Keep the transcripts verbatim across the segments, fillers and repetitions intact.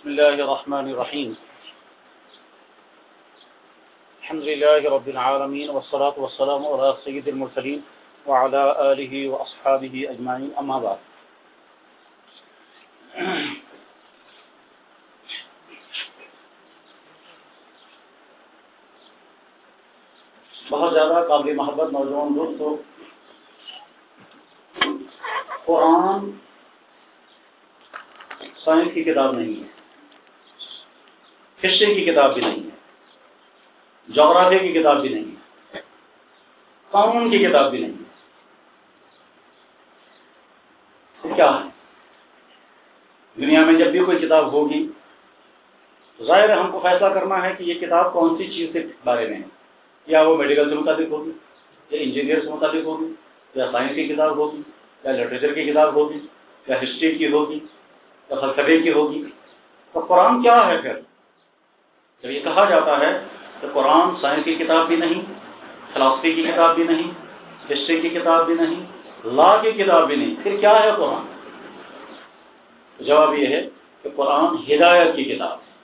بسم الله الرحمن الرحيم الحمد لله رب العالمين والصلاة والسلام على سيد المرسلين وعلى آله وأصحابه أجمعين أما بعد. بہت زیادہ قابل محبت نوجوان دوستو، قرآن سائنس کی کتاب نہیں ہے، ہسٹری کی کتاب بھی نہیں ہے، جغرافیہ کی کتاب بھی نہیں ہے، قانون کی کتاب بھی نہیں ہے. تو کیا ہے؟ دنیا میں جب بھی کوئی کتاب ہوگی تو ظاہر ہے ہم کو فیصلہ کرنا ہے کہ یہ کتاب کون سی چیز کے بارے میں ہے. یا وہ میڈیکل سے متعلق ہوگی، یا انجینئر سے متعلق ہوگی، یا سائنس کی کتاب ہوگی، یا لٹریچر کی کتاب ہوگی، یا ہسٹری کی ہوگی، یا فلسفے کی ہوگی. تو قرآن کیا ہے پھر؟ جب یہ کہا جاتا ہے کہ قرآن سائنس کی کتاب بھی نہیں، فلسفے کی کتاب بھی نہیں، ہسٹری کی کتاب بھی نہیں، لا کی کتاب بھی نہیں، پھر کیا ہے قرآن؟ جواب یہ ہے کہ قرآن ہدایت کی کتاب ہے.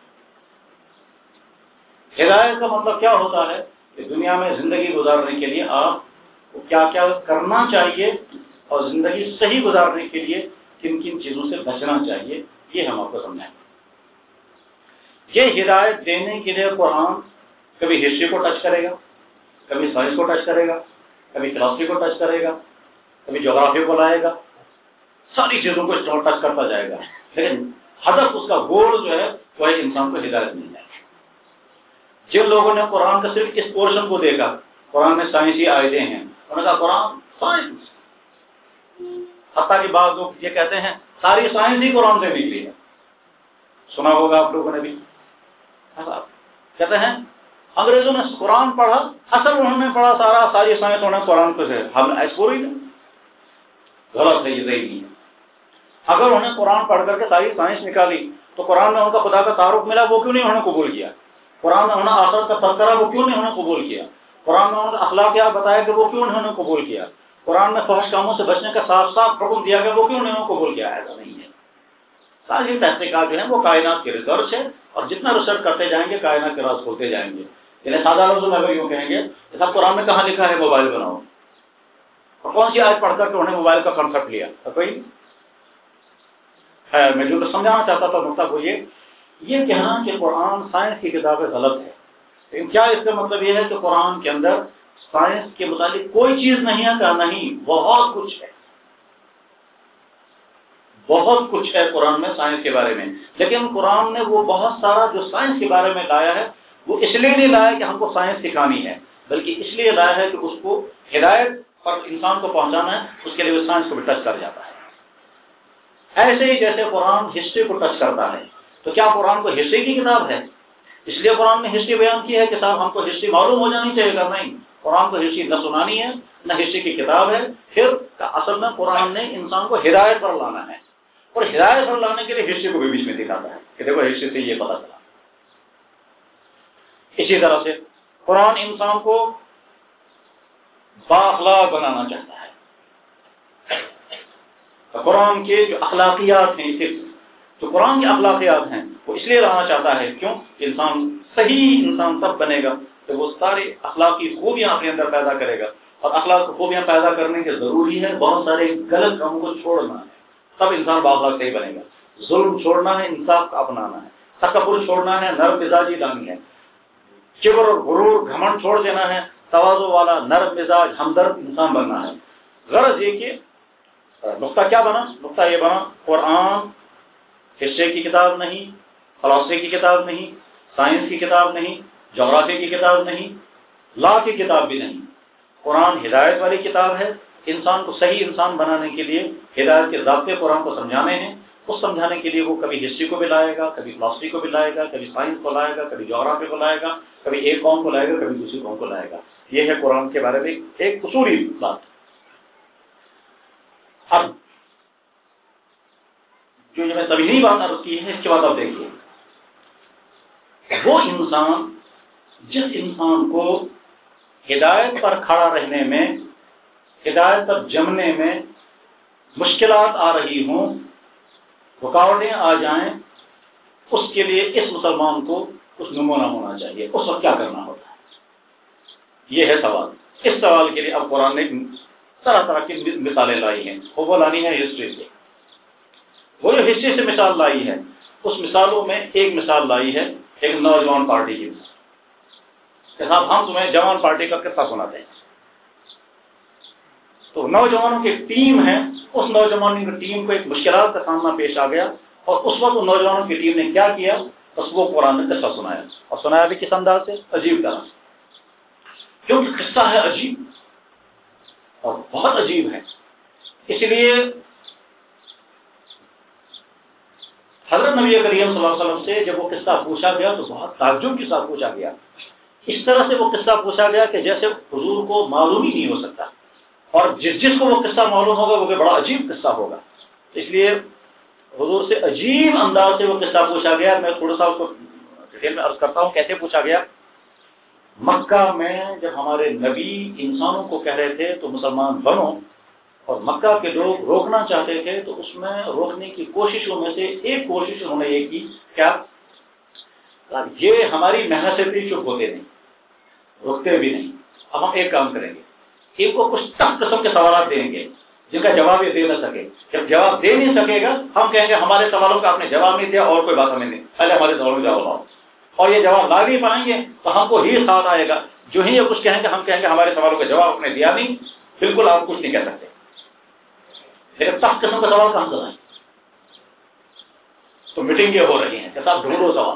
ہدایت کا مطلب کیا ہوتا ہے کہ دنیا میں زندگی گزارنے کے لیے آپ کو کیا کیا کرنا چاہیے اور زندگی صحیح گزارنے کے لیے کن کن چیزوں سے بچنا چاہیے، یہ ہم آپ کو سمجھائیں. یہ ہدایت دینے کے لیے قرآن کبھی ہسٹری کو ٹچ کرے گا، کبھی سائنس کو ٹچ کرے گا، کبھی فلسفی کو ٹچ کرے گا، کبھی جغرافی کو لائے گا، ساری چیزوں کو ٹچ کرتا جائے گا. لیکن ہدف اس کا گول جو ہے وہ ہے انسان کو ہدایت مل جائے. جن لوگوں نے قرآن کا صرف اس پورشن کو دیکھا، قرآن میں سائنسی آیتیں ہیں، انہوں نے کہا قرآن سائنس، حتیٰ کہ بعض لوگ یہ کہتے ہیں ساری سائنس ہی قرآن سے نکلی ہے. سنا ہوگا آپ لوگوں نے بھی. کہتے ہیں انگریزوں نے قرآن پڑھا، اصل انہوں نے پڑھا سارا ساری سائنس انہوں نے قرآن کو سے ہم ایس پوری نہیں. غلط ہے، یہ صحیح نہیں ہے. اگر انہوں نے قرآن پڑھ کر کے ساری سائنس نکالی تو قرآن میں ان کا خدا کا تعارف ملا، وہ کیوں نہیں انہوں نے قبول کیا؟ قرآن میں انہوں نے آخرت کا تذکرہ، وہ کیوں نہیں انہوں نے قبول کیا؟ قرآن میں انہوں نے اخلاقیات بتایا کہ وہ کیوں انہوں نے قبول کیا؟ قرآن میں فحش کاموں سے بچنے کا صاف صاف حکم دیا گیا، وہ کیوں انہوں نے قبول کیا؟ ایسا نہیں ہے. ساری تحقیقات جو ہیں وہ کائنات کی ریسرچ ہے، اور جتنا ریسرچ کرتے جائیں گے کائنات کے راز کھولتے جائیں گے. یعنی سادہ لفظوں میں اگر یوں کہیں گے کہ سب قرآن میں کہاں لکھا ہے موبائل بناؤ، اور کون سی آیت پڑھ کر کے انہوں نے موبائل کا کنسپٹ لیا؟ کوئی خیر، میں جو سمجھانا چاہتا تھا نقطہ وہ یہ یہ کہنا کہ قرآن سائنس کی کتاب ہے غلط ہے. لیکن کیا اس کا مطلب یہ ہے کہ قرآن کے اندر سائنس کے متعلق کوئی چیز نہیں ہے؟ کیا نہیں، بہت کچھ ہے، بہت کچھ ہے قرآن میں سائنس کے بارے میں. لیکن قرآن نے وہ بہت سارا جو سائنس کے بارے میں لایا ہے وہ اس لیے نہیں لایا کہ ہم کو سائنس سکھانی ہے، بلکہ اس لیے لایا ہے کہ اس کو ہدایت پر انسان کو پہنچانا ہے. اس کے لیے وہ سائنس کو بھی ٹچ کر جاتا ہے. ایسے ہی جیسے قرآن ہسٹری کو ٹچ کرتا ہے، تو کیا قرآن کو ہسٹری کی کتاب ہے؟ اس لیے قرآن نے ہسٹری بیان کی ہے کہ صاحب ہم کو ہسٹری معلوم ہو جانی چاہیے گا؟ نہیں، قرآن کو ہسٹری نہ سنانی ہے، نہ ہسٹری کی کتاب ہے. پھر اصل میں قرآن نے انسان کو ہدایت پر لانا ہے، اور ہدایت پر لانے کے لیے ہسٹری کو بھی بیچ میں دکھاتا ہے کہ دیکھو ہسٹری سے یہ پتہ چلا. اسی طرح سے قرآن انسان کو بااخلاق بنانا چاہتا ہے. قرآن کے جو اخلاقیات ہیں، جو قرآن کی اخلاقیات ہیں وہ اس لیے لانا چاہتا ہے کیوں کہ انسان صحیح انسان تب بنے گا کہ وہ سارے اخلاقی خوبیاں اپنے اندر پیدا کرے گا. اور اخلاق خوبیاں پیدا کرنے کے ضروری ہے بہت سارے غلط کاموں کو چھوڑنا ہے، تب انسان بااخلاق صحیح بنے گا. ظلم چھوڑنا ہے، انصاف کا اپنانا ہے، تکبر چھوڑنا ہے، نرم مزاجی لانی ہے، کبر اور غرور گھمنڈ چھوڑ دینا ہے، تواضع والا نرم مزاج ہمدرد انسان بننا ہے. غرض یہ کہ نقطہ کیا بنا؟ نقطہ یہ بنا قرآن ہسٹری کی کتاب نہیں، فلسفے کی کتاب نہیں، سائنس کی کتاب نہیں، جغرافی کی کتاب نہیں، لا کی کتاب بھی نہیں. قرآن ہدایت والی کتاب ہے. انسان کو صحیح انسان بنانے کے لیے ہدایت کے ضابطے قرآن کو سمجھانے ہیں. اس سمجھانے کے لیے وہ کبھی ہسٹری کو بھی لائے گا، کبھی فلسفی کو بھی لائے گا، کبھی سائنس کو لائے گا، کبھی جغرافی کو لائے گا، کبھی ایک قوم کو لائے گا، کبھی دوسری قوم کو لائے گا. یہ ہے قرآن کے بارے میں ایک اصولی بات. اب جو میں تبھی بات عرض کی ہے اس کے بعد آپ دیکھیے، وہ انسان جس انسان کو ہدایت پر کھڑا رہنے میں، ہدایت پر جمنے میں مشکلات آ رہی ہوں، رکاوٹیں آ جائیں، اس کے لیے اس مسلمان کو کچھ نمونہ ہونا چاہیے، اس وقت کیا کرنا ہوتا ہے؟ یہ ہے سوال۔ اس سوال کے لیے اب قرآن نے طرح طرح کی مثالیں لائی ہیں، وہ لانی ہے ہسٹری سے۔ وہ جو ہسٹری سے مثال لائی ہے، اس مثالوں میں ایک مثال لائی ہے ایک نوجوان پارٹی کی کہ صاحب ہم تمہیں جوان پارٹی کا قصہ سناتے ہیں۔ تو نوجوانوں کی ٹیم ہے، اس نوجوانوں کی ٹیم کو ایک مشکلات کا سامنا پیش آ گیا، اور اس وقت ان نوجوانوں کی ٹیم نے کیا کیا؟ بس وہ قرآن نے قصہ سنایا، اور سنایا بھی کس انداز سے؟ عجیب طرح سے، کیونکہ قصہ ہے عجیب اور بہت عجیب ہے۔ اس لیے حضرت نبی کریم صلی اللہ علیہ وسلم سے جب وہ قصہ پوچھا گیا تو بہت تعجب کے ساتھ پوچھا گیا۔ اس طرح سے وہ قصہ پوچھا گیا کہ جیسے حضور کو معلوم ہی نہیں ہو سکتا، اور جس جس کو وہ قصہ معلوم ہوگا وہ کہ بڑا عجیب قصہ ہوگا۔ اس لیے حضور سے عجیب انداز سے وہ قصہ پوچھا گیا۔ میں تھوڑا سا اس کو ڈیٹیل میں عرض کرتا ہوں کیسے پوچھا گیا۔ مکہ میں جب ہمارے نبی انسانوں کو کہہ رہے تھے تو مسلمان بنو، اور مکہ کے لوگ روکنا چاہتے تھے، تو اس میں روکنے کی کوششوں میں سے ایک کوشش انہوں نے یہ کی، کیا؟ یہ ہماری محنت سے بھی چپ ہوتے نہیں، روکتے بھی نہیں، اب ہم ایک کام کریں گے، ان کو کچھ سخت قسم کے سوالات دیں گے جن کا جواب یہ دے نہ سکے۔ جب جواب دے نہیں سکے گا ہم کہیں گے ہمارے سوالوں کا آپ نے جواب نہیں دیا، اور کوئی بات ہمیں نہیں، پہلے ہمارے سوالوں کا جواب لاؤ، اور یہ جواب لا نہیں پائیں گے تو ہم کو ہی ساتھ آئے گا۔ جو ہی یہ کچھ کہیں گے ہم کہیں گے ہمارے سوالوں کا جواب آپ نے دیا نہیں، بالکل آپ کچھ نہیں کہہ سکتے۔ لیکن سخت قسم کا سوال کہاں سے آئے؟ تو میٹنگیں ہو رہی ہیں کہ صاحب ڈھونڈو سوال۔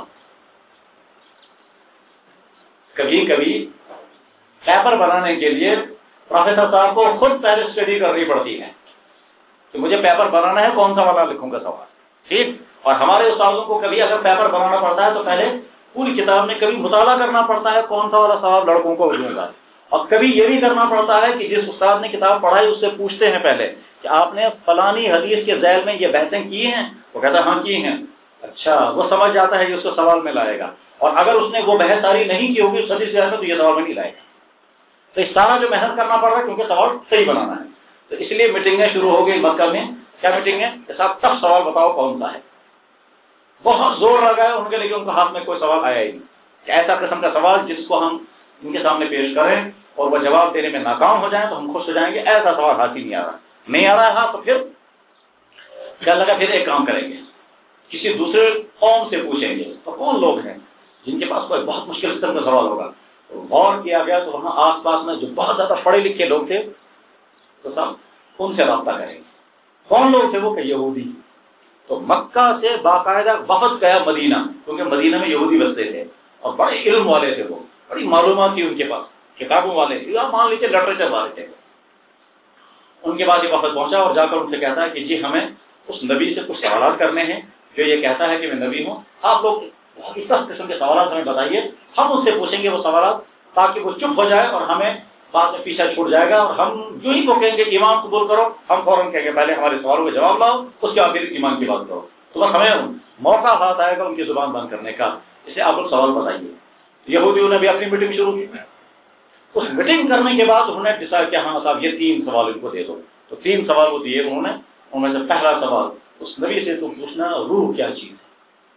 کبھی کبھی پیپر بنانے کے لیے پروفیسر صاحب کو خود پہلے اسٹڈی کرنی پڑتی ہے کہ مجھے پیپر بنانا ہے، کون سا والا لکھوں گا سوال، ٹھیک؟ اور ہمارے استادوں کو کبھی اگر پیپر بنانا پڑتا ہے تو پہلے پوری کتاب میں کبھی مطالعہ کرنا پڑتا ہے کون سا والا سوال لڑکوں کو دوں گا، اور کبھی یہ بھی کرنا پڑتا ہے کہ جس استاد نے کتاب پڑھائی اس سے پوچھتے ہیں پہلے کہ آپ نے فلانی حدیث کے ذیل میں یہ بحثیں کی ہیں؟ وہ کہتا ہے ہاں کی ہیں۔ اچھا، وہ سمجھ جاتا ہے کہ اس کو سوال میں لائے گا، اور اگر اس نے وہ بحث ساری نہیں کی ہوگی اس حدیث کے ذیل میں تو یہ سوال میں نہیں لائے گا۔ تو اس سارا جو محنت کرنا پڑ رہا ہے کیونکہ سوال صحیح بنانا ہے، تو اس لیے میٹنگیں شروع ہو گئی مکہ میں۔ کیا میٹنگ ہے کہ صاحب تب سوال بتاؤ کون سا ہے؟ بہت زور لگایا ان کے، لیکن ان کے ہاتھ میں کوئی سوال آیا ہی نہیں کہ ایسا قسم کا سوال جس کو ہم ان کے سامنے پیش کریں اور وہ جواب دینے میں ناکام ہو جائیں تو ہم خوش ہو جائیں گے، ایسا سوال ہاتھ ہی نہیں آ رہا نہیں آ رہا ہے ہاں تو پھر کیا لگا، پھر ایک کام کریں گے، کسی دوسرے قوم سے پوچھیں گے تو کون لوگ ہیں جن کے پاس کوئی بہت مشکل قسم کا سوال ہوگا۔ تو غور کیا گیا تو وہاں آس پاس میں جو بہت زیادہ پڑھے لکھے لوگ تھے تو سب ان سے رابطہ کریں گے۔ کون لوگ تھے وہ کہ یہودی۔ تو مکہ سے باقاعدہ وفد گیا مدینہ، کیونکہ مدینہ میں یہودی بستے تھے اور بڑے علم والے تھے، وہ بڑی معلومات تھی ان کے پاس، کتابوں والے تھے، یا مان لیجیے لٹریچر والے تھے۔ ان کے بعد یہ وفد پہنچا اور جا کر ان سے کہتا ہے کہ جی ہمیں اس نبی سے کچھ سوالات کرنے ہیں جو یہ کہتا ہے کہ میں نبی ہوں، آپ لوگ بہت سخت قسم کے سوالات ہمیں بتائیے، ہم اس سے پوچھیں گے وہ سوالات تاکہ وہ چپ ہو جائے اور ہمیں بعد میں پیچھا چھوٹ جائے گا، اور ہم جو ہی وہ کہیں گے ایمان قبول کرو، ہم فوراً کہیں گے پہلے ہمارے سوالوں کا جواب لاؤ، اس کے بعد پھر ایمان کی بات کرو۔ تو بس ہمیں موقع ہاتھ آئے گا ان کی زبان بند کرنے کا، اسے آپ لوگ سوال بتائیے۔ یہودیوں نے بھی اپنی میٹنگ شروع کی۔ اس میٹنگ کرنے کے بعد انہوں نے ڈسائڈ کیا ہاں صاحب یہ تین سوال ان کو دے دو، تو تین سوال وہ دیے انہوں نے۔ ان میں سے پہلا سوال اس نبی سے تو پوچھنا روح کیا چیز ہے،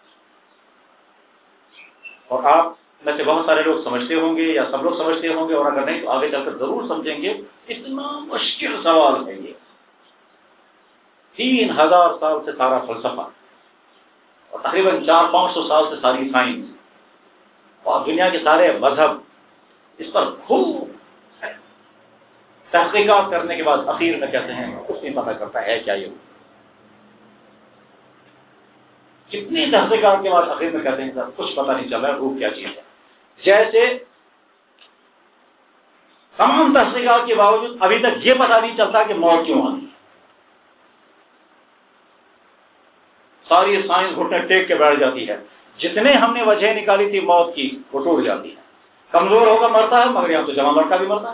اور آپ میں سے بہت سارے لوگ سمجھتے ہوں گے یا سب لوگ سمجھتے ہوں گے، اور اگر نہیں تو آگے چل کر ضرور سمجھیں گے، اتنا مشکل سوال ہے یہ۔ تین ہزار سال سے سارا فلسفہ اور تقریباً چار پانچ سو سال سے ساری سائنس اور دنیا کے سارے مذہب اس پر خوب تحقیقات کرنے کے بعد اخیر میں کہتے ہیں کچھ نہیں پتہ کرتا ہے کیا یہ، کتنی تحقیقات کے بعد اخیر میں کہتے ہیں سر کچھ پتہ نہیں چل رہا روح کیا چیز ہے۔ جیسے تمام تحقیقات کے باوجود ابھی تک یہ پتہ نہیں چلتا کہ موت کیوں آتی ہے۔ ساری سائنس گھٹنے ٹیک کے بیٹھ جاتی ہے، جتنے ہم نے وجہ نکالی تھی موت کی وہ ٹوٹ جاتی ہے۔ کمزور ہوگا مرتا ہے، مگر یہاں تو جوان لڑکا بھی مرتا ہے۔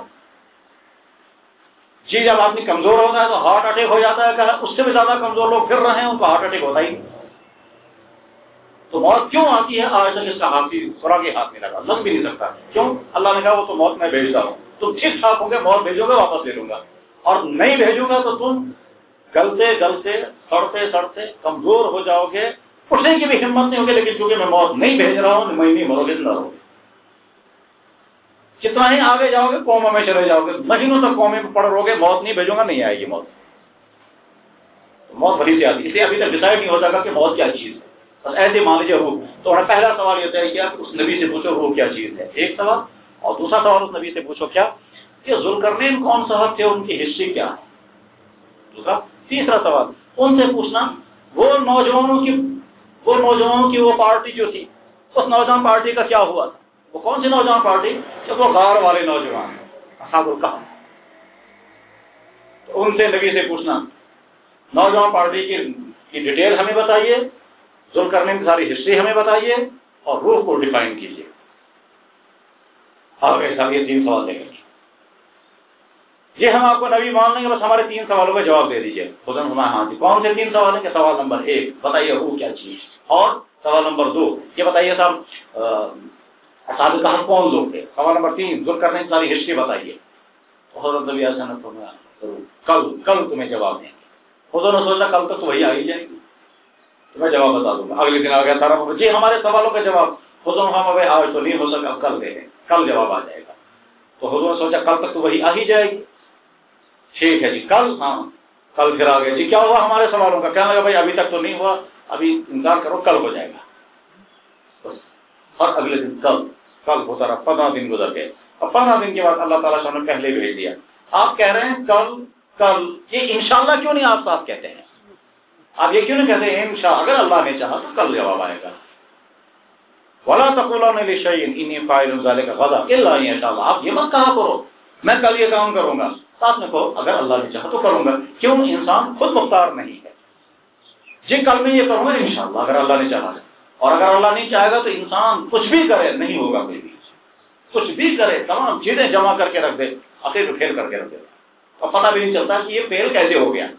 جی جب آدمی کمزور ہوتا ہے تو ہارٹ اٹیک ہو جاتا ہے، کہ اس سے بھی زیادہ کمزور لوگ پھر رہے ہیں ان کو ہارٹ اٹیک ہوتا ہی نہیں۔ تو موت کیوں آتی ہے آج تک اس کا ہاتھ ہی خورا کے ہاتھ نہیں لگا، لگ بھی نہیں سکتا۔ کیوں؟ اللہ نے کہا وہ تو موت میں بھیجتا ہوں، تم ٹھیک ٹھاک ہوں گے، موت بھیجو گے واپس لے لوں گا، اور نہیں بھیجوں گا تو تم گلتے گلتے سڑتے سڑتے کمزور ہو جاؤ گے، اٹھنے کی بھی ہمت نہیں ہوگی، لیکن چونکہ میں موت نہیں بھیج رہا ہوں، میں نہیں مرو گے، زندہ رہو گے۔ کتنا ہی آگے جاؤ گے قوموں میں چلے جاؤ گے، مہینوں تک قومیں میں پڑھ رہو گے، موت نہیں بھیجوں گا، نہیں آئے گی موت۔ موت بڑی سے آتی ہے، اس لیے ابھی تک ڈسائڈ نہیں ہو سکا کہ موت کیا چیز ہے۔ بس ایسے مان لیجیے روح، تو ہمارا پہلا سوال یہ طے کیا کہ اس نبی سے پوچھو روح کیا چیز ہے، ایک سوال، اور دوسرا سوال اس نبی سے پوچھو کیا کہ ذوالقرنین کون صاحب تھے، ان کی ہسٹری کیا ہے، دوسرا۔ تیسرا سوال ان سے پوچھنا وہ نوجوانوں کی وہ نوجوانوں کی وہ پارٹی جو تھی، اس نوجوان پارٹی کا کیا ہوا تھا، وہ کون سی نوجوان پارٹی، جب وہ غار والے نوجوان ہیں، اصحاب الکہف، تو ان سے نبی سے پوچھنا نوجوان پارٹی کی کی ڈیٹیل ہمیں بتائیے، ذوالقرنین کی ساری ہسٹری ہمیں بتائیے، اور روح کو ڈیفائن کیجیے۔ آگے صاحب یہ تین سوال دیں گے، یہ ہم آپ کو نبی مان لیں گے، بس ہمارے تین سوالوں کا جواب دے دیجیے۔ خدا ہمارا ہاں جی، کون سے تین سوال ہیں کہ سوال نمبر ایک بتائیے روح کیا چیز، اور سوال نمبر دو یہ بتائیے صاحب اصحاب الکہف کون لوگ تھے، سوال نمبر تین ذوالقرنین کی ساری ہسٹری بتائیے۔ حضرت نبی علیہ السلام نے کل کل تمہیں جواب دیں گے۔ حضور نے سوچا کل تک تو وہی آ ہی جائے گی، تو میں جواب بتا دوں گا۔ اگلے دن آ گیا سارا، جی ہمارے سوالوں کا جواب حضور ہم ابھی آج تو نہیں ہو سکا، اب کل دے دیں، کل جواب آ جائے گا۔ تو حضور نے سوچا کل تک تو وہی آ ہی جائے گی، ٹھیک ہے جی کل، ہاں کل پھر آ گئے، جی کیا ہوا ہمارے سوالوں کا، کہنے لگا بھائی ابھی تک تو نہیں ہوا، ابھی انتظار کرو کل ہو جائے گا۔ اور اگلے دن کل کل ہوتا رہا، پندرہ دن گزر گئے، اور پندرہ دن کے بعد اللہ تعالیٰ نے پہلے بھیج دیا۔ آپ کہہ رہے ہیں کل کل، یہ انشاءاللہ کیوں نہیں آپ صاحب کہتے ہیں، آپ یہ کیوں نہیں کہتے ہیں انشاء، اگر اللہ نے چاہا تو کل جواب آئے گا۔ وَلَا تَقُولَنَّ لِشَيْءٍ إِنِّي فَاعِلٌ ذَلِكَ غَدًا إِلَّا أَن يَشَاءَ اللَّهُ، آپ یہ مت کہا کرو میں کل یہ کام کروں گا، ساتھ میں کہو اگر اللہ نے چاہا تو کروں گا۔ کیوں؟ انسان خود مختار نہیں ہے، جی کل میں یہ کروں گا انشاءاللہ اگر اللہ نے چاہا، اور اگر اللہ نہیں چاہے گا تو انسان کچھ بھی کرے نہیں ہوگا، کوئی بھی کچھ بھی کرے، تمام چیزیں جمع کر کے رکھ دے، آخر میں فیل کر کے رکھ دے، اور پتہ بھی نہیں چلتا کہ یہ فیل کیسے ہو گیا۔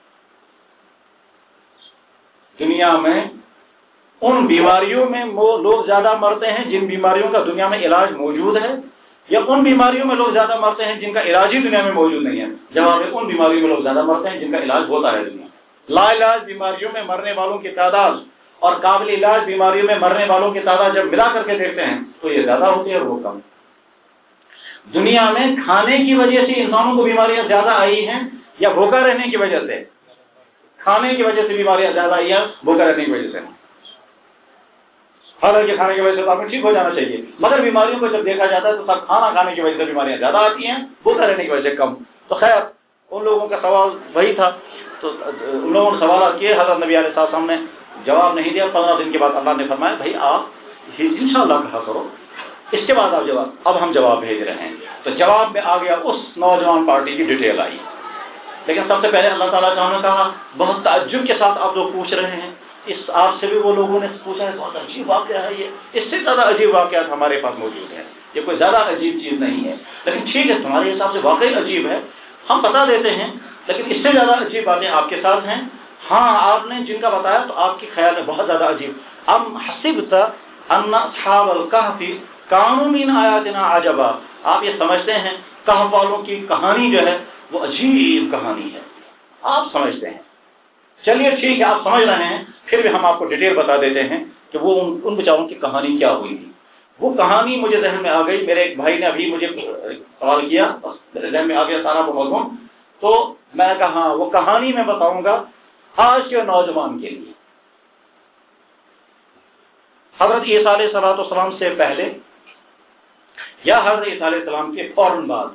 دنیا میں ان بیماریوں میں وہ لوگ زیادہ مرتے ہیں جن بیماریوں کا دنیا میں علاج موجود ہے، یا ان بیماریوں میں لوگ زیادہ مرتے ہیں جن کا علاج ہی دنیا میں موجود نہیں ہے؟ جواب ہے ان بیماریوں میں لوگ زیادہ مرتے ہیں جن کا علاج ہوتا ہے دنیا میں۔ لا علاج بیماریوں میں مرنے والوں کی تعداد اور قابل علاج بیماریوں میں مرنے والوں کی تعداد جب ملا کر کے دیکھتے ہیں تو یہ زیادہ ہوتی ہے اور وہ کم۔ دنیا میں کھانے کی وجہ سے انسانوں کو بیماریاں زیادہ آئی ہیں یا بھوکا رہنے کی وجہ سے؟ کھانے کی وجہ سے بیماریاں زیادہ آئی ہیں، بھوکا رہنے کی وجہ سے۔ حالانکہ کھانے کی وجہ سے تو آپ کو ٹھیک ہو جانا چاہیے، مگر بیماریوں کو جب دیکھا جاتا ہے تو سب کھانا کھانے کی وجہ سے بیماریاں زیادہ آتی ہیں، بھوکا رہنے کی وجہ سے کم۔ تو خیر ان لوگوں کا سوال وہی تھا، تو ان لوگوں نے سوالات کیے، حضرت نبی علیہ السلام نے جواب نہیں دیا۔ پندرہ دن کے بعد اللہ نے فرمایا بھائی آپ انشاءاللہ کہا کرو، اس کے بعد آپ جواب، اب ہم جواب بھیج رہے ہیں۔ تو جواب میں آ گیا اس نوجوان پارٹی کی ڈیٹیل آئی، لیکن سب سے پہلے اللہ تعالیٰ نے کہا بہت تعجب کے ساتھ آپ لوگ پوچھ رہے ہیں، اس آپ سے بھی وہ لوگوں نے پوچھا ہے، بہت عجیب واقعہ ہے یہ، اس سے زیادہ عجیب واقعات ہمارے پاس موجود ہیں، یہ کوئی زیادہ عجیب چیز نہیں ہے، لیکن ٹھیک ہے تمہارے حساب سے واقعی عجیب ہے، ہم بتا دیتے ہیں، لیکن اس سے زیادہ عجیب باتیں آپ کے ساتھ ہیں۔ ہاں آپ نے جن کا بتایا تو آپ کے خیال میں بہت زیادہ عجیب۔ ام حسبت ان اصحاب الکہف کانوا من آیاتنا عجبا، آپ یہ سمجھتے ہیں کہف والوں کی کہانی جو ہے وہ عجیب کہانی ہے، آپ سمجھتے ہیں، چلیے ٹھیک ہے آپ سمجھ رہے ہیں، پھر بھی ہم آپ کو ڈیٹیل بتا دیتے ہیں کہ وہ ان, ان بیچاروں کی کہانی کیا ہوئی تھی۔ وہ کہانی مجھے ذہن میں آ گئی، میرے ایک بھائی نے ابھی مجھے سوال کیا، میرے ذہن میں آ گیا سارا وہ موضوع، تو میں کہا وہ کہانی میں بتاؤں گا آج کے نوجوان کے لیے۔ حضرت عیسیٰ علیہ الصلوۃ والسلام سے پہلے یا حضرت عیسیٰ علیہ السلام کے فوراً بعد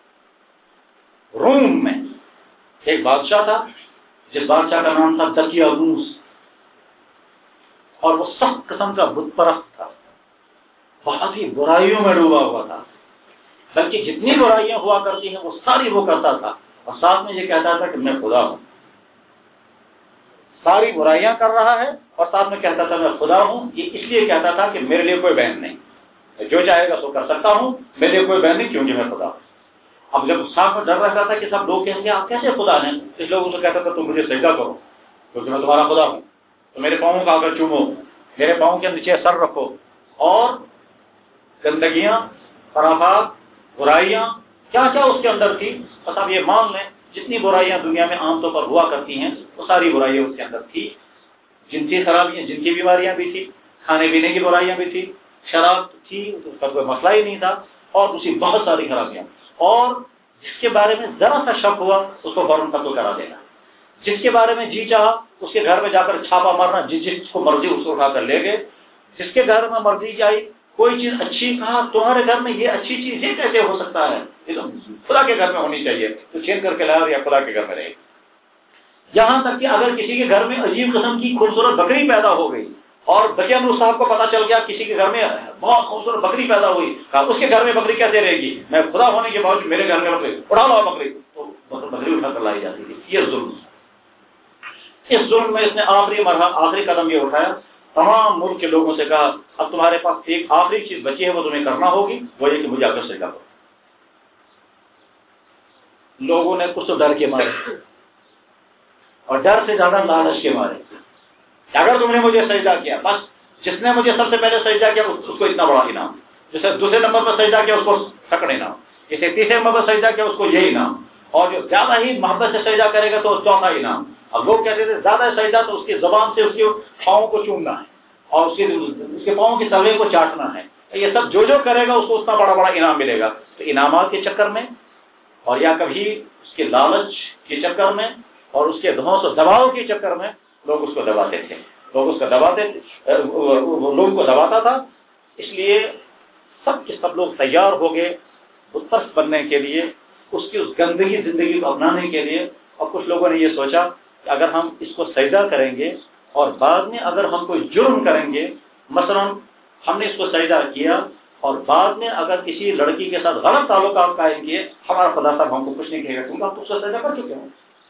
روم میں ایک بادشاہ تھا جس بادشاہ کا نام تھا دقیانوس، اور وہ سخت قسم کا بت پرست تھا، بہت ہی برائیوں میں ڈوبا ہوا تھا، بلکہ جتنی برائیاں ہوا کرتی ہیں وہ ساری وہ کرتا تھا، اور ساتھ میں یہ کہتا تھا کہ میں خدا ہوں، ساری برائیاں کر رہا ہے اور ساتھ میں کہتا تھا میں خدا ہوں۔ یہ اس لیے کہتا تھا کہ میرے لیے کوئی بہن نہیں، جو چاہے گا سو کر سکتا ہوں، میرے لیے کوئی بہن نہیں کیونکہ میں خدا ہوں۔ اب جب صاف ڈر رہتا تھا کہ سب لوگ کہیں گے آپ کیسے خدا ہیں، اس لوگوں سے کہتا تھا تم مجھے سجدہ کرو کیونکہ میں تمہارا خدا ہوں، تو میرے پاؤں کا آ کر چومو، میرے پاؤں کے نیچے سر رکھو، اور گندگیاں، خرافات، برائیاں کیا کیا اس کے اندر تھی، بس آپ یہ مان لیں جتنی برائیاں دنیا میں عام طور پر ہوا کرتی ہیں وہ ساری برائیاں اس کے اندر تھی۔ جنسی خرابیاں، جن کی بیماریاں بھی تھی، کھانے پینے کی برائیاں بھی تھی، شراب تھی، اس کا کوئی مسئلہ ہی نہیں تھا، اور دوسری بہت ساری خرابیاں. اور جس کے بارے میں ذرا سا شک ہوا اس کو فوراً قتل کرا دینا، جس کے بارے میں جی چاہا اس کے گھر میں جا کر چھاپا مارنا، جس جس کو مرضی اس کو اٹھا کر لے گئے، جس کے گھر میں مرضی آئی کوئی چیز اچھی، کہا تمہارے گھر میں یہ اچھی چیز یہ کیسے ہو سکتا ہے، یہ تو خدا کے گھر میں ہونی چاہیے، تو چھین کر کے لایا یا خدا کے گھر میں رہے. یہاں تک کہ اگر کسی کے گھر میں عجیب قسم کی خوبصورت بکری پیدا ہو گئی اور بکیا نور صاحب کو پتا چل گیا کسی کے گھر میں بہت خوبصورت بکری پیدا ہوئی، کہا اس کے گھر میں بکری کیسے رہے گی، میں خدا ہونے کے باوجود میرے گھر میں بکری، اڑا لو بکری، تو بکری اٹھا کر لائی جاتی تھی. یہ ظلم، اس ظلم میں اس نے آخری مرحلہ آخری قدم یہ اٹھایا، تمام ملک کے لوگوں سے کہا اب تمہارے پاس ایک آخری چیز بچی ہے وہ تمہیں کرنا ہوگی، وہ یہ کہ مجھے آ کر سجدہ کرو. لوگوں نے کچھ تو ڈر کے مارے اور ڈر سے زیادہ لالچ کے مارے، اگر تم نے مجھے سجدہ کیا، بس جس نے مجھے سب سے پہلے سجدہ کیا اس کو اتنا بڑا انعام، جسے دوسرے نمبر پر سجدہ کیا اس کو سکڑ انعام، جسے تیسرے نمبر پر سجدہ کیا اس کو یہ انعام، اور جو زیادہ ہی محبت سے سجدہ کرے گا تو چوتھا انعام. اب لوگ کہتے تھے زیادہ سجدہ تو اس کی زبان سے اس کے پاؤں کو چومنا ہے اور اس کے اس کے پاؤں کی تلوے کو چاٹنا ہے، یہ سب جو جو کرے گا اس کو اتنا بڑا بڑا انعام ملے گا. تو انعامات کے چکر میں اور یا کبھی اس کے لالچ کے چکر میں اور اس کے دھونس و دباؤ کے چکر میں لوگ اس کو دباتے تھے، لوگ اس کو دباتے لوگوں کو دباتا تھا. اس لیے سب کے سب لوگ تیار ہو گئے بت بننے کے لیے، اس کی اس گندگی زندگی کو اپنانے کے لیے. اور کچھ لوگوں نے یہ سوچا کہ اگر ہم اس کو سجدہ کریں گے اور بعد میں اگر ہم کوئی جرم کریں گے، مثلا ہم نے اس کو سجدہ کیا اور بعد میں اگر کسی لڑکی کے ساتھ غلط تعلقات قائم کیے، ہمارا خدا صاحب ہم کو کچھ نہیں کہے گا کیونکہ ہم تو اس کو سجدہ کر چکے ہیں.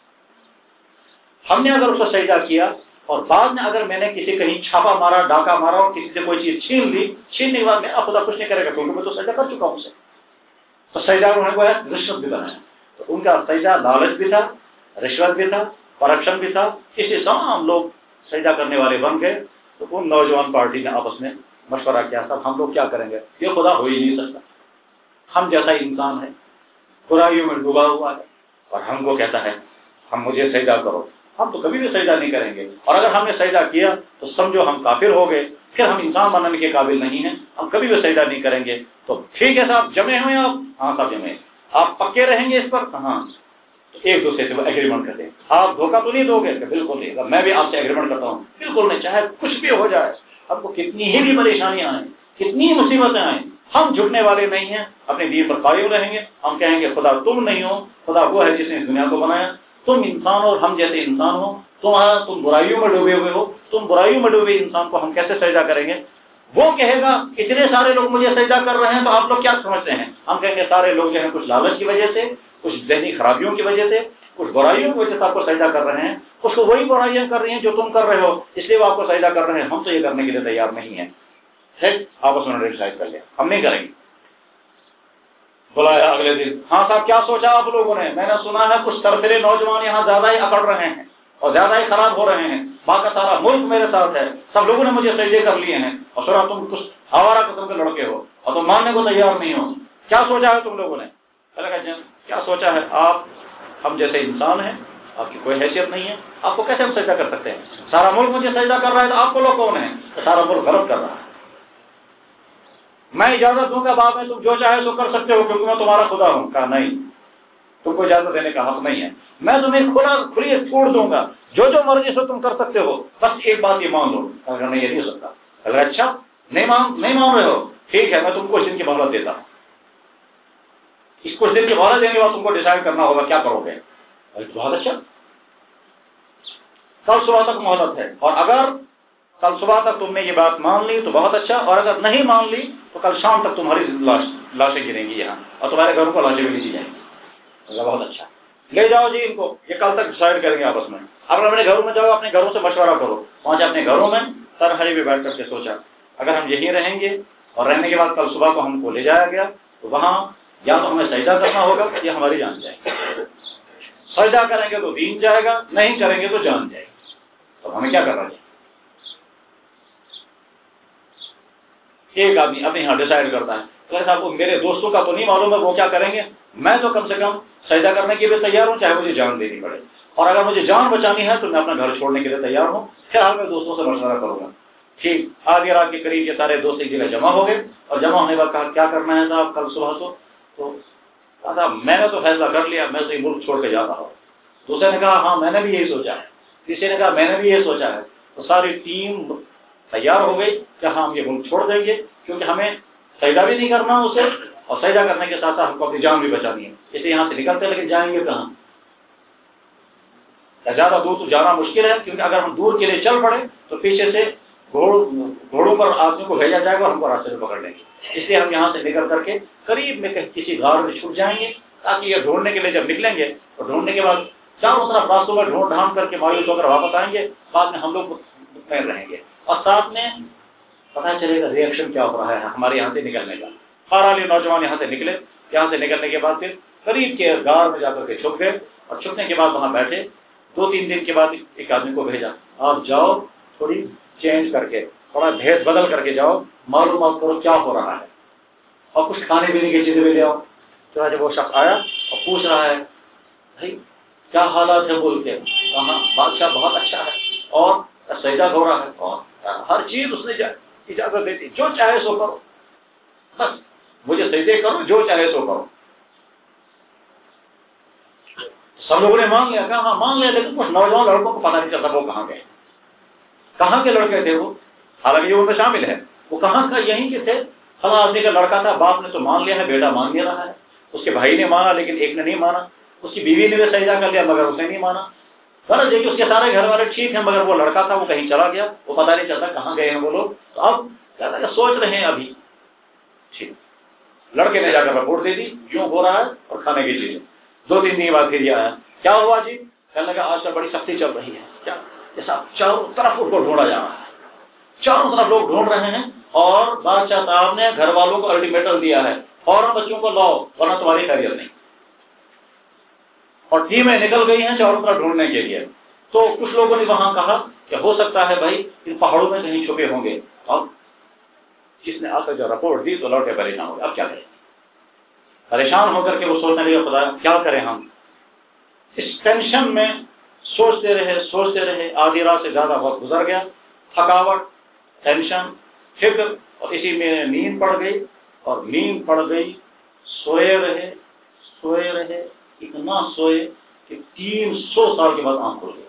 ہم نے اگر اس کو سجدہ کیا اور بعد میں اگر میں نے کسی کہیں چھاپا مارا، ڈاکہ مارا اور کسی سے کوئی چیز چھین لی، چھیننے کے بعد میرا خدا کچھ نہیں کرے گا کیونکہ میں تو سجدہ کر چکا ہوں اسے. تو سجدہ انہوں نے کو رشوت بھی بنایا. تو ان کا سجدہ لالچ بھی تھا، رشوت بھی تھا، کرپشن بھی تھا، اس لیے تمام لوگ سجدہ کرنے والے بن گئے. تو ان نوجوان پارٹی نے آپس میں مشورہ کیا صاحب ہم لوگ کیا کریں گے، یہ خدا ہو ہی نہیں سکتا، ہم جیسا انسان ہے برائیوں میں ڈوبا ہوا ہے اور ہم کو کہتا ہے ہم مجھے سجدہ کرو، ہم تو کبھی بھی سجدہ نہیں کریں گے، اور اگر ہم نے سجدہ کیا تو سمجھو ہم کافر ہو گئے، پھر ہم انسان بننے کے قابل نہیں ہیں، ہم کبھی بھی سجدہ نہیں کریں گے. تو ٹھیک ہے صاحب جمع ہوئے آپ، ہاں صاحب جمع، آپ پکے رہیں گے اس پر، ہاں ایک دوسرے سے وہ ایگریمنٹ کرتے ہیں. آپ دھوکہ تو نہیں دو گے، بالکل نہیں، میں بھی آپ سے ایگریمنٹ کرتا ہوں بالکل نہیں، چاہے کچھ بھی ہو جائے، آپ کو کتنی ہی بھی پریشانیاں آئیں، کتنی مصیبتیں آئیں، ہم جھکنے والے نہیں ہیں، اپنے دین پر قائم رہیں گے. ہم کہیں گے خدا تم نہیں ہو، خدا وہ ہے جس نے اس دنیا کو بنایا، تم انسان ہو اور ہم جیسے انسان ہو، تمہارا تم برائیوں میں ڈوبے ہوئے ہو، تم برائیوں میں ڈوبے انسان کو ہم کیسے سجدہ کریں گے. وہ کہے گا اتنے سارے لوگ مجھے سجدہ کر رہے ہیں تو آپ لوگ کیا سمجھتے ہیں، ہم کہیں گے سارے لوگ جو ہیں کچھ لالچ کی وجہ سے، کچھ ذہنی خرابیوں کی وجہ سے، کچھ برائیوں کی وجہ سے آپ کو سجدہ کر رہے ہیں، کچھ تو وہی برائیاں کر رہی ہیں جو تم کر رہے ہو اس لیے وہ آپ کو سجدہ کر رہے ہیں، ہم تو یہ کرنے کے لیے تیار نہیں ہیں. آپس میں ڈیسائڈ کر لیا ہم نہیں کریں گے. بلایا اگلے دن، ہاں صاحب کیا سوچا آپ لوگوں نے، میں نے سنا ہے کچھ سرفرے نوجوان یہاں زیادہ ہی اکڑ رہے ہیں اور زیادہ ہی خراب ہو رہے ہیں، باقی سارا ملک میرے ساتھ ہے، سب لوگوں نے مجھے سجدے کر لیے ہیں، اور سنا تم کچھ آوارہ قسم کے لڑکے ہو اور تم ماننے کو تیار نہیں ہو، کیا سوچا ہے تم لوگوں نے. کیا سوچا ہے آپ، ہم جیسے انسان ہیں، آپ کی کوئی حیثیت نہیں ہے، آپ کو کیسے ہم سجدہ کر سکتے ہیں، سارا ملک مجھے سجدہ کر رہا ہے تو آپ کو لوگ کون ہیں، سارا ملک غلط کر رہا ہے. میں اجازت دوں گا بعد میں تم جو چاہے تو کر سکتے ہو کیونکہ میں تمہارا خدا ہوں. کہا نہیں، تم کو اجازت دینے کا حق نہیں ہے، میں تمہیں کھلا کھلی چھوڑ دوں گا، جو جو مرضی سے تم کر سکتے ہو، بس ایک بات یہ مان لو. اگر نہیں یہ نہیں ہو سکتا، اگر اچھا نہیں مان نہیں مان رہے ہو ٹھیک ہے، میں تم کو اس دن کی مہلت دیتا ہوں، اس کچھ دن کی مہلت دینے کے بعد تم کو ڈیسائڈ کرنا ہوگا کیا کرو گے. بہت اچھا، کل صبح تک مہلت ہے، اور اگر کل صبح تک تم نے یہ بات مان لی تو بہت اچھا، اور اگر نہیں مان لی تو کل شام تک تمہاری لاش لاشیں گریں گی یہاں اور تمہارے گھروں کو لاشیں بھی لیجی جائیں گی. بہت اچھا، لے جاؤ جی ان کو، یہ کل تک ڈیسائڈ کریں گے آپس میں. اگر اپنے گھروں میں جاؤ، اپنے گھروں سے مشورہ کرو، پہنچے اپنے گھروں میں تنہائی میں بیٹھ کر کے سوچا اگر ہم یہیں رہیں گے اور رہنے کے بعد کل صبح کو ہم کو لے جایا گیا تو وہاں یا تو ہمیں سجدہ کرنا ہوگا یا ہماری جان جائے گی. سجدہ کریں گے تو دین جائے گا، نہیں کریں گے تو جان جائے گی. تو ہمیں کیا کرنا چاہیے. ایک آدمی اپنے یہاں ڈیسائڈ کرتا ہے کہ صاحب کو میرے دوستوں کا تو نہیں معلوم ہے وہ کیا کریں گے، میں تو کم سے کم سجدہ کرنے کے لیے تیار ہوں چاہے مجھے جان دینی پڑے. اور اگر مجھے جان بچانی ہے تو میں اپنا گھر چھوڑنے کے لیے تیار ہوں، پھر حال میں دوستوں سے مشورہ کروں گا۔ ٹھیک، آدھی رات کے قریب یہ سارے دوست ایک جگہ جمع ہو گئے، اور جمع ہونے کے بعد کہا کیا کرنا ہے صاحب کل صبح کو؟ تو کہا میں نے تو فیصلہ کر لیا، میں تو یہ ملک چھوڑ کے جا رہا ہوں۔ دوسرے نے کہا ہاں میں نے بھی یہی سوچا ہے، تیسرے نے کہا میں نے بھی یہی سوچا ہے۔ تو ساری ٹیم تیار ہو گئی کہ ہم یہ ملک چھوڑ دیں گے، کیونکہ ہمیں سجدہ بھی نہیں کرنا اسے، اور سجدہ کرنے کے ساتھ ساتھ ہم کو اپنی جان بھی بچانی ہے، اس لیے یہاں سے نکلتے، لیکن جائیں گے کہاں؟ زیادہ دور تو جانا مشکل ہے، کیونکہ اگر ہم دور کے لیے چل پڑے تو پیچھے سے گھوڑوں پر آدمی کو بھیجا جائے گا اور ہم کو راستے میں پکڑ لیں گے، اس لیے ہم یہاں سے نکل کر کے قریب میں کسی غار میں چھپ جائیں گے، تاکہ یہ ڈھونڈنے کے لیے جب نکلیں گے اور ڈھونڈنے کے بعد چاروں طرف راستوں میں ڈھونڈ ڈھانڈ کر کے مایوس ہو کر واپس آئیں گے، بعد میں ہم لوگ مطمئن رہیں گے، اور ساتھ میں پتہ چلے گا ریئیکشن کیا ہو رہا ہے ہمارے یہاں سے نکلنے کا۔ بہرحال یہ نوجوان یہاں سے نکلے، یہاں سے نکلنے کے بعد پھر قریب کے غار میں جا کر کے چھپ گئے، اور چھپنے کے بعد وہاں بیٹھے۔ دو تین دن کے بعد ایک آدمی کو بھیجا، آپ جاؤ تھوڑی چینج کر کے، تھوڑا بھیس بدل کر کے جاؤ، معلومات کرو کیا ہو رہا ہے، اور کچھ کھانے پینے کی چیزیں بھی لے آؤ۔ تو جب وہ شخص آیا اور پوچھ رہا ہے بھائی کیا حالات ہے بول کے، کہاں بادشاہ بہت اچھا ہے اور سجدہ ہو رہا ہے، اور ہر چیز اس نے اجازت دیتی، جو چاہے سو کرو، بس مجھے سجدے کرو، جو چاہے سو کرو۔ سب لوگوں نے مان لیا، کہا ہاں مان لیا، لیکن کچھ نوجوان لڑکوں کو پتہ نہیں چلتا وہ کہاں گئے، کہاں کے لڑکے تھے وہ، حالانکہ یہ ان میں شامل ہے، وہ کہاں کا یہیں کے تھے، فلاں آدمی کا لڑکا تھا، باپ نے تو مان لیا ہے، بیٹا مان نہیں رہا ہے، اس کے بھائی نے مانا لیکن ایک نے نہیں مانا، اس کی بیوی نے بھی سجدہ کر لیا مگر اس نے نہیں مانا، غرض یہ کہ اس کے سارے گھر والے ٹھیک ہیں مگر وہ لڑکا تھا وہ کہیں چلا گیا، وہ پتہ نہیں چلتا کہاں گئے ہیں وہ لوگ۔ تو اب کہتا کہ سوچ رہے ہیں ابھی، ٹھیک، لڑکے نے جا کر رپورٹ دے دی یوں ہو رہا ہے اور کھانے کی چیزیں۔ دو تین دن کے بعد پھر یہ آیا، کیا ہوا جی؟ کہنے لگا آج کل بڑی سختی چل رہی ہے، کیا جیسا چاروں طرف اس کو ڈھونڈا جا رہا ہے، چاروں طرف لوگ ڈھونڈ رہے ہیں، اور بادشاہ صاحب نے گھر والوں کو الٹیمیٹم دیا ہے فوراً بچوں کو لاؤ ورنہ تمہاری خیریت نہیں، اور ٹیمیں نکل گئی ہیں چاروں طرف ڈھونڈنے کے لیے۔ تو کچھ لوگوں نے وہاں کہا کہ ہو سکتا ہے بھائی ان پہاڑوں میں کہیں چھپے ہوں گے، اب جس نے آ کر جو رپورٹ دی تو لوٹے پریشان ہو گئے، اب کیا کریں؟ پریشان ہو کر کے وہ سوچنے لگے خدا کیا کریں ہم، اس ٹینشن میں سوچتے رہے سوچتے رہے آدھی رات سے زیادہ وقت گزر گیا، تھکاوٹ، ٹینشن، فکر، اور اسی میں نیند پڑ گئی، اور نیند پڑ گئی، سوئے رہے سوئے رہے اتنا سوئے کہ تین سو سال کے بعد آنکھ کھل گئی۔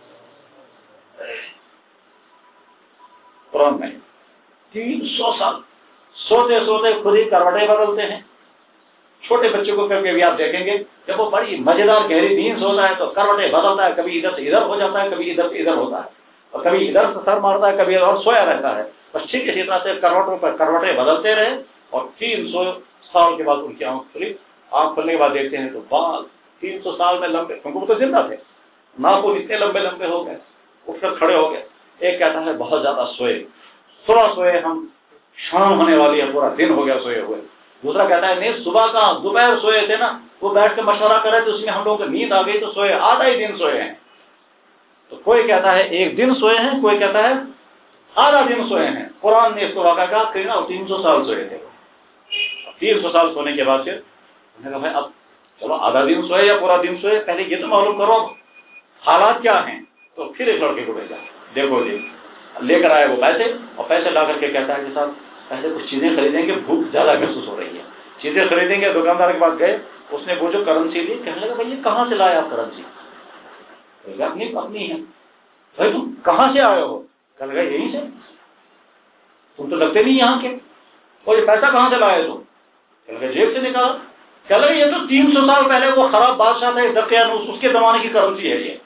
قرآن میں تین سو سال سوتے سوتے خود ہی کروٹیں بدلتے ہیں۔ چھوٹے بچوں کو کر کے بھی آپ دیکھیں گے جب وہ بڑی مزیدار گہری نیند سوتا ہے تو کروٹیں بدلتا ہے، کبھی ادھر سے ادھر ہو جاتا ہے، کبھی ادھر سے ادھر ہوتا ہے، اور کبھی ادھر سے سر مارتا ہے، کبھی اور سویا رہتا ہے، بس ٹھیک اسی طرح سے کروٹوں پر کروٹیں بدلتے رہے، اور تین سو سال کے بعد ان کی آنکھ کھلی۔ آنکھ کھلنے کے بعد دیکھتے ہیں تو بال تین سو سال میں لمبے، کیونکہ وہ تو زندہ تھے، ناخن اتنے لمبے لمبے ہو گئے، اٹھ کر کھڑے ہو گئے۔ ایک کہتا ہے بہت زیادہ سوئے، صبح سوئے ہم، شام ہونے والی ہے، پورا دن ہو گیا سوئے ہوئے۔ دوسرا کہتا ہے نہیں صبح کا دوپہر سوئے تھے نا، وہ بیٹھ کے مشورہ کر رہے تھے، اس میں ہم لوگوں کو نیند آ گئی تو سوئے، آدھا ہی دن سوئے ہیں۔ تو کوئی کہتا ہے ایک دن سوئے ہیں، کوئی کہتا ہے آدھا دن سوئے ہیں۔ قرآن نے اس کو واقعہ کہا کہ نا تین سو سال سوئے تھے۔ تین سو سال سونے کے بعد پھر انہوں نے کہا بھائی اب چلو آدھا دن سوئے یا پورا دن سوئے، پہلے یہ تو معلوم کرو حالات کیا ہیں۔ تو پھر ایک لڑکے کو بھیجا، دیکھو جی لے کر آئے وہ پیسے، اور پیسے لا کر کے کہتا ہے کہ صاحب پہلے کچھ چیزیں خریدیں گے، بھوک زیادہ محسوس ہو رہی ہے، چیزیں خریدیں گے۔ دکاندار کے پاس گئے، اس نے وہ جو کرنسی لی، کہنے لگا بھائی یہ کہاں سے لائے آپ کرنسی؟ اپنی اپنی ہے۔ بھائی تم کہاں سے آئے ہو؟ کہنے لگا یہیں سے، تم تو لگتے نہیں یہاں کے، اور یہ پیسہ کہاں سے لائے تم؟ کہنے لگا جیب سے نکالا۔ کہنے لگا یہ تو تین سو سال پہلے وہ خراب بادشاہ تھا دقیانوس، اس کے زمانے کی کرنسی ہے یہ۔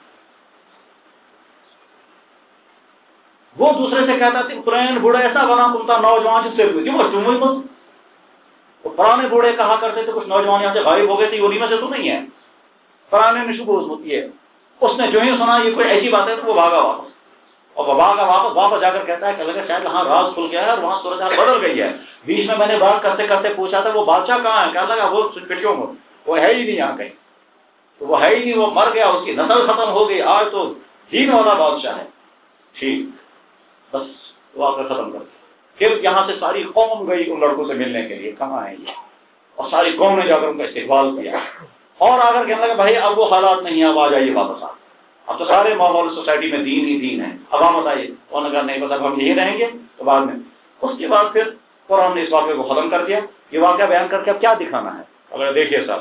وہ دوسرے سے کہتا تھا پرانے بوڑھے ایسا بنا کمتا نوجوان جس سے وہ تم وہ پرانے بوڑھے کہا کرتے تھے، کچھ نوجوان یہاں سے غائب ہو گئے تھے، انہیں میں سے تو نہیں ہے، پرانے میں شبہ ہوتی ہے۔ اس نے جو ہی سنا یہ کوئی ایسی بات ہے تو وہ بھاگا واپس، اور وہ بھاگا واپس واپس جا کر کہتا ہے کہ لگا شاید وہاں راز کھل گیا ہے اور وہاں صورتحال بدل گئی ہے۔ بیچ میں میں نے بات کرتے کرتے پوچھا تھا وہ بادشاہ کہاں ہے، کہنے لگا وہ پٹیوں میں، وہ ہے ہی نہیں یہاں کہیں، تو وہ ہے ہی نہیں، وہ مر گیا، اس کی نسل ختم ہو گئی، آج تو دین والا بادشاہ ہے۔ ٹھیک، بس وہ آ کر ختم کر دیا۔ پھر یہاں سے ساری قوم گئی ان لڑکوں سے ملنے کے لیے، کہاں ہیں یہ، اور ساری قوم نے جا کر ان کا استقبال کیا، اور آ کر کہنے لگا بھائی اب وہ حالات نہیں ہیں، اب آ جائیے واپس۔ آ اب تو سارے ماحول سوسائٹی میں دین ہی دین ہے. اب آپ بتائیے. انہوں نے کہا نہیں بس اب ہم یہی رہیں گے. تو بعد میں اس کے بعد پھر قرآن نے اس واقعے کو ختم کر دیا. یہ واقعہ بیان کر کے اب کیا دکھانا ہے؟ اگر دیکھیے صاحب،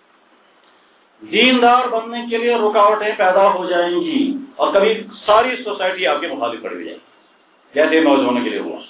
دیندار بننے کے لیے رکاوٹیں پیدا ہو جائیں گی اور کبھی ساری سوسائٹی آپ کے مخالف کھڑی ہو جائے گی، جیسے نوجوانوں کے لیے ہوا.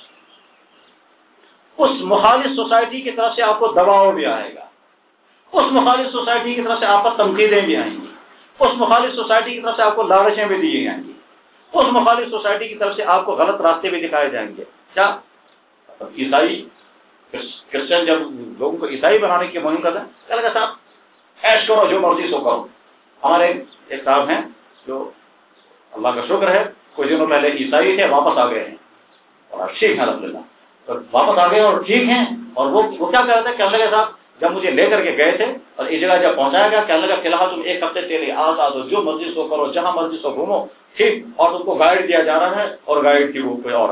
اس مخالف سوسائٹی کی طرف سے آپ کو دباؤ بھی آئے گا، اس مخالف سوسائٹی کی طرف سے آپ پر تنقیدیں بھی آئیں گی، اس مخالف سوسائٹی کی طرف سے آپ کو لالچیں بھی دی جائیں گی، اس مخالف سوسائٹی کی طرف سے آپ کو غلط راستے بھی دکھائے جائیں گے. کیا عیسائی کرسچن جب لوگوں کو عیسائی بنانے کی مہم کرتے ہیں، کیا لگا صاحب ایش کرو جو مرضی سو کرو. ہمارے ایک صاحب ہیں جو اللہ کا شکر ہے کچھ دنوں پہلے عیسائی تھے، واپس آ گئے ہیں اور ٹھیک ہے الحمد للہ، تو واپس آ گئے اور ٹھیک ہیں. اور وہ وہ کیا کہہ رہے تھے، کہنے لگے صاحب جب مجھے لے کر کے گئے تھے اور اس جگہ جب پہنچایا گیا، کہنے لگا فی الحال تم ایک ہفتے کے لیے آزاد ہو، جو مرضی سو کرو، جہاں مرضی سو گھومو، ٹھیک. اور تم کو گائیڈ دیا جا رہا ہے اور گائیڈ کی وہ کوئی اور.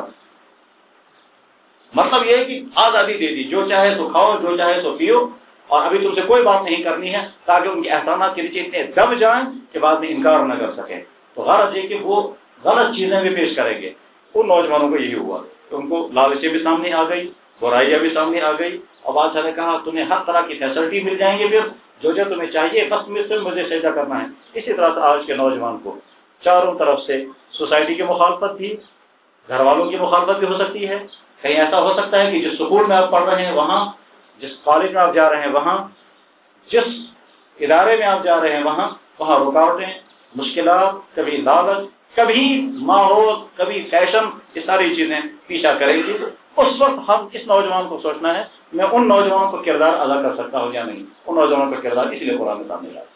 مطلب یہ ہے کہ آزادی دے دی، جو چاہے سو کھاؤ، جو چاہے سو پیو، اور ابھی تم سے کوئی بات نہیں کرنی ہے تاکہ ان کے احسانات کے نیچے اتنے دب جائیں کہ بعد میں انکار نہ کر سکیں. تو غرض یہ کہ وہ غلط چیزیں بھی پیش کریں گے. ان نوجوانوں کو یہی ہوا کہ ان کو لالچیں بھی سامنے آ گئی، برائیاں بھی سامنے آ گئی، اور بادشاہ نے کہا تمہیں ہر طرح کی فیسلٹی مل جائیں گے، پھر جو جو تمہیں چاہیے بس مجھ سے مجھے سجدہ کرنا ہے. اسی طرح سے آج کے نوجوان کو چاروں طرف سے سوسائٹی کی مخالفت بھی، گھر والوں کی مخالفت بھی ہو سکتی ہے. کہیں ایسا ہو سکتا ہے کہ جس اسکول میں آپ پڑھ رہے ہیں وہاں، جس کالج میں آپ جا رہے ہیں وہاں، جس ادارے میں آپ جا رہے ہیں وہاں وہاں رکاوٹیں، مشکلات، کبھی لالچ، کبھی ماحول، کبھی فیشن، یہ ساری چیزیں پیچھا کریں گی. اس وقت ہم اس نوجوان کو سوچنا ہے میں ان نوجوانوں کا کردار ادا کر سکتا ہوں یا نہیں. ان نوجوانوں کا کردار اس لیے قرآن کے سامنے لایا.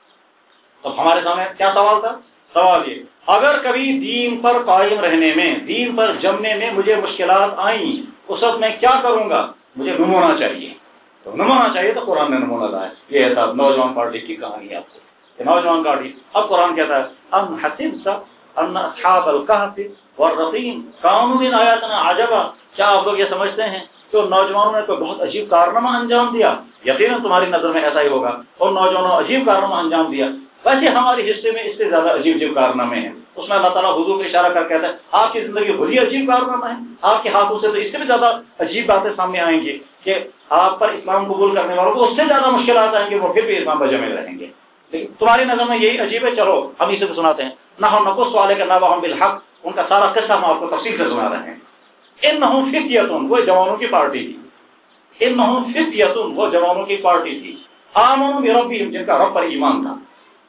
تو ہمارے سامنے کیا سوال تھا؟ سوال یہ اگر کبھی دین پر قائم رہنے میں، دین پر جمنے میں مجھے مشکلات آئیں، اس وقت میں کیا کروں گا؟ مجھے نمونا چاہیے. تو نمونا چاہیے تو قرآن نے نمونہ لایا. یہ ہے صاحب نوجوان پارٹی کی کہانی ہے. آپ کو یہ نوجوان پارٹی اب قرآن کہتا ہے ام حسبت ان اصحاب الکہف والرقیم کانوا من آیاتنا عجبا. کیا آپ لوگ یہ سمجھتے ہیں کہ نوجوانوں نے کوئی بہت عجیب کارنامہ انجام دیا؟ یقیناً تمہاری نظر میں ایسا ہی ہوگا. اور نوجوانوں عجیب کارنامہ انجام دیا. ویسے ہماری حصے میں اس سے زیادہ عجیب عجیب کارنامے ہیں. اس میں اللہ تعالیٰ حضور کو اشارہ کر کہتا ہے آپ کی زندگی خود ہی عجیب کارنامہ ہے. آپ کے ہاتھوں سے تو اس سے بھی زیادہ عجیب باتیں سامنے آئیں گی کہ آپ پر اسلام قبول کرنے والوں کو اس سے زیادہ مشکلات آئیں گے، وہ پھر بھی اسلام پر جمے رہیں گے. لیکن تمہاری نظر میں یہی عجیب ہے، چلو ہم اسے سناتے ہیں. نہ ہم نقص والے کا نبأہم بالحق، ان کا سارا قصہ ہم آپ کو تفصیل سے سنا رہے ہیں. انہم فتیۃ، وہ جوانوں کی پارٹی تھی. انہم فتیۃ، وہ جوانوں کی پارٹی تھی. آمنوا بربہم، جن کا رب پر ایمان تھا.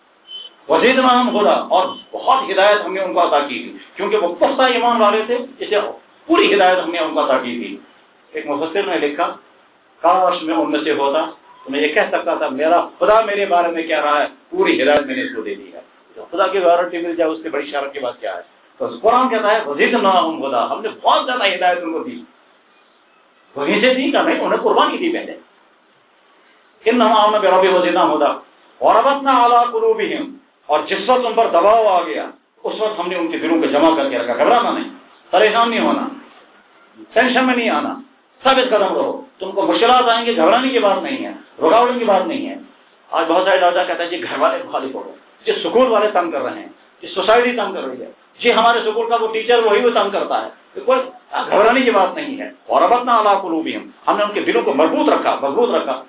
وزیدناہم ہدی، اور بہت ہدایت ہم نے ان کو عطا کی تھی، کیونکہ وہ پختہ ایمان والے تھے، اسے پوری ہدایت ہم نے ان کو عطا کی تھی. ایک مفسر نے لکھا کاش میں ان میں سے ہوتا تو میں یہ کہہ سکتا تھا میرا خدا میرے بارے میں کہہ رہا ہے، پوری ہدایت میں نے اس کو دے دی ہے. تو خدا کی گارنٹی مل جائے اس سے بڑی شرف کی بات کیا ہے؟ تو قرآن کہتا ہے وزیدناہم ہدی، ہم نے بہت زیادہ ہدایت ان کو دی. وہیں سے دی کہ نہیں، انہیں قربانی دی پہلے. انہم آمنوا بربہم وزدناہم ہدی وربطنا علی قلوبہم، اور جس وقت ان پر دباؤ آ گیا اس وقت ہم نے ان کے دلوں کو جمع کر کے رکھا. گھبرانا نہیں، پریشان نہیں ہونا، ٹینشن میں نہیں آنا، ثابت قدم رہو. تم کو مشکلات آئیں گے، گھبرانے کی بات نہیں ہے، رکاوٹ کی بات نہیں ہے. آج بہت سارے نوجوان کہتے ہیں جی گھر والے مخالف ہو گئے، جی سکول والے تنگ کر رہے ہیں، جی سوسائٹی تنگ کر رہی ہے، جی ہمارے سکول کا وہ ٹیچر وہی وہ تنگ کرتا ہے. کوئی گھبرانے کی بات نہیں ہے. وربطنا علی قلوبہم، ہم نے ان کے دلوں کو مربوط رکھا، مضبوط رکھا.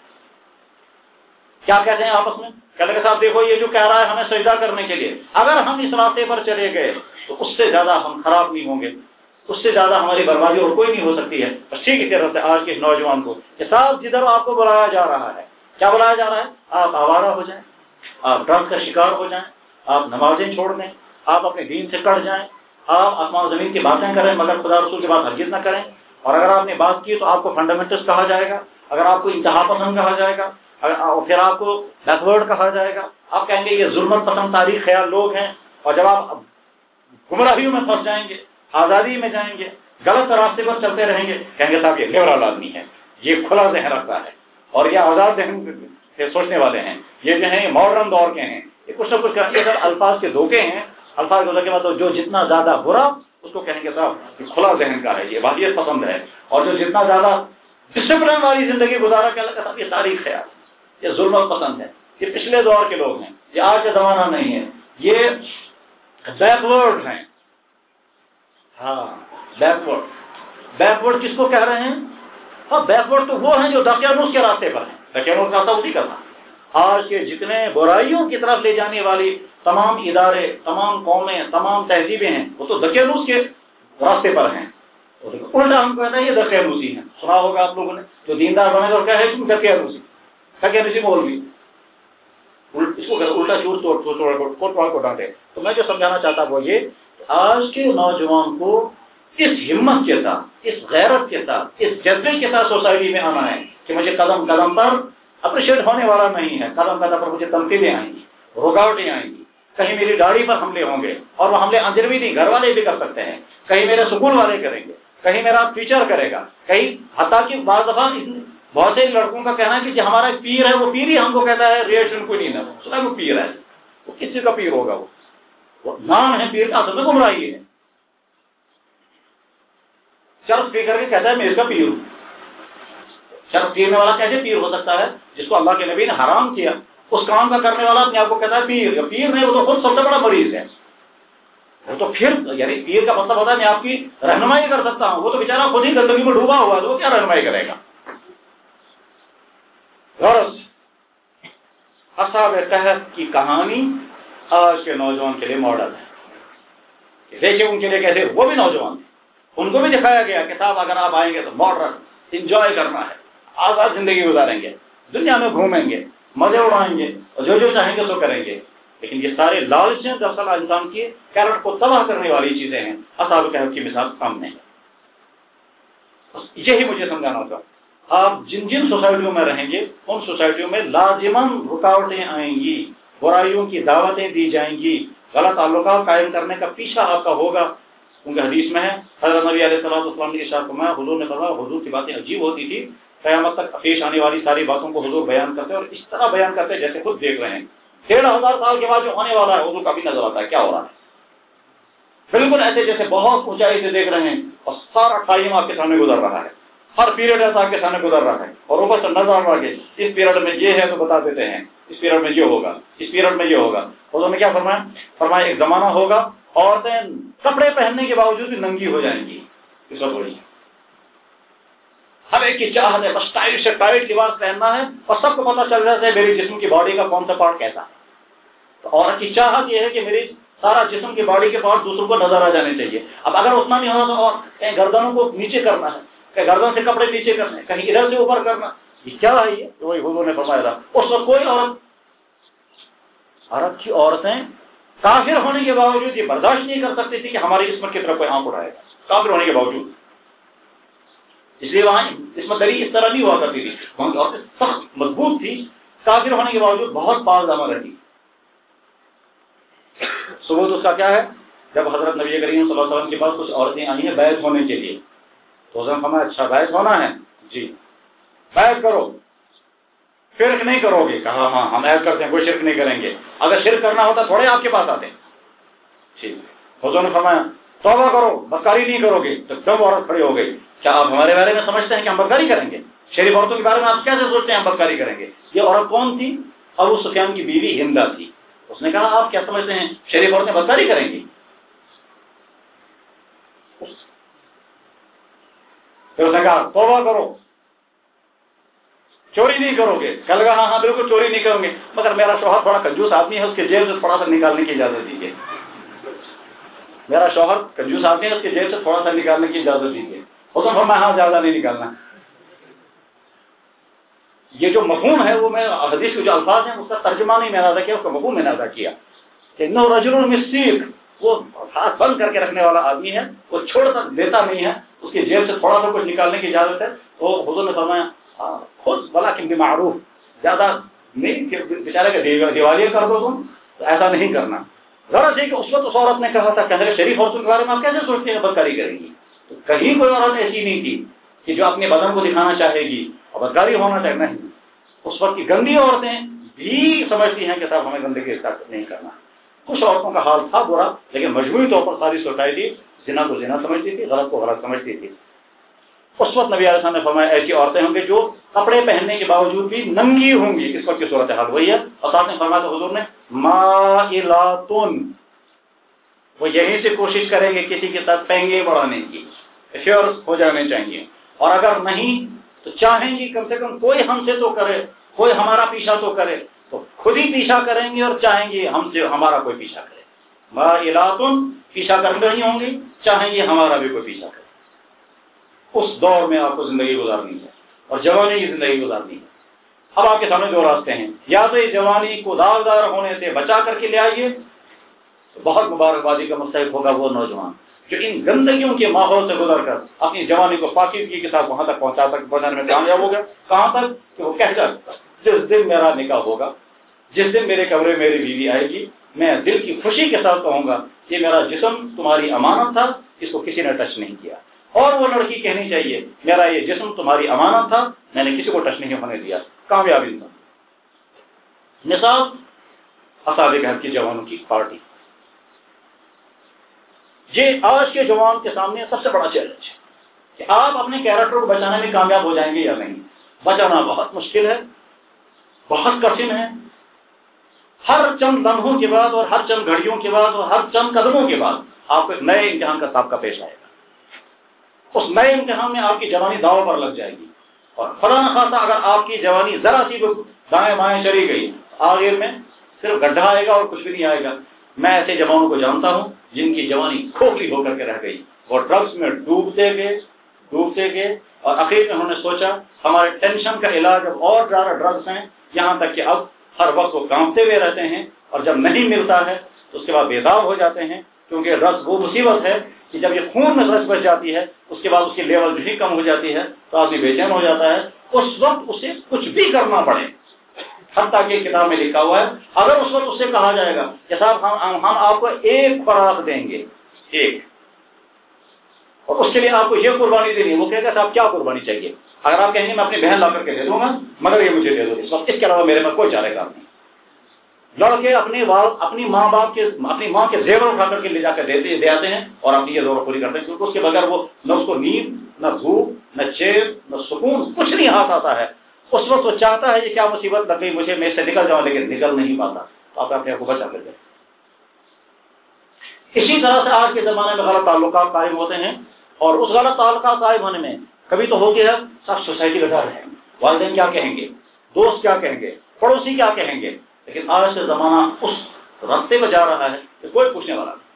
کیا کہتے ہیں آپس میں؟ کہتے ہیں صاحب دیکھو یہ جو کہہ رہا ہے ہمیں سجدہ کرنے کے لیے، اگر ہم اس راستے پر چلے گئے تو اس سے زیادہ ہم خراب نہیں ہوں گے، اس سے زیادہ ہماری بربادی اور کوئی نہیں ہو سکتی ہے. بس ٹھیک ہے سے آج کے نوجوان کو کہ صاحب جدھر آپ کو بلایا جا رہا ہے، کیا بلایا جا رہا ہے؟ آپ آوارہ ہو جائیں، آپ ڈرگ کا شکار ہو جائیں، آپ نمازیں چھوڑ دیں، آپ اپنے دین سے کٹ جائیں، آپ آسمان زمین کی باتیں کریں مگر خدا رسول کی بات ہرگز نہ کریں. اور اگر آپ نے بات کی تو آپ کو فنڈامنٹلسٹ کہا جائے گا، اگر آپ کو انتہا پسند کہا جائے گا، پھر آپ کو بیکورڈ کہا جائے گا. آپ کہیں گے یہ ظلمت پسند تاریخ خیال لوگ ہیں. اور جب آپ گمراہیوں میں پھنس جائیں گے، آزادی میں جائیں گے، غلط راستے پر چلتے رہیں گے، کہیں گے صاحب یہ لبرل آدمی ہے، یہ کھلا ذہن رکھتا ہے اور یہ آزاد ذہن سے سوچنے والے ہیں، یہ جو ہیں ماڈرن دور کے ہیں، یہ کچھ نہ کچھ یہ سب الفاظ کے دھوکے ہیں. الفاظ کے دھوکے کے بعد جو جتنا زیادہ برا اس کو کہیں گے صاحب یہ کھلا ذہن کا ہے، یہ واقعیت پسند ہے. اور جو جتنا زیادہ ڈسپلن والی زندگی گزارا کیا لگا صاحب یہ تاریخ خیال، یہ ظلمت پسند ہے، یہ پچھلے دور کے لوگ ہیں، یہ آج کا زمانہ نہیں ہے، یہ بیکورڈ ہیں. ہاں بیکورڈ. بیکورڈ کس کو کہہ رہے ہیں؟ ہاں بیکورڈ تو وہ ہیں جو دقیانوس کے راستے پر ہیں. دقیانوس راستہ اسی کا تھا. آج کے جتنے برائیوں کی طرف لے جانے والی تمام ادارے، تمام قومیں، تمام تہذیبیں ہیں، وہ تو دقیانوس کے راستے پر ہیں. الٹا ہم کہتے ہیں یہ دقیانوسی ہیں. سنا ہوگا آپ لوگوں نے، جو دیندار بنے اور کہے تم دقیانوسی دقیانوسی مولوی، اس کو الٹا چور توڑ کو ڈانٹے. تو میں جو سمجھانا چاہتا وہ یہ، آج کے نوجوان کو اس ہمت کے ساتھ، اس غیرت کے ساتھ، اس جذبے کے ساتھ سوسائٹی میں آنا ہے کہ مجھے قدم قدم پر اپریشیٹ ہونے والا نہیں ہے. قدم قدم پر مجھے تنقیدیں آئیں گی، رکاوٹیں آئیں گی، کہیں میری داڑھی پر حملے ہوں گے، اور وہ حملے اندر بھی نہیں، گھر والے بھی کر سکتے ہیں، کہیں میرے سکول والے کریں گے، کہیں میرا ٹیچر کرے گا، کہیں حتیٰ کہ بعض دفعہ بہت سے لڑکوں کا کہنا ہے کہ جو ہمارا پیر ہے وہ پیر ہی ہم کو کہتا ہے ریئیکشن کوئی نہیں ہے، سنا وہ پیر ہے. وہ کس کا پیر ہوگا؟ وہ نام ہے پیر کا، اصل میں گمراہی ہے. چرچ پی کر کے کہتا ہے میں اس کا پیر ہوں. چرچ پیرنے والا کیسے پیر ہو سکتا ہے جس کو اللہ کے نبی نے حرام کیا؟ اس کام کا کرنے والا اپنے آپ کو کہتا ہے پیر. پیر نہیں، وہ تو خود سب سے بڑا مریض ہے. وہ تو پھر یعنی پیر کا مطلب ہوتا ہے میں آپ کی رہنمائی کر سکتا ہوں. وہ تو بیچارہ خود ہی گندگی میں ڈوبا ہوا ہے، تو وہ کیا رہنمائی کرے گا؟ غرض اصحاب کہف کی کہانی آج کے نوجوان کے لیے ماڈل ہے. دیکھیں ان کے لیے کیسے وہ بھی نوجوان تھے، ان کو بھی دکھایا گیا کہ صاحب اگر آپ آئیں گے تو ماڈرن انجوائے کرنا ہے، آزاد زندگی گزاریں گے، دنیا میں گھومیں گے، مزے اڑائیں گے، اور جو جو چاہیں گے تو کریں گے. لیکن یہ سارے لالچیں دراصل انسان کی کیریکٹر کو تباہ کرنے والی چیزیں ہیں. اصحاب کہف کی مثال سامنے ہے. یہی مجھے سمجھانا تھا. آپ جن جن سوسائٹیوں میں رہیں گے ان سوسائٹیوں میں لازماً رکاوٹیں آئیں گی، برائیوں کی دعوتیں دی جائیں گی، غلط تعلقات قائم کرنے کا پیچھا آپ کا ہوگا. کیونکہ حدیث میں ہے حضرت نبی علیہ الصلوۃ والسلام نے ارشاد فرمایا، حضور نے فرمایا، حضور کی باتیں عجیب ہوتی تھی، قیامت تک پیش آنے والی ساری باتوں کو حضور بیان کرتے اور اس طرح بیان کرتے جیسے خود دیکھ رہے ہیں. ڈیڑھ ہزار سال کے بعد جو ہونے والا ہے حضور کا بھی نظر آتا ہے کیا ہو رہا ہے، بالکل ایسے جیسے بہت اونچائی سے دیکھ رہے ہیں اور سارا ٹائم آپ کے سامنے گزر رہا ہے، ہر پیریڈ ایسا آپ کے سامنے گزر رہا ہے، اور اوپر سے نظر آ کے اس پیریڈ میں یہ ہے تو بتا دیتے ہیں اس پیریڈ میں یہ ہوگا، اس پیریڈ میں یہ ہوگا. حضور نے کیا فرمایا؟ فرمایا ایک زمانہ ہوگا عورتیں کپڑے پہننے کے باوجود بھی ننگی ہو جائیں گی. اس وقت ہوئی ہر ایک کی چاہت ہے بس ٹائٹ سے ٹائٹ لباس پہننا ہے، اور سب کو پتہ چل جاتا ہے میری جسم کی باڈی کا کون سا پارٹ کیسا ہے. تو عورت کی چاہت یہ ہے کہ میری سارا جسم کی باڈی کے پارٹ دوسروں کو نظر آ جانے چاہیے. اب اگر اتنا نہیں ہونا تو اور کہیں گردنوں کو نیچے کرنا ہے، کہ گردن سے کپڑے نیچے کرنے، کہیں ادھر سے اوپر کرنا، یہ کیا ہے؟ یہ وہی حضور نے فرمایا تھا. اس وقت کوئی عورت، عرب کی عورتیں کافر ہونے کے باوجود یہ برداشت نہیں کر سکتی تھی کہ ہماری عصمت کی طرف کوئی آنکھ اڑائے گا، کافر ہونے کے باوجود. اس لیے وہاں عصمت دری اس طرح نہیں ہوا کرتی تھی، وہاں کی عورتیں سخت مضبوط تھی، کافر ہونے کے باوجود بہت پاک دامن رہتی. ثبوت اس کا کیا ہے؟ جب حضرت نبی کریم صلی اللہ علیہ وسلم کے پاس کچھ عورتیں آئی ہیں بیعت ہونے کے لیے، تو حضرت فرمایا اچھا بیعت ہونا ہے، جی بیعت کرو، شرک نہیں کرو گے؟ کہا ہاں ہم ایسا کرتے ہیں، کوئی شرک نہیں کریں گے. اگر شرک کرنا ہوتا تھوڑے آپ کے پاس آتے. ٹھیک. حضور نے فرمایا توبہ کرو، بدکاری نہیں کرو گے. تو جب عورت کھڑی ہو گئی، کیا آپ ہمارے بارے میں سمجھتے ہیں کہ ہم بدکاری کریں گے؟ شریف عورتوں کے بارے میں آپ کیسے سوچتے ہیں ہم بدکاری کریں گے؟ یہ عورت کون تھی؟ ابو سفیان کی بیوی ہندا تھی. اس نے کہا آپ کیا سمجھتے ہیں شریف عورتیں بدکاری کریں گی؟ پھر اس نے کہا توبہ کرو، چوری نہیں کرو گے. کل کہا ہاں بالکل چوری نہیں کروں گے، مگر میرا شوہر تھوڑا کنجوس آدمی ہے، اس کے جیب سے تھوڑا سا نکالنے کی اجازت دیجیے. میرا شوہر کنجوس آدمی ہے، اس کے جیب سے تھوڑا سا نکالنے کی اجازت دیجیے. اس نے فرمایا ہاں زیادہ نہیں نکالنا. یہ جو مفہوم ہے وہ میں حدیث کے جو الفاظ ہیں اس کا ترجمہ نہیں میں نے ادا کیا، اس کا مفہوم میں نے ادا کیا کہ نو رجل مسیق، وہ ہاتھ بند کر کے رکھنے والا آدمی ہے، وہ چھوڑتا دیتا نہیں ہے، اس کی جیب سے تھوڑا سا کچھ نکالنے کی اجازت ہے. تو حضور نے فرمایا خود بلا کہ معروف، زیادہ نہیں کہ بیچارے کا دیوالیہ کر دو تم، تو ایسا نہیں کرنا. غرض ہے کہ اس وقت اس عورت نے کہا تھا کہ شریف عورتوں کے بارے میں آپ کیسے سوچتے ہیں بدکاری کریں گی؟ تو کہیں کوئی عورت ایسی نہیں تھی کہ جو اپنے بدن کو دکھانا چاہے گی اور بدکاری ہونا چاہے. نہیں، اس وقت کی گندی عورتیں بھی سمجھتی ہیں کہ صاحب ہمیں گندگی نہیں کرنا. کچھ عورتوں کا حال تھا برا، لیکن مجموعی طور پر ساری سوسائٹی زنا کو زنا سمجھتی تھی، غلط کو غلط سمجھتی تھی. اس وقت نبی علیہ السلام نے فرمایا ایسی عورتیں ہوں گی جو کپڑے پہننے کے باوجود بھی ننگی ہوں گی. اس وقت کی صورت حال وہی ہے. اور ساتھ میں فرمایا تو حضور نے مائلاتن، وہ یہیں سے کوشش کریں گے کسی کے ساتھ پینگے بڑھانے کی، افیئرس ہو جانے چاہیے، اور اگر نہیں تو چاہیں گے کم سے کم کوئی ہم سے تو کرے، کوئی ہمارا پیچھا تو کرے، تو خود ہی پیچھا کریں گے اور چاہیں گے ہم سے ہمارا کوئی پیچھا کرے، مائلاتن پیچھا کر رہی ہوں گی، چاہیں گے ہمارا بھی کوئی پیچھا کرے۔ اس دور میں آپ کو زندگی گزارنی ہے اور جوانی کی زندگی گزارنی ہے۔ اب آپ کے سامنے دو راستے ہیں، یا تو یہ جوانی کو داغدار ہونے سے بچا کر کے لے آئیے، تو بہت مبارکبادی کا مستحق ہوگا وہ نوجوان جو ان گندگیوں کے ماحول سے گزر کر اپنی جوانی کو پاکیزگی کے ساتھ وہاں تک پہنچا تک پہنچانے میں کامیاب ہوگا۔ کہاں تک کہ وہ کہہ کر جس دن میرا نکاح ہوگا، جس دن میرے کمرے میری بیوی آئے گی، میں دل کی خوشی کے ساتھ کہوں گا کہ میرا جسم تمہاری امانت تھا، اس کو کسی نے ٹچ نہیں کیا، اور وہ لڑکی کہنی چاہیے میرا یہ جسم تمہاری امانت تھا، میں نے کسی کو ٹچ نہیں ہونے دیا۔ کامیاب انسان۔ مثال اصحاب کہف کی جوانوں کی پارٹی، یہ آج کے جوان کے سامنے سب سے بڑا چیلنج ہے کہ آپ اپنے کیریکٹر کو بچانے میں کامیاب ہو جائیں گے یا نہیں۔ بچانا بہت مشکل ہے، بہت کٹھن ہے۔ ہر چند لمحوں کے بعد اور ہر چند گھڑیوں کے بعد اور ہر چند قدموں کے بعد آپ کو ایک نئے امتحان کا سابقہ پیش آئے گا۔ اس نئے امتحان میں آپ کی جوانی داؤ پر لگ جائے گی، اور خدا نخواستہ اگر آپ کی جوانی ذرا سی دائیں بائیں چلی گئی، آخر میں صرف گڈھا آئے گا اور کچھ بھی نہیں آئے گا۔ میں ایسے جوانوں کو جانتا ہوں جن کی جوانی کھوکھلی ہو کر کے رہ گئی، اور ڈرگس میں ڈوبتے گئے ڈوبتے گئے اور آخر میں انہوں نے سوچا ہمارے ٹینشن کا علاج اب اور زیادہ ڈرگس ہیں، یہاں تک کہ اب ہر وقت وہ کانپتے ہوئے رہتے ہیں، اور جب نہیں ملتا ہے تو اس کے بعد بیدار ہو جاتے ہیں، کیونکہ ڈرگس وہ مصیبت ہے کہ جب یہ خون میں ڈرگس بچ جاتی ہے اس کے بعد اس کی لیول بھی کم ہو جاتی ہے تو آدمی بے چین ہو جاتا ہے۔ اس وقت اسے کچھ بھی کرنا پڑے، حتیٰ کہ کتاب میں لکھا ہوا ہے اگر اس وقت اس سے کہا جائے گا کہ صاحب ہم ہم آپ کو ایک خوراک دیں گے، ایک، اور اس کے لیے آپ کو یہ قربانی دینی ہے، وہ کہے گا صاحب کیا قربانی چاہیے؟ اگر آپ کہیں گے میں اپنی بہن لا کر کے دے دوں گا مگر یہ مجھے دے دو اس وقت، اس کے علاوہ میرے پاس کوئی چارہ کار نہیں۔ لڑکے اپنے اپنی ماں باپ کے اپنی ماں کے زیور اٹھا کر کے لے جا کر دیتے دے آتے ہیں اور اپنی یہ ضرورت پوری کرتے ہیں، کیونکہ اس کے بغیر وہ نہ اس کو نیند، نہ بھوک، نہ چین، نہ سکون، کچھ نہیں ہاتھ آتا ہے۔ اس وقت وہ چاہتا ہے یہ کیا مصیبت لگ گئی مجھے، میں اس سے نکل جاؤں، لیکن نکل نہیں پاتا، تو آپ اپنے آپ کو بچا کر دیں۔ اسی طرح سے آج کے زمانے میں غلط تعلقات قائم ہوتے ہیں، اور اس غلط تعلقات قائم ہونے میں کبھی تو ہو گیا سب سوسائٹی کا ڈر ہے، والدین کیا کہیں گے، دوست کیا کہیں گے، پڑوسی کیا کہیں گے، لیکن آج سے زمانہ اس راستے پہ جا رہا ہے کہ کوئی پوچھنے والا نہیں،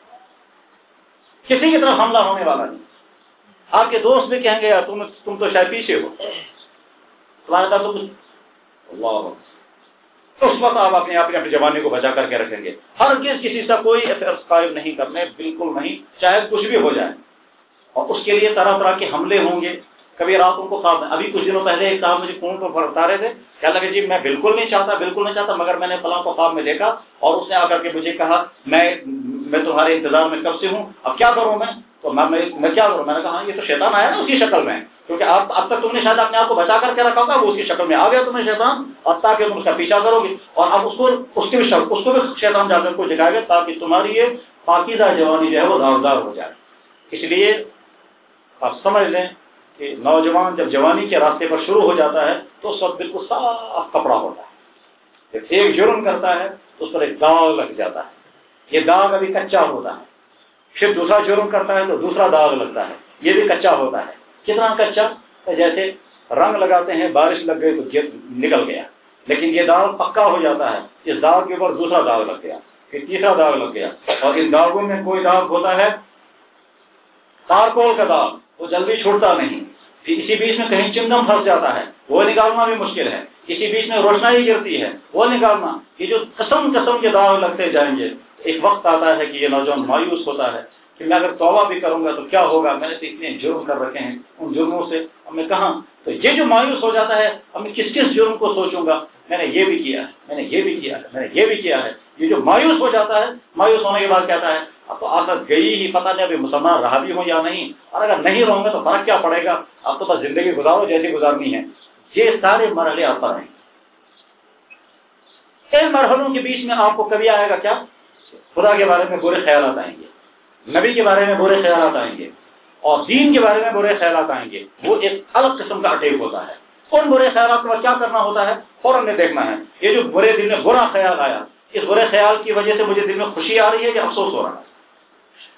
کسی کی طرف حملہ ہونے والا نہیں۔ آپ کے دوست بھی کہیں گے یار تم تم تو شاید پیچھے ہو، تمہارے پاس تو کچھ اللہ، اس وقت آپ اپنے آپ اپنی جوانی کو بچا کر کے رکھیں گے۔ ہرگز کسی سے کوئی افیئرس قائم نہیں کرنے، بالکل نہیں، چاہے کچھ بھی ہو جائے، اور اس کے لیے طرح طرح کے حملے ہوں گے۔ کبھی راتوں کو خواب میں، ابھی کچھ دنوں پہلے ایک صاحب مجھے فون پر بتا رہے تھے، کیا لگے جی میں بالکل نہیں چاہتا بالکل نہیں چاہتا مگر میں نے فلاں کو خواب میں دیکھا اور اس نے آ کر کے مجھے کہا میں میں تمہارے انتظار میں کب سے ہوں، اب کیا کروں میں؟ تو میں میں کیا کروں؟ میں نے کہا ہاں یہ تو شیطان آیا نا اسی شکل میں، کیونکہ اب اب تک تم نے شاید اپنے آپ کو بچا کر کے رکھا ہوگا، وہ اس کی شکل میں آ گیا تمہیں شیطان، اور تاکہ تم اس کا پیچھا کرو گے، اور اب اس کو اس کی بھی اس کو بھی شیطان جا کر کو جگائے گا تاکہ تمہاری یہ پاکیزہ جوانی جو ہے وہ داغدار ہو جائے۔ اس لیے آپ سمجھ لیں کہ نوجوان جب جوانی کے راستے پر شروع ہو جاتا ہے تو اس وقت بالکل صاف کپڑا ہوتا ہے، جب ایک جرم کرتا ہے تو اس پر ایک داغ لگ جاتا ہے، یہ داغ ابھی کچا ہوتا ہے، پھر دوسرا جرم کرتا ہے تو دوسرا داغ لگتا ہے، یہ بھی کچا ہوتا ہے۔ کتنا کچا؟ جیسے رنگ لگاتے ہیں، بارش لگ گئی تو نکل گیا، لیکن یہ داغ پکا ہو جاتا ہے، اس داغ کے اوپر دوسرا داغ لگ گیا، پھر تیسرا داغ لگ گیا، اور ان داغوں میں کوئی داغ ہوتا ہے تارکول کا داغ، وہ جلدی چھوٹتا نہیں، اسی بیچ میں کہیں چنگم پھنس جاتا ہے، وہ نکالنا بھی مشکل ہے، اسی بیچ میں روشنائی گرتی ہے، وہ نکالنا، یہ جو قسم قسم کے داغ لگتے جائیں گے، ایک وقت آتا ہے کہ یہ نوجوان مایوس ہوتا ہے کہ میں اگر توبہ بھی کروں گا تو کیا ہوگا، میں نے تو اتنے جرم کر رکھے ہیں، ان جرموں سے اب میں کہاں، تو یہ جو مایوس ہو جاتا ہے اب میں کس کس جرم کو سوچوں گا، میں نے یہ بھی کیا ہے، میں نے یہ بھی کیا ہے، میں نے یہ بھی کیا ہے، یہ جو مایوس ہو جاتا ہے، مایوس ہونے کے بعد کہتا ہے اب تو عادت گئی ہی، پتہ نہیں ابھی مسلمان رہا بھی ہوں یا نہیں، اور اگر نہیں رہوں گا تو فرق کیا پڑے گا، اب تو بس زندگی گزارو جیسی گزارنی ہے۔ یہ سارے مرحلے آپ پر ہیں، ان مرحلوں کے بیچ میں آپ کو کبھی آئے گا کیا، خدا کے بارے میں برے خیالات آئیں گے، نبی کے بارے میں برے خیالات آئیں گے، اور دین کے بارے میں برے خیالات آئیں گے، وہ ایک الگ قسم کا اٹیک ہوتا ہے۔ ان برے خیالات کا کیا کرنا ہوتا ہے، فوراً نے دیکھنا ہے یہ جو برے دل میں برا خیال آیا، اس برے خیال کی وجہ سے مجھے دل میں خوشی آ رہی ہے یا افسوس ہو رہا ہے،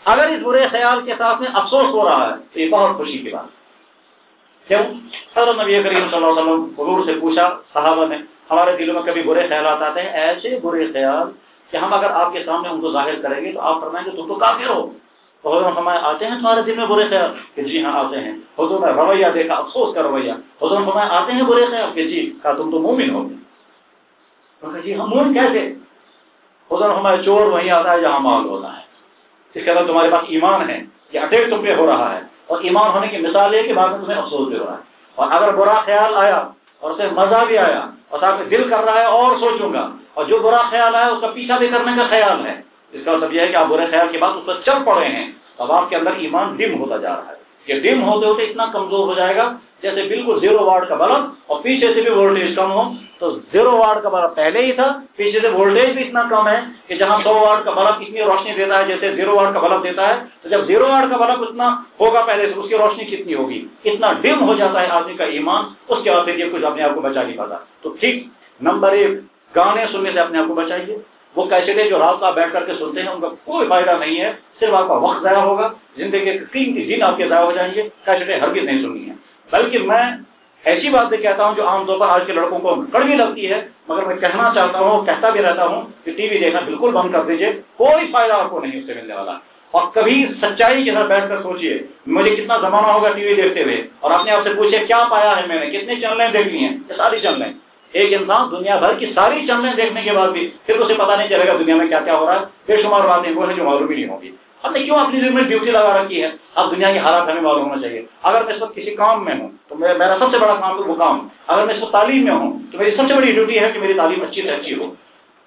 اگر اس برے خیال کے ساتھ میں افسوس ہو رہا ہے تو یہ بہت خوشی کی بات. کیوں؟ حضرت نبی کریم صلی اللہ علیہ وسلم حضور سے پوچھا صحابہ نے، ہمارے دلوں میں کبھی برے خیالات آتے ہیں، ایسے برے خیال کہ ہم اگر آپ کے سامنے ان کو ظاہر کریں گے تو آپ فرمائیں گے تم تو کافر ہو. تو حضور فرمایا آتے ہیں تمہارے دل میں برے خیال؟ کہ جی ہاں آتے ہیں. حضور نے رویہ دیکھا، افسوس کا رویہ. حضور فرمایا آتے ہیں برے خیال؟ کہ جی. کہا تم تو مومن ہو. کہا جی ہم مومن کیسے؟ حضور فرمایا چور وہیں آتا ہے جہاں مال ہوتا ہے. اس کے اندر تمہارے پاس ایمان ہے، یہ اٹیک تم پہ ہو رہا ہے، اور ایمان ہونے کی مثال ہے کہ بعد میں تمہیں افسوس بھی ہو رہا ہے. اور اگر برا خیال آیا اور اسے مزہ بھی آیا اور ساتھ میں دل کر رہا ہے اور سوچوں گا، اور جو برا خیال آیا اس کا پیچھا بھی کرنے کا خیال ہے، اس کا مطلب یہ ہے کہ آپ برے خیال کے بعد اس پر چل پڑے ہیں. اب آپ کے اندر ایمان ڈم ہوتا جا رہا ہے. یہ ڈم ہوتے ہوتے اتنا کمزور ہو جائے گا جیسے بالکل زیرو واٹ کا بلب اور پیچھے سے بھی وولٹیج کم ہو. تو زیرو واٹ کا بلب پہلے ہی تھا، پیچھے سے وولٹیج بھی اتنا کم ہے کہ جہاں سو واٹ کا بلب اتنی روشنی دیتا ہے جیسے زیرو واٹ کا بلب دیتا ہے، تو جب زیرو واٹ کا بلب اتنا ہوگا پہلے سے، اس کی روشنی کتنی ہوگی؟ اتنا ڈم ہو جاتا ہے آدمی کا ایمان. اس کے بعد پھر یہ کچھ اپنے آپ کو بچا نہیں پاتا. تو ٹھیک نمبر ایک، گانے سننے سے اپنے آپ کو بچائیے. وہ کیسٹیں جو رات کا بیٹھ کر کے سنتے ہیں ان کا کوئی فائدہ نہیں ہے، صرف آپ کا وقت ضائع ہوگا، زندگی کے قیمتی دن آپ کے ضائع ہو جائیں گے. کیسٹیں ہرگز نہیں سننی ہے. بلکہ میں ایسی باتیں کہتا ہوں جو عام طور پر آج کے لڑکوں کو کڑوی لگتی ہے، مگر میں کہنا چاہتا ہوں، کہتا بھی رہتا ہوں کہ ٹی وی دیکھنا بالکل بند کر دیجیے، کوئی فائدہ آپ کو نہیں اس سے ملنے والا. اور کبھی سچائی کے ساتھ بیٹھ کر سوچئے مجھے کتنا زمانہ ہوگا ٹی وی دیکھتے ہوئے، اور اپنے آپ سے پوچھے کیا پایا ہے میں نے، کتنی چینلیں دیکھ لی ہیں. یہ ساری چینلیں، ایک انسان دنیا بھر کی ساری چینلیں دیکھنے کے بعد بھی پھر اسے پتا نہیں چلے گا دنیا میں کیا کیا ہو رہا ہے. بے شمار باتیں وہ ہیں جو معلوم ہی نہیں ہوگی. ہم نے کیوں اپنی زندگی میں ڈیوٹی لگا رکھی ہے؟ اب دنیا کے حالات ہمیں معلوم ہونا چاہیے. اگر میں اس وقت کسی کام میں ہوں تو میرا سب سے بڑا کام تو وہ کام. اگر میں اس وقت تعلیم میں ہوں تو میری سب سے بڑی ڈیوٹی ہے کہ میری تعلیم اچھی سے اچھی ہو.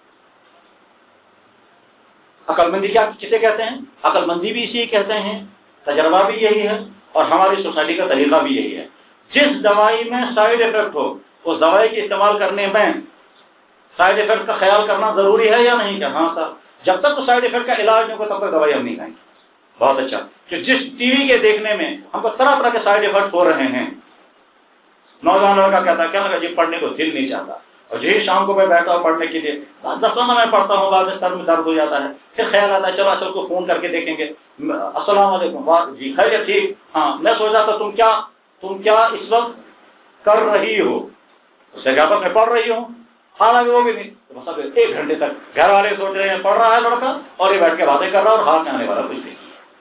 عقل مندی کیا کسے کہتے ہیں؟ عقل مندی بھی اسی کہتے ہیں، تجربہ بھی یہی ہے، اور ہماری سوسائٹی کا طریقہ بھی یہی ہے. جس دوائی میں سائیڈ افیکٹ ہو اس دوائی کے استعمال کرنے میں سائیڈ افیکٹ کا خیال کرنا ضروری ہے یا نہیں؟ کہ ہاں صاحب جب تک تو سائیڈ افیکٹ کا علاج نہیں ہوگا تب تک دوائی ہم نہیں کھائیں گے. بہت اچھا. کہ جس ٹی وی کے دیکھنے میں ہم کو طرح طرح کے سائیڈ افیکٹ ہو رہے ہیں، نوجوان لڑکا کہتا ہے کیا لگا جی پڑھنے کو دل نہیں چاہتا، اور یہی شام کو میں بیٹھا ہوں پڑھنے کے لیے، دسواں میں پڑھتا ہوں، بعد میں سر میں درد ہو جاتا ہے، پھر خیال آتا ہے چلو اصل کو فون کر کے دیکھیں گے. السلام علیکم. جی خیریت؟ ٹھیک. ہاں میں سوچا تھا تم کیا تم کیا اس وقت کر رہی ہو؟ اس سے کہا تھا میں پڑھ رہی ہوں. حالانکہ وہ بھی نہیں. ایک گھنٹے تک گھر والے سوچ رہے ہیں پڑھ رہا ہے لڑکا، اور یہ بیٹھ کے باتیں کر رہا ہے اور ہاتھ میں آنے والا کچھ نہیں.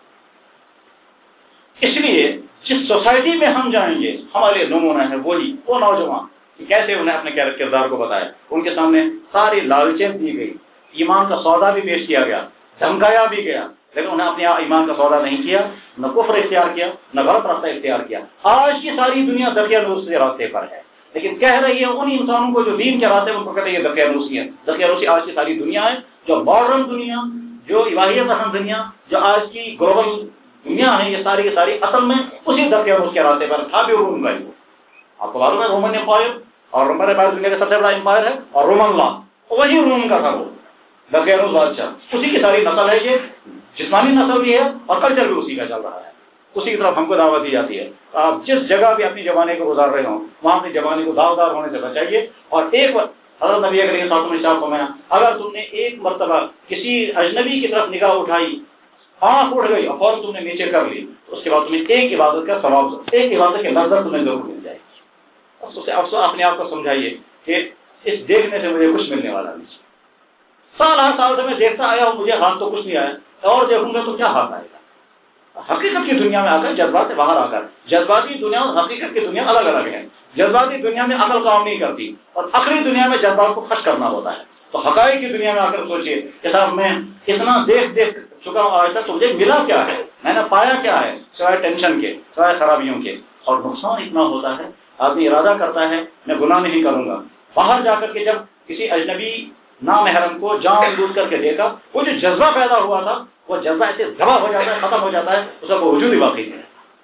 اس لیے جس سوسائٹی میں ہم جائیں گے ہمارے نمونہ ہے وہی وہ نوجوان کہ کیسے انہیں اپنے کردار کو بتایا. ان کے سامنے ساری لالچیں دی گئی، ایمان کا سودا بھی پیش کیا گیا، دھمکایا بھی گیا، لیکن انہیں اپنے ایمان کا سودا نہیں کیا، نہ کفر اختیار کیا، نہ غلط راستہ اختیار کیا. آج کی ساری دنیا دقیانوسی کے راستے پر ہے، لیکن کہہ رہی ہے ان انسانوں کو جو دین کے راستے میں پکڑ رہی ہے دقیانوسی ہے. دقیانوسی آج کی ساری دنیا ہے، جو ماڈرن دنیا، جو الہیت پسند دنیا، جو آج کی گلوبل دنیا ہے، یہ ساری کی ساری اصل میں اسی دقیانوس کے راستے پر تھا بھی روم کا ہی. آپ کو معلوم ہے رومن امپائر، اور رومن امپائر دنیا کا سب سے بڑا امپائر ہے، اور رومن لا وہی روم کا تھا، وہ دقیانوس بادشاہ، اسی کی ساری نسل ہے. یہ جسمانی نسل بھی ہے اور کلچر بھی اسی کا چل رہا ہے، اسی کی طرف ہم کو دعوت دی جاتی ہے. آپ جس جگہ بھی اپنی زبانی کو گزار رہے ہوں وہاں اپنی زبانی کو داغدار ہونے سے بچائیے. اور ایک حضرت نبی کریم صلی اللہ علیہ وسلم نے فرمایا اگر تم نے ایک مرتبہ کسی اجنبی کی طرف نگاہ اٹھائی، آنکھ اٹھ گئی اور فوراً تم نے نیچے کر لی، تو اس کے بعد تمہیں ایک عبادت کا ثواب، ایک عبادت کے نظر تمہیں ضرور مل جائے گی. اسے افسوس اپنے آپ کو سمجھائیے کہ اس دیکھنے سے مجھے کچھ ملنے والا نہیں. سال ہر سال سے میں دیکھتا آیا ہوں، مجھے ہاتھ تو کچھ نہیں آیا، اور دیکھوں گا تو کیا ہاتھ آئے گا؟ حقیقت کی دنیا میں آ کر جذبات سے باہر آ کر، جذباتی دنیا اور حقیقت کی دنیا الگ الگ ہے. جذباتی دنیا میں عقل کام نہیں کرتی، اور عقلی دنیا میں جذبات کو خرچ کرنا ہوتا ہے. تو حقائق کی دنیا میں آ کر سوچیے کہ صاحب میں اتنا دیکھ دیکھ چکا ہوں آج تک، تو مجھے ملا کیا ہے، میں نے پایا کیا ہے، سوائے ٹینشن کے، سوائے خرابیوں کے. اور نقصان اتنا ہوتا ہے، آدمی ارادہ کرتا ہے میں گناہ نہیں کروں گا، باہر جا کر کے جب کسی اجنبی نامحرم کو جان بوجھ کر کے دیکھا، وہ جو جذبہ پیدا ہوا تھا وہ جذبہ ایسے ذبح ہو جاتا ہے، ختم ہو جاتا ہے، اس کا کوئی وجود ہی باقی نہیں ہے.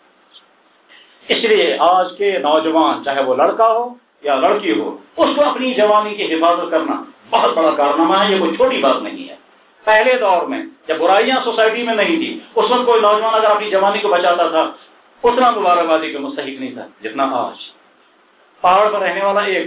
اس لیے آج کے نوجوان چاہے وہ لڑکا ہو یا لڑکی ہو، اس کو اپنی جوانی کی حفاظت کرنا بہت بڑا کارنامہ ہے، یہ کوئی چھوٹی بات نہیں ہے. پہلے دور میں جب برائیاں سوسائٹی میں نہیں تھی، اس وقت کوئی نوجوان اگر اپنی جوانی کو بچاتا تھا اتنا مبارکبادی کا مستحق نہیں تھا جتنا آج. پہاڑ پر رہنے والا ایک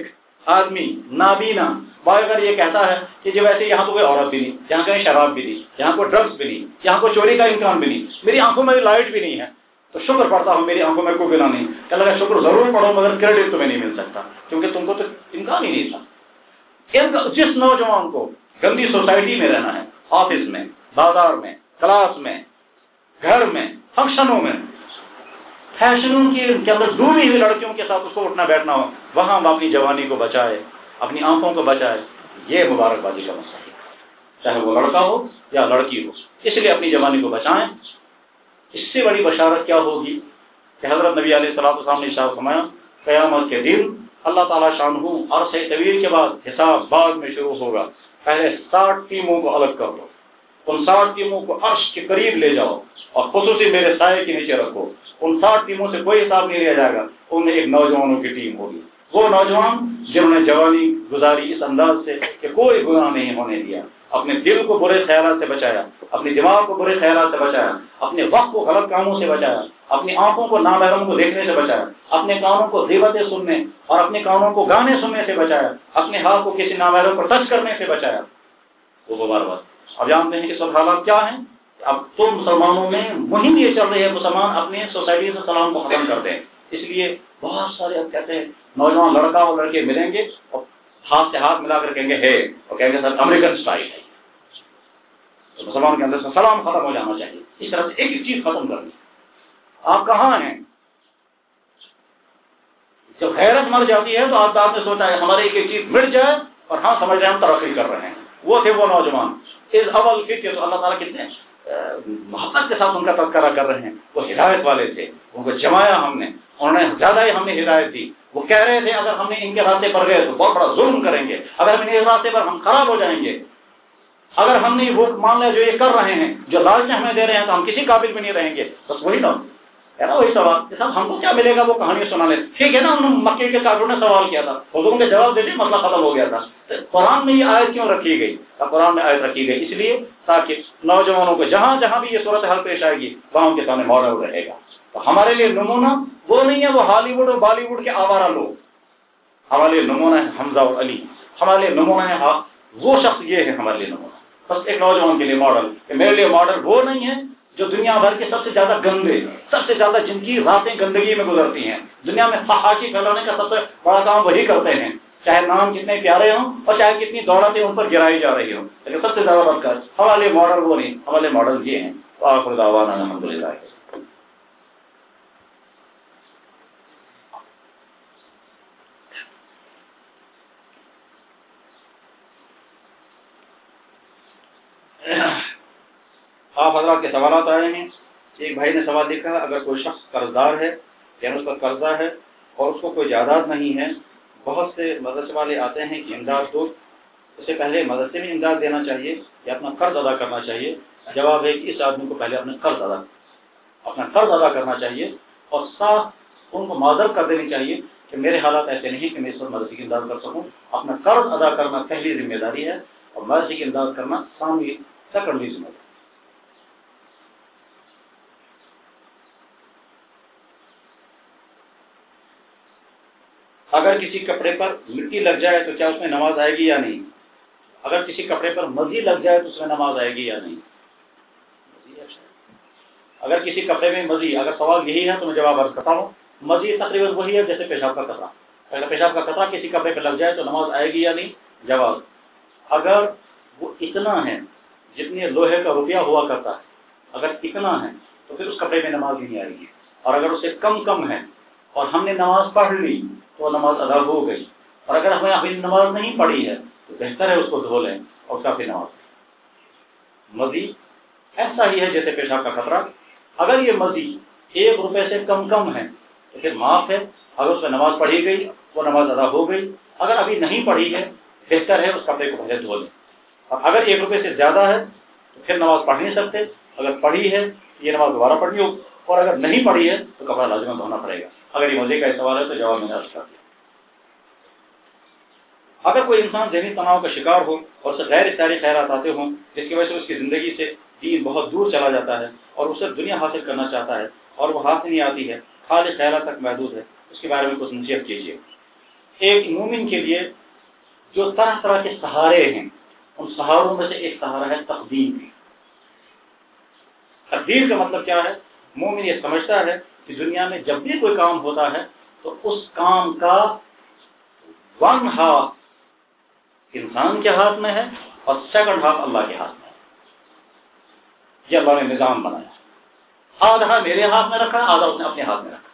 آدمی نابینا وہ اگر یہ کہتا ہے کہ جی ویسے یہاں تو کوئی عورت بھی نہیں، یہاں کہیں شراب بھی نہیں، یہاں کوئی ڈرگس بھی نہیں، یہاں کوئی چوری کا امکان بھی نہیں، میری آنکھوں میں لائٹ بھی نہیں ہے، تو شکر پڑھتا ہوں میری آنکھوں میں کوئی گناہ نہیں، کہ لگا شکر ضرور پڑھو مگر کریڈٹ تمہیں نہیں مل سکتا کیونکہ تم کو تو امکان ہی نہیں تھا۔ جس نوجوان کو گندی سوسائٹی میں رہنا ہے، آفس میں، بازار میں، کلاس میں، گھر میں، فنکشنوں میں، فیشنوں کے اندر ڈوبی ہوئی لڑکیوں کے ساتھ اس کو اٹھنا بیٹھنا ہو، وہاں وہ اپنی جوانی کو بچائے، اپنی آنکھوں کو بچائے، یہ مبارکبادی کا مسئلہ ہے، چاہے وہ لڑکا ہو یا لڑکی ہو، اس لیے اپنی جوانی کو بچائیں۔ اس سے بڑی بشارت کیا ہوگی کہ حضرت نبی علیہ الصلوۃ والسلام نے ارشاد فرمایا قیامت کے دن اللہ تعالیٰ شانہ عرصہ طویل کے بعد حساب بعد میں شروع ہوگا، پہلے ساٹھ ٹیموں کو الگ کر دو، ان ساٹھ ٹیموں کو عرش کے قریب لے جاؤ اور خصوصی میرے سائے کے نیچے رکھو، ان ساٹھ ٹیموں سے کوئی حساب نہیں لیا جائے گا، ان میں ایک نوجوانوں کی ٹیم ہوگی، وہ نوجوان جنہوں نے جوانی گزاری اس انداز سے کہ کوئی گناہ نہیں ہونے دیا، اپنے دل کو برے خیالات سے بچایا، اپنے دماغ کو برے خیالات سے بچایا، اپنے وقت کو غلط کاموں سے بچایا، اپنی آنکھوں کو نامحرم کو دیکھنے سے بچایا، اپنے کانوں کو غیبتیں سننے اور اپنے کانوں کو گانے سننے سے بچایا، اپنے ہاتھ کو کسی نامحرم کو ٹچ کرنے سے بچایا، وہ بار بار اب جانتے ہیں کہ سب حالات کیا ہیں۔ اب تو مسلمانوں میں مہم یہ چل رہی ہے، مسلمان اپنے سوسائٹی سے سلام کو ختم کرتے ہیں، اس لیے بہت سارے اب کہتے ہیں نوجوان لڑکا اور لڑکے ملیں گے اور ہاتھ سے ہاتھ ملا کر کہیں گے ہے، اور کہیں گے سر امریکن اسٹائل ہے، تو مسلمان کے اندر سے سلام ختم ہو جانا چاہیے، اس طرح سے ایک ایک چیز ختم کرنی۔ آپ کہاں ہیں؟ جب غیرت مر جاتی ہے تو آپ آپ نے سوچا ہے ہمارے ایک ایک چیز مٹ جائے اور ہاں سمجھ رہے ہیں ہم ترقی کر رہے ہیں، وہ تھے وہ نوجوان اس اول فکر، تو اللہ تعالیٰ کتنے محبت کے ساتھ ان کا تذکرہ کر رہے ہیں، وہ ہدایت والے تھے، ان کو جمایا ہم نے، انہوں نے زیادہ ہی ہم نے ہدایت دی، وہ کہہ رہے تھے اگر ہم نے ان کے راستے پر گئے تو بہت بڑا ظلم کریں گے، اگر ہم ان راستے پر ہم خراب ہو جائیں گے، اگر ہم نے وہ مان لیا جو یہ کر رہے ہیں، جو لالچ ہمیں دے رہے ہیں تو ہم کسی قابل بھی نہیں رہیں گے، بس وہی نا ہے نا، وہی سوال کہ صاحب ہم کو کیا ملے گا، وہ کہانی سنانے، ٹھیک ہے نا، انہوں نے مکے کے کافروں نے سوال کیا تھا، حضور کے جواب دیتے مسئلہ ختم ہو گیا تھا۔ قرآن میں یہ آیت کیوں رکھی گئی؟ قرآن میں آیت رکھی گئی اس لیے تاکہ نوجوانوں کو جہاں جہاں بھی یہ صورت حال پیش آئے گی وہاں ان کے سامنے ماڈل رہے گا۔ تو ہمارے لیے نمونہ وہ نہیں ہے وہ ہالی ووڈ اور بالی ووڈ کے آوارہ لوگ، ہمارے لیے نمونہ ہے حمزہ اور علی، ہمارے لیے نمونہ ہے وہ شخص، یہ ہے ہمارے لیے نمونہ۔ بس ایک نوجوان کے لیے ماڈل کہ میرے لیے ماڈل وہ نہیں ہے جو دنیا بھر کے سب سے زیادہ گندے، سب سے زیادہ جن کی راتیں گندگی میں گزرتی ہیں، دنیا میں فحاشی پھیلانے کا سب سے بڑا کام وہی کرتے ہیں، چاہے نام کتنے پیارے ہوں اور چاہے کتنی دولتیں ان پر گرائی جا رہی ہوں، لیکن سب سے زیادہ بدکار ہمارے ماڈل وہ نہیں، ہمارے ماڈل یہ ہیں۔ آخر دعوانا الحمدللہ۔ آپ حضرات کے سوالات آئے ہیں۔ ایک بھائی نے سوال لکھا، اگر کوئی شخص قرض دار ہے یعنی اس پر قرضہ ہے اور اس کو کوئی جائیداد نہیں ہے، بہت سے مدرسے والے آتے ہیں کہ امداد دو، اس سے پہلے مدرسے میں امداد دینا چاہیے یا اپنا قرض ادا کرنا چاہیے؟ جواب ہے کہ اس آدمی کو پہلے اپنا قرض ادا اپنا قرض ادا کرنا چاہیے اور صاف ان کو معذرت کر دینی چاہیے کہ میرے حالات ایسے نہیں کہ میں اس پر مدرسے کی امداد کر سکوں۔ اپنا قرض ادا کرنا پہلی ذمہ داری ہے اور مدرسے کی امداد کرنا ثانوی سیکنڈری ذمہ داری۔ اگر کسی کپڑے پر مٹی لگ جائے تو کیا اس میں نماز آئے گی یا نہیں؟ اگر کسی کپڑے پر مزی لگ جائے تو اس میں نماز آئے گی یا نہیں؟ اگر کسی کپڑے میں مزی، اگر سوال یہی ہے تو میں جواب عرض کرتا ہوں، مزی تقریباً وہی ہے جیسے پیشاب کا قطرہ، اگر پیشاب کا قطرہ کسی کپڑے پہ لگ جائے تو نماز آئے گی یا نہیں؟ جواب، اگر وہ اتنا ہے جتنے لوہے کا روپیہ ہوا کرتا ہے، اگر اتنا ہے تو پھر اس کپڑے میں نماز ہی نہیں آئے گی، اور اگر اس سے کم کم ہے اور ہم نے نماز پڑھ لی تو نماز ادا ہو گئی، اور اگر ہمیں ابھی نماز نہیں پڑھی ہے تو بہتر ہے اس کو دھو لیں اور کافی نماز۔ مزی ایسا ہی ہے جیسے پیشاب کا قطرہ، اگر یہ مزی ایک روپے سے کم کم ہے تو پھر معاف ہے، اگر اس میں نماز پڑھی گئی وہ نماز ادا ہو گئی، اگر ابھی نہیں پڑھی ہے بہتر ہے اس کپڑے کو پہلے دھو لیں، اور اگر ایک روپے سے زیادہ ہے تو پھر نماز پڑھ نہیں سکتے، اگر پڑھی ہے یہ نماز دوبارہ پڑھنی ہو، اور اگر نہیں پڑھی ہے تو کپڑا لازماً دھونا پڑے گا۔ اگر یہ مزے کا سوال ہے تو جواب میں نے عرض کر دیا۔ اگر کوئی انسان ذہنی تناؤ کا شکار ہو اور اسے غیر اختیاری خیالات آتے ہوں جس کی وجہ سے اس کی زندگی سے دین بہت دور چلا جاتا ہے اور اسے دنیا حاصل کرنا چاہتا ہے اور وہ حاصل نہیں آتی ہے، خالی خیالات تک محدود ہے، اس کے بارے میں کچھ نصیحت کیجیے۔ ایک مومن کے لیے جو طرح طرح کے سہارے ہیں، ان سہاروں میں سے ایک سہارا ہے تقدیر۔ تقدیر کا مطلب کیا ہے؟ مومن یہ سمجھتا ہے کہ دنیا میں جب بھی کوئی کام ہوتا ہے تو اس کام کا ون ہاف انسان کے ہاتھ میں ہے اور سیکنڈ ہاف اللہ کے ہاتھ میں ہے۔ یہ اللہ نے نظام بنایا، آدھا میرے ہاتھ میں رکھا، آدھا اس نے اپنے ہاتھ میں رکھا۔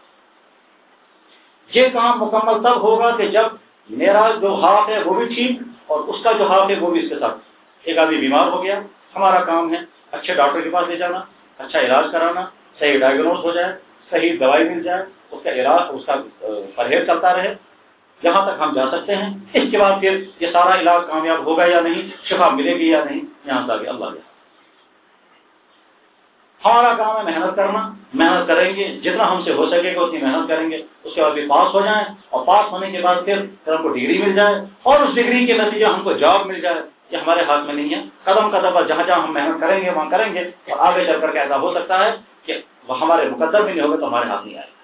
یہ کام مکمل تب ہوگا کہ جب میرا جو ہاتھ ہے وہ بھی ٹھیک اور اس کا جو ہاتھ ہے وہ بھی اس کے ساتھ۔ ایک آدمی بیمار ہو گیا، ہمارا کام ہے اچھے ڈاکٹر کے پاس لے جانا، اچھا علاج کرانا، صحیح ڈائگنوز ہو جائے، صحیح دوائی مل جائے، اس کا علاج اس کا پرہیز چلتا رہے، جہاں تک ہم جا سکتے ہیں۔ اس کے بعد پھر یہ سارا علاج کامیاب ہوگا یا نہیں، شفا ملے گی یا نہیں، یہاں سے آگے اللہ جائے۔ ہمارا کام ہے محنت کرنا، محنت کریں گے جتنا ہم سے ہو سکے گا اتنی محنت کریں گے، اس کے بعد بھی پاس ہو جائیں اور پاس ہونے کے بعد پھر پھر ہم کو ڈگری مل جائے اور اس ڈگری کے نتیجے ہم کو جاب مل جائے۔ یہ ہمارے ہاتھ میں نہیں ہے۔ قدم قدم پر جہاں جہاں ہم محنت کریں گے وہاں کریں گے، اور آگے چل کر کے ایسا ہو سکتا ہے کہ وہ ہمارے مقدر بھی نہیں ہوگا تو ہمارے ہاتھ نہیں آئے گا۔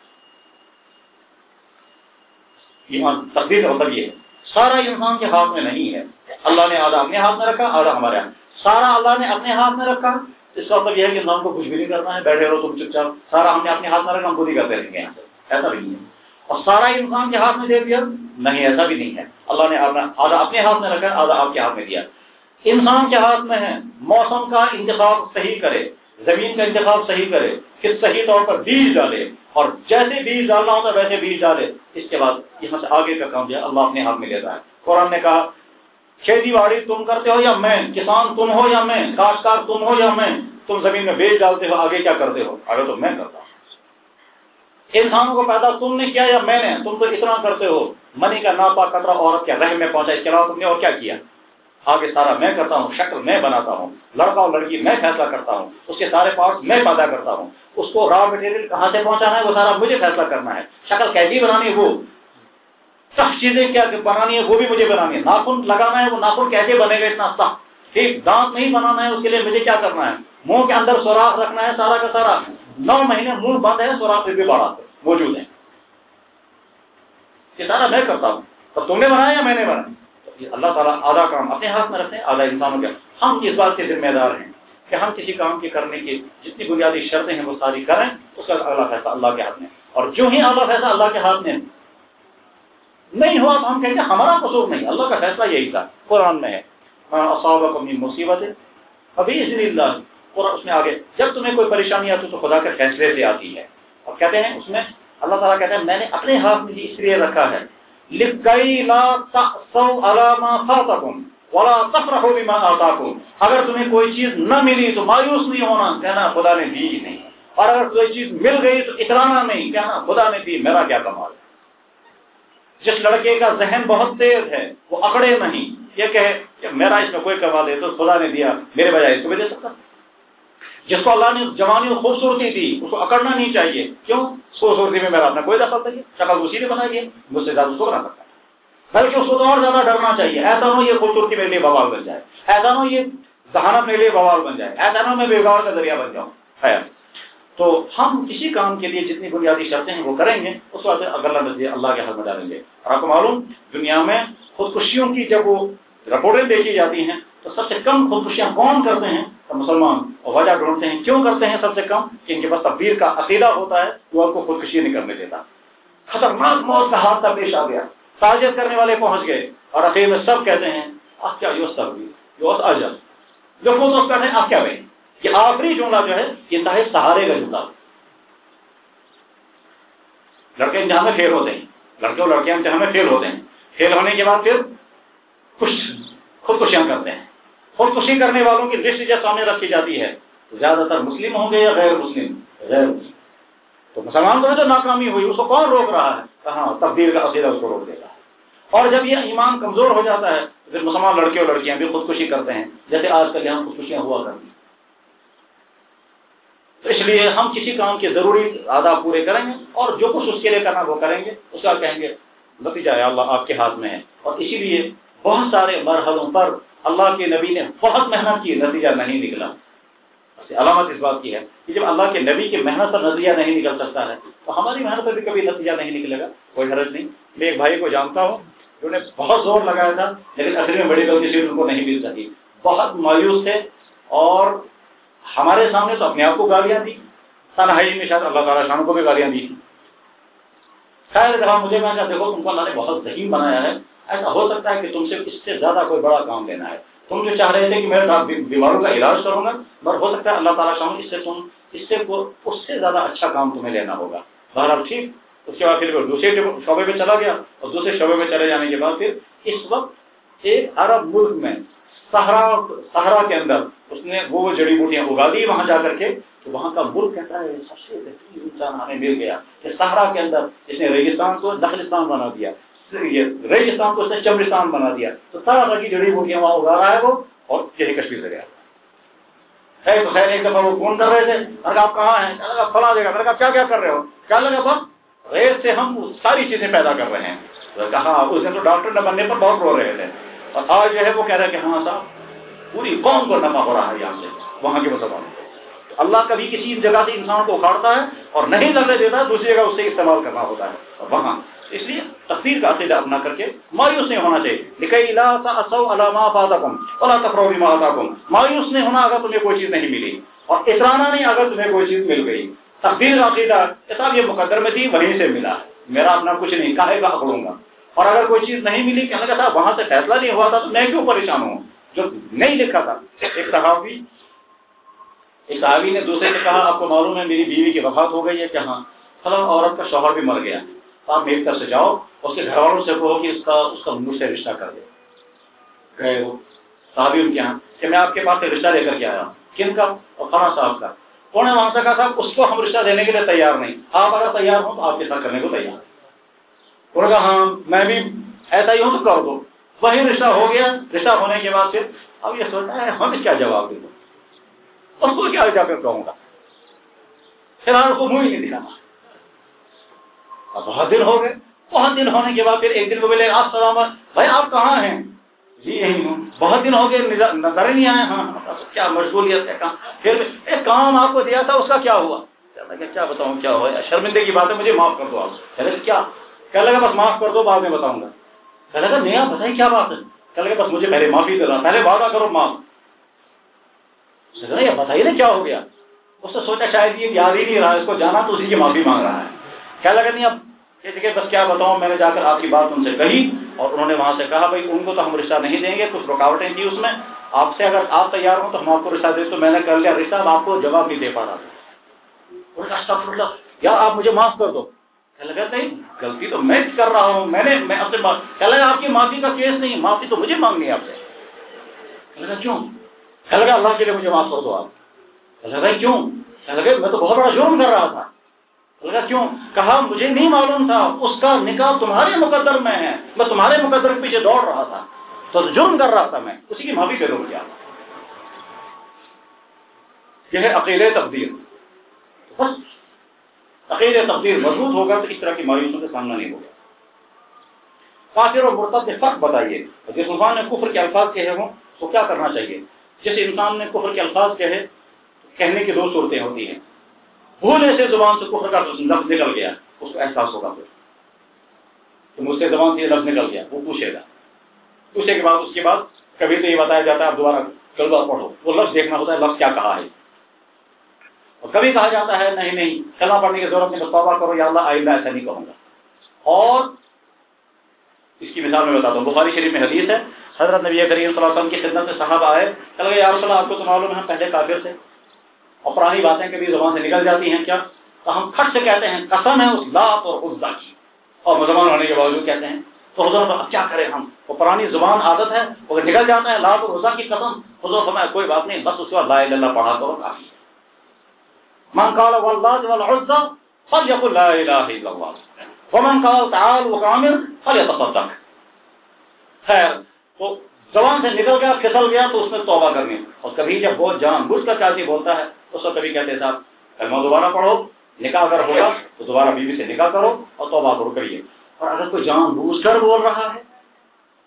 ایمان تقدیر کا مطلب یہ ہے سارا انسان کے ہاتھ میں نہیں ہے۔ اللہ نے آدھا اپنے ہاتھ میں رکھا، آدھا ہمارے ہاتھ۔ سارا اللہ نے اپنے ہاتھ میں رکھا، اس کا مطلب یہ ہے کہ انسان کو کچھ بھی نہیں کرنا ہے، بیٹھے رہو تم چپ چاپ، سارا ہم نے اپنے ہاتھ میں رکھا، ہم خود ہی کرتے رہیں گے یہاں سے، ایسا بھی نہیں ہے۔ اور سارا انسان کے ہاتھ میں دے دیا، نہیں، ایسا بھی نہیں ہے۔ اللہ نے آدھا اپنے ہاتھ میں رکھا، آدھا آپ کے ہاتھ میں دیا۔ انسان کے ہاتھ میں ہے موسم کا انتخاب صحیح کرے، زمین کا انتخاب صحیح کرے، کہ صحیح طور پر بیج ڈالے، اور جیسے بیج ڈالنا ہوتا ہے ویسے بیج ڈالے۔ اس کے بعد یہاں سے آگے کا کام جو ہے اللہ اپنے ہاتھ میں لیتا ہے۔ قرآن نے کہا کھیتی باڑی تم کرتے ہو یا میں، کسان تم ہو یا میں، کاشتکار تم ہو یا میں، تم زمین میں بیج ڈالتے ہو، آگے کیا کرتے ہو؟ آگے تو میں کرتا ہوں۔ انسانوں کو پیدا تم نے کیا یا میں نے؟ تم تو اتنا کرتے ہو، منی کا ناپا قطرہ عورت کے رحم میں پہنچا، اس کے علاوہ تم نے اور کیا کیا؟ آگے سارا میں کرتا ہوں، شکل میں بناتا ہوں، لڑکا اور لڑکی میں فیصلہ کرتا ہوں، اس کے سارے پارٹس میں پیدا کرتا ہوں، اس کو را مٹیریل کہاں سے پہنچانا ہے وہ سارا مجھے فیصلہ کرنا ہے، شکل کیسی بنانی ہے وہ سخت چیزیں کیا بنانی ہے وہ بھی مجھے بنانی ہے، ناخن لگانا ہے وہ ناخن کیسے بنے گا اتنا سخت، ٹھیک، دانت نہیں بنانا ہے اس کے لیے مجھے کیا کرنا ہے، منہ کے اندر سوراخ رکھنا ہے، سارا کا سارا نو مہینے منہ بند ہے، سوراخ پھر بھی بڑا موجود ہے، یہ سارا میں کرتا ہوں۔ تو تم نے بنایا یا میں نے بنایا؟ اللہ تعالیٰ آدھا کام اپنے ہاتھ میں رکھتے ہیں، آدھا انسانوں کے۔ ہم اس بات کے ذمہ دار ہیں کہ ہم کسی کام کے کرنے کی جتنی بنیادی شرطیں ہیں وہ ساری کریں، اس کا اگلا فیصلہ اللہ کے ہاتھ میں، اور جو ہی اگلا فیصلہ اللہ کے ہاتھ میں نہیں ہوا تو ہم کہیں گے ہمارا قصور نہیں، اللہ کا فیصلہ یہی تھا۔ قرآن میں ہے اصابکم من مصیبت فبإذن اللہ، اور اس میں آگے جب تمہیں کوئی پریشانی آتی تو خدا کے فیصلے سے آتی ہے، اور کہتے ہیں اس میں اللہ تعالیٰ کہتے ہیں میں نے اپنے ہاتھ میں اس لیے رکھا ہے لِكَيْ لَا تَأْسَوْا عَلَىٰ مَا فَاتَكُمْ وَلَا تَفْرَحُوا بِمَا آتَاكُمْ، اگر تمہیں کوئی چیز نہ ملی تو مایوس نہیں ہونا، کہنا خدا نے دی ہی نہیں، اور اگر کوئی چیز مل گئی تو اترانا نہیں، کہنا خدا نے دی، میرا کیا کمال ہے۔ جس لڑکے کا ذہن بہت تیز ہے وہ اکڑے نہیں، یہ کہے کہ میرا اس میں کوئی کمال ہے تو خدا نے دیا، میرے بجائے اس کو بھی دے سکتا۔ جس کو اللہ نے جوانی اور خوبصورتی دی اس کو اکڑنا نہیں چاہیے، کیوں؟ خوبصورتی میں میرا اپنا کوئی دخل نہیں ہے، شکل اسی نے بنائی ہے، مجھ سے زیادہ اس کو بنا سکتا ہے، بلکہ اس کو تو اور زیادہ ڈرنا چاہیے، ایسا نہ ہو یہ خوبصورتی میرے لیے بوال بن جائے، ایسا نہ ہو یہ ذہانت میرے لیے بوال بن جائے، ایسا نہ ہو میں بگاڑ کا ذریعہ بن جاؤں۔ خیر، تو ہم کسی کام کے لیے جتنی بنیادی شرطیں ہیں وہ کریں گے، اس وقت اگلا نتیجہ اللہ کے حق میں ڈالیں گے۔ اور آپ کو معلوم دنیا میں خودکشیوں کی جب وہ رپورٹیں دیکھی جاتی ہیں تو سب سے کم خودکشیاں کون کرتے ہیں؟ تو مسلمان، اور وجہ ڈھونڈتے ہیں کیوں کرتے ہیں سب سے کم، کہ ان کے پاس تقدیر کا عقیدہ ہوتا ہے وہ ان کو خودکشی نہیں کرنے دیتا۔ خطرناک موت کا حادثہ پیش آ گیا، سازش کرنے والے پہنچ گئے، اور اخیر میں سب کہتے ہیں اب کیا یوس تقدیر یوس اجل، جو خود اس کہتے ہیں اب کیا بھائی، یہ آخری جملہ جو ہے یہ انتہائی سہارے کا جملہ۔ لڑکے امتحان میں فیل ہوتے ہیں، لڑکے اور لڑکیاں امتحان میں فیل ہوتے ہیں، فیل ہونے کے بعد پھر کچھ خودکشیاں کرتے ہیں۔ خودکشی کرنے والوں کی لسٹ جب سامنے رکھی جاتی ہے تو زیادہ تر مسلم ہوں گے یا غیر مسلم؟ غیر مسلم۔ تو مسلمان کو جو ناکامی ہوئی اس کو کون روک رہا ہے؟ کہاں تقدیر کا عقیدہ اس کو روک دیتا ہے۔ اور جب یہ ایمان کمزور ہو جاتا ہے تو پھر مسلمان لڑکے اور لڑکیاں بھی خودکشی کرتے ہیں، جیسے آج کل یہاں خودکشیاں ہوا کرتی ہیں۔ تو اس لیے ہم کسی کام کے ضروری آداب پورے کریں گے اور جو کچھ اس کے لیے کرنا وہ کریں گے، اس کا کہیں گے نتیجہ ہے اللہ آپ کے ہاتھ میں ہے۔ اور اسی لیے بہت سارے مرحلوں پر اللہ کے نبی نے بہت محنت کی، نتیجہ نہیں نکلا۔ علامت اس بات کی ہے کہ جب اللہ کے نبی کی محنت پر نتیجہ نہیں نکل سکتا ہے تو ہماری محنت پر بھی کبھی نتیجہ نہیں نکلے گا، کوئی حرج نہیں۔ میں ایک بھائی کو جانتا ہوں جنہوں نے بہت زور لگایا تھا لیکن آخر میں بڑی غلطی سے ان کو نہیں مل سکی، بہت مایوس تھے اور ہمارے سامنے تو اپنے آپ کو گالیاں دی، تنہائی میں شاید اللہ تعالیٰ شان کو بھی گالیاں دی۔ خیر جب مجھے میں کہا دیکھو تم کو اللہ نے بہت ذہین بنایا ہے، ایسا ہو سکتا ہے کہ تم سے اس سے زیادہ کوئی بڑا کام لینا ہے، تم جو چاہ رہے تھے کہ میں بیماروں کا علاج کروں گا، مگر ہو سکتا ہے اللہ تعالیٰ شان اس سے تم اس سے اس سے زیادہ اچھا کام تمہیں لینا ہوگا۔ بہرحال ٹھیک، اس کے بعد پھر دوسرے شعبے میں چلا گیا اور دوسرے شعبے میں چلے جانے کے بعد پھر اس وقت ایک عرب ملک میں صحرا صحرا کے اندر اس نے وہ جڑی بوٹیاں اگا دی وہاں جا کر کے، تو وہاں کا ملک کہتا ہے سب سے بہترین انسان ہمیں مل گیا کہ صحرا کے اندر اس نے ریگستان کو دخلستان بنا دیا، ریگستان کو اس نے چمرستان بنا دیا، تو طرح طرح کی جڑی بوٹیاں وہاں اگا رہا ہے وہ، اور یہی کشمیر سے گیا ہے۔ تو خیر ایک دفعہ وہ فون کر رہے تھے، میں نے کہا آپ کہاں ہیں؟ کہنے لگا فلاں جگہ۔ میں نے کہا کیا کیا کر رہے ہو؟ کہنے لگا بس ریت سے ہم ساری چیزیں پیدا کر رہے ہیں۔ کہا اس دن تو ڈاکٹر نہ بننے پر بہت رو رہے تھے، اور آج جو ہے وہ کہہ رہے کہ ہاں صاحب پوری قوم کو نفع ہو رہا ہے یہاں سے، وہاں کے مسلمانوں کو۔ اللہ کبھی کسی جگہ سے انسان کو اکھاڑتا ہے اور نہیں لگنے دیتا، دوسری جگہ اس سے استعمال کرنا ہوتا ہے، اور وہاں اس لیے تقدیر کا عقیدہ اپنا کر کے مایوس نہیں ہونا چاہیے۔ لکئی لا تأسوا علی ما فاتکم ولا تفرحوا بما آتاکم، مایوس نہیں ہونا اگر تمہیں کوئی چیز نہیں ملی، اور اترانا نہیں اگر تمہیں کوئی چیز مل گئی۔ تقدیر کا عقیدہ صاحب یہ مقدر میں تھی وہیں سے ملا، میرا اپنا کچھ نہیں، کاہے کا اکڑوں گا۔ اور اگر کوئی چیز نہیں ملی، کہنے لگا صاحب وہاں سے فیصلہ نہیں ہوا تھا تو میں کیوں پریشان ہوں، جو نہیں لکھا تھا۔ ایک صحابی ایک صحابی نے دوسرے سے کہا آپ کو معلوم ہے میری بیوی کی وفات ہو گئی ہے کہ ہاں، فلاں عورت کا شوہر بھی مر گیا، آپ میری طرف سے جاؤ اس کے گھر والوں سے کہو کہ اس کا اس کا مجھ سے رشتہ کر دے۔ گئے وہ صحابی ان کے یہاں کہ میں آپ کے پاس سے رشتہ لے کر کے آیا ہوں، کن کا؟ اور فلاں صاحب کا۔ انہوں نے وہاں سے کہا صاحب اس کو ہم رشتہ دینے کے لیے تیار نہیں، آپ اگر تیار ہوں تو آپ کے ساتھ کرنے کو تیار۔ انہوں نے کہا ہاں میں بھی ایسا ہی ہوں تو کر دو۔ وہی رشتہ ہو گیا۔ رشتہ ہونے کے بعد پھر اب یہ سوچتا ہے ہم کیا جواب دیں، اس کو کیا جا کر کہوں گا، فی الحال کو منہ ہی نہیں دکھانا۔ اب بہت دن ہو گئے، بہت دن ہونے کے بعد پھر ایک دن کو ملے آپ سلام بھائی آپ کہاں ہیں؟ جی یہی ہوں، بہت دن ہو گئے نظر ہی نہیں آئے۔ ہاں کیا مشغولیت ہے کام، پھر ایک کام آپ کو دیا تھا اس کا کیا ہوا؟ کیا بتاؤں کیا ہوا، شرمندے کی بات ہے مجھے معاف کر دو آپ۔ کہنے کیا؟ کہنے لگا بس معاف کر دو بعد میں بتاؤں گا۔ کہنے لگا نہیں آپ بتائیں کیا بات ہے؟ کہنے لگا بس مجھے پہلے معافی دینا، پہلے وعدہ کرو معاف۔ بتائیے نا کیا ہو گیا؟ اس نے سوچا شاید یہ یاد ہی نہیں رہا، اس کو جانا تو اسی کی معافی مانگ رہا ہے۔ کہنے لگا نہیں اب کہ بس کیا بتاؤں، میں نے جا کر آپ کی بات ان سے کہی اور انہوں نے وہاں سے کہا بھائی ان کو تو ہم رشتہ نہیں دیں گے، کچھ رکاوٹیں تھیں اس میں، آپ سے اگر آپ تیار ہوں تو ہم آپ کو رشتہ دیں۔ تو میں نے کر لیا رشتہ، آپ کو جواب نہیں دے پا رہا تھا۔ استغفر اللہ یار آپ مجھے معاف کر دو۔ کہنے لگا نہیں غلطی تو میں کر رہا ہوں، میں نے میں آپ سے کہنے لگا آپ کی معافی کا کیس نہیں، معافی تو مجھے مانگنی ہے آپ سے۔ کہنے لگا کیوں؟ کہنے لگا اللہ کے لیے مجھے معاف کر دو آپ۔ کہنے لگا کیوں؟ کہنے لگا میں تو بہت بڑا جرم کر رہا تھا۔ لگا کیوں؟ کہا مجھے نہیں معلوم تھا اس کا نکاح تمہارے مقدر میں ہے، میں تمہارے مقدر کے پیچھے دوڑ رہا تھا تو جرم کر رہا تھا میں، اسی کی معافی کروں کیا؟ یہ ہے عقیدہ تقدیر۔ بس عقیدہ تقدیر مضبوط ہوگا تو اس طرح کی مایوسیوں کا سامنا نہیں ہوگا۔ کافر اور مرتد سے فرق بتائیے، جس انسان نے کفر کے الفاظ کہے ہوں تو کیا کرنا چاہیے؟ جس انسان نے کفر کے الفاظ کہے، کہنے کی دو صورتیں ہوتی ہیں، بھولنے سے زبان سے کفر کا لفظ نکل گیا، اس کو احساس ہوگا پھر تو مجھ سے زبان سے یہ لفظ نکل گیا، وہ پوچھے گا، پوچھنے کے بعد اس کے بعد کبھی تو یہ بتایا جاتا ہے آپ دوبارہ کلمہ پڑھو، وہ لفظ دیکھنا ہوتا ہے لفظ کیا کہا ہے، اور کبھی کہا جاتا ہے نہیں نہیں کلمہ پڑھنے کی ضرورت نہیں، بس توبہ کرو یا اللہ آئندہ ایسا نہیں کہوں گا۔ اور اس کی مثال میں بتاتا ہوں، بخاری شریف میں حدیث ہے، حضرت نبی کریم صلی اللہ علیہ وسلم کی خدمت میں صحابہ آئے، کہا یا رسول اللہ آپ کو تو معلوم ہے ہم پہلے کافر تھے اور پرانی باتیں کبھی زبان سے نکل جاتی ہیں، کیا؟ تو ہم کھٹ سے کہتے ہیں قسم ہے اس لات اور عزا کی، اور مسلمان ہونے کے باوجود کہتے ہیں، تو حضور اب کیا کریں ہم، وہ پرانی زبان عادت ہے، وہ نکل جاتا ہے لات اور عزا کی قسم۔ حضور فرمایا کوئی بات نہیں، بس اس کو لا الہ الا اللہ پڑھا کرو کافی ہے۔ من قال واللات والعزى فليقل لا الہ الا اللہ ومن قال تعال وکامل فلیتصدق۔ خیر تو زبان سے نکل گیا، پھسل گیا تو اس میں توبہ کرنی، اور کبھی جب بہت جان بوجھ کر چاہتی بولتا ہے اس کو کبھی کہتے صاحب کلمہ دوبارہ پڑھو، نکاح اگر ہوگا تو دوبارہ بیوی سے نکاح کرو اور توبہ کرو کریے۔ اور اگر کوئی جان بوجھ کر بول رہا ہے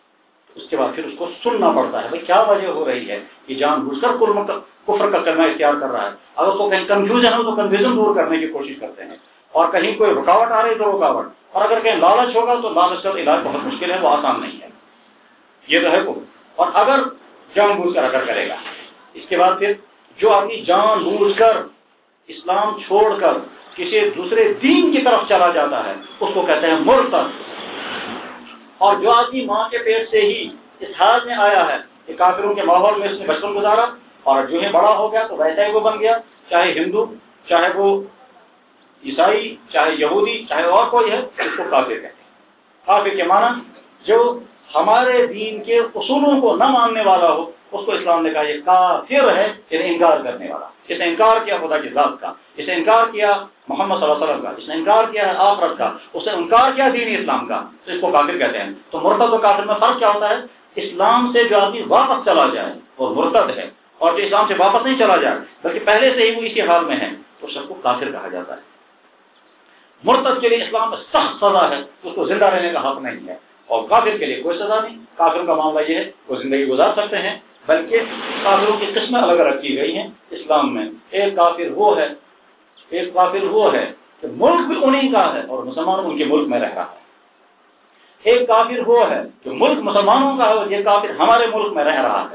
اس کے بعد پھر اس کو سننا پڑتا ہے بھائی کیا وجہ ہو رہی ہے کہ جان بوجھ کر کفر کا کلمہ اختیار کر رہا ہے. اگر اس کو کہیں کنفیوژن ہو تو کنفیوژن دور کرنے کی کوشش کرتے ہیں, اور کہیں کوئی رکاوٹ آ رہی تو رکاوٹ, اور اگر کہیں لالچ ہوگا تو لالچ کا علاج بہت مشکل ہے, وہ آسان نہیں ہے. یہ تو ہے کفر. اور اگر جان بوجھ کر اگر کرے گا, اس کے بعد پھر جو آدمی جان بوجھ کر اسلام چھوڑ کر کسی دوسرے دین کی طرف چلا جاتا ہے اس کو کہتے ہیں مرتد. اور جو آدمی ماں کے پیٹ سے ہی اس حال میں آیا ہے کہ کافروں کے ماحول میں اس نے بچپن گزارا اور جو ہی بڑا ہو گیا تو ویسا ہی وہ بن گیا, چاہے ہندو, چاہے وہ عیسائی, چاہے یہودی, چاہے اور کوئی ہے, اس کو کافر کہتے ہیں. کافر کے معنی جو ہمارے دین کے اصولوں کو نہ ماننے والا ہو اس کو اسلام نے کہا یہ کافر ہے, یعنی انکار کرنے والا. اس نے انکار کیا خدا کی ذات کا, اس نے انکار کیا محمد صلی اللہ علیہ وسلم کا, اس نے انکار کیا ہے آخرت کا, اس نے انکار کیا دین اسلام کا, تو اس کو کافر کہتے ہیں. تو مرتد و کافر میں فرق کیا ہوتا ہے؟ اسلام سے جو آدمی واپس چلا جائے وہ مرتد ہے, اور جو اسلام سے واپس نہیں چلا جائے بلکہ پہلے سے ہی وہ اسی حال میں ہے تو سب کو کافر کہا جاتا ہے. مرتد کے لیے اسلام میں سخت سزا ہے, اس کو زندہ رہنے کا حق نہیں ہے, اور کافر کے لیے کوئی سزا نہیں. کافر کا معاملہ یہ ہے وہ زندگی گزار سکتے ہیں, بلکہ کافروں کی قسمیں الگ الگ کی گئی ہیں اسلام میں. ایک کافر وہ ہے ایک کافر وہ ہے کہ ملک بھی انہیں کا ہے اور مسلمان ان کے ملک میں رہ رہا ہے. ایک کافر وہ ہے کہ ملک مسلمانوں کا ہے اور یہ کافر ہمارے ملک میں رہ رہا ہے.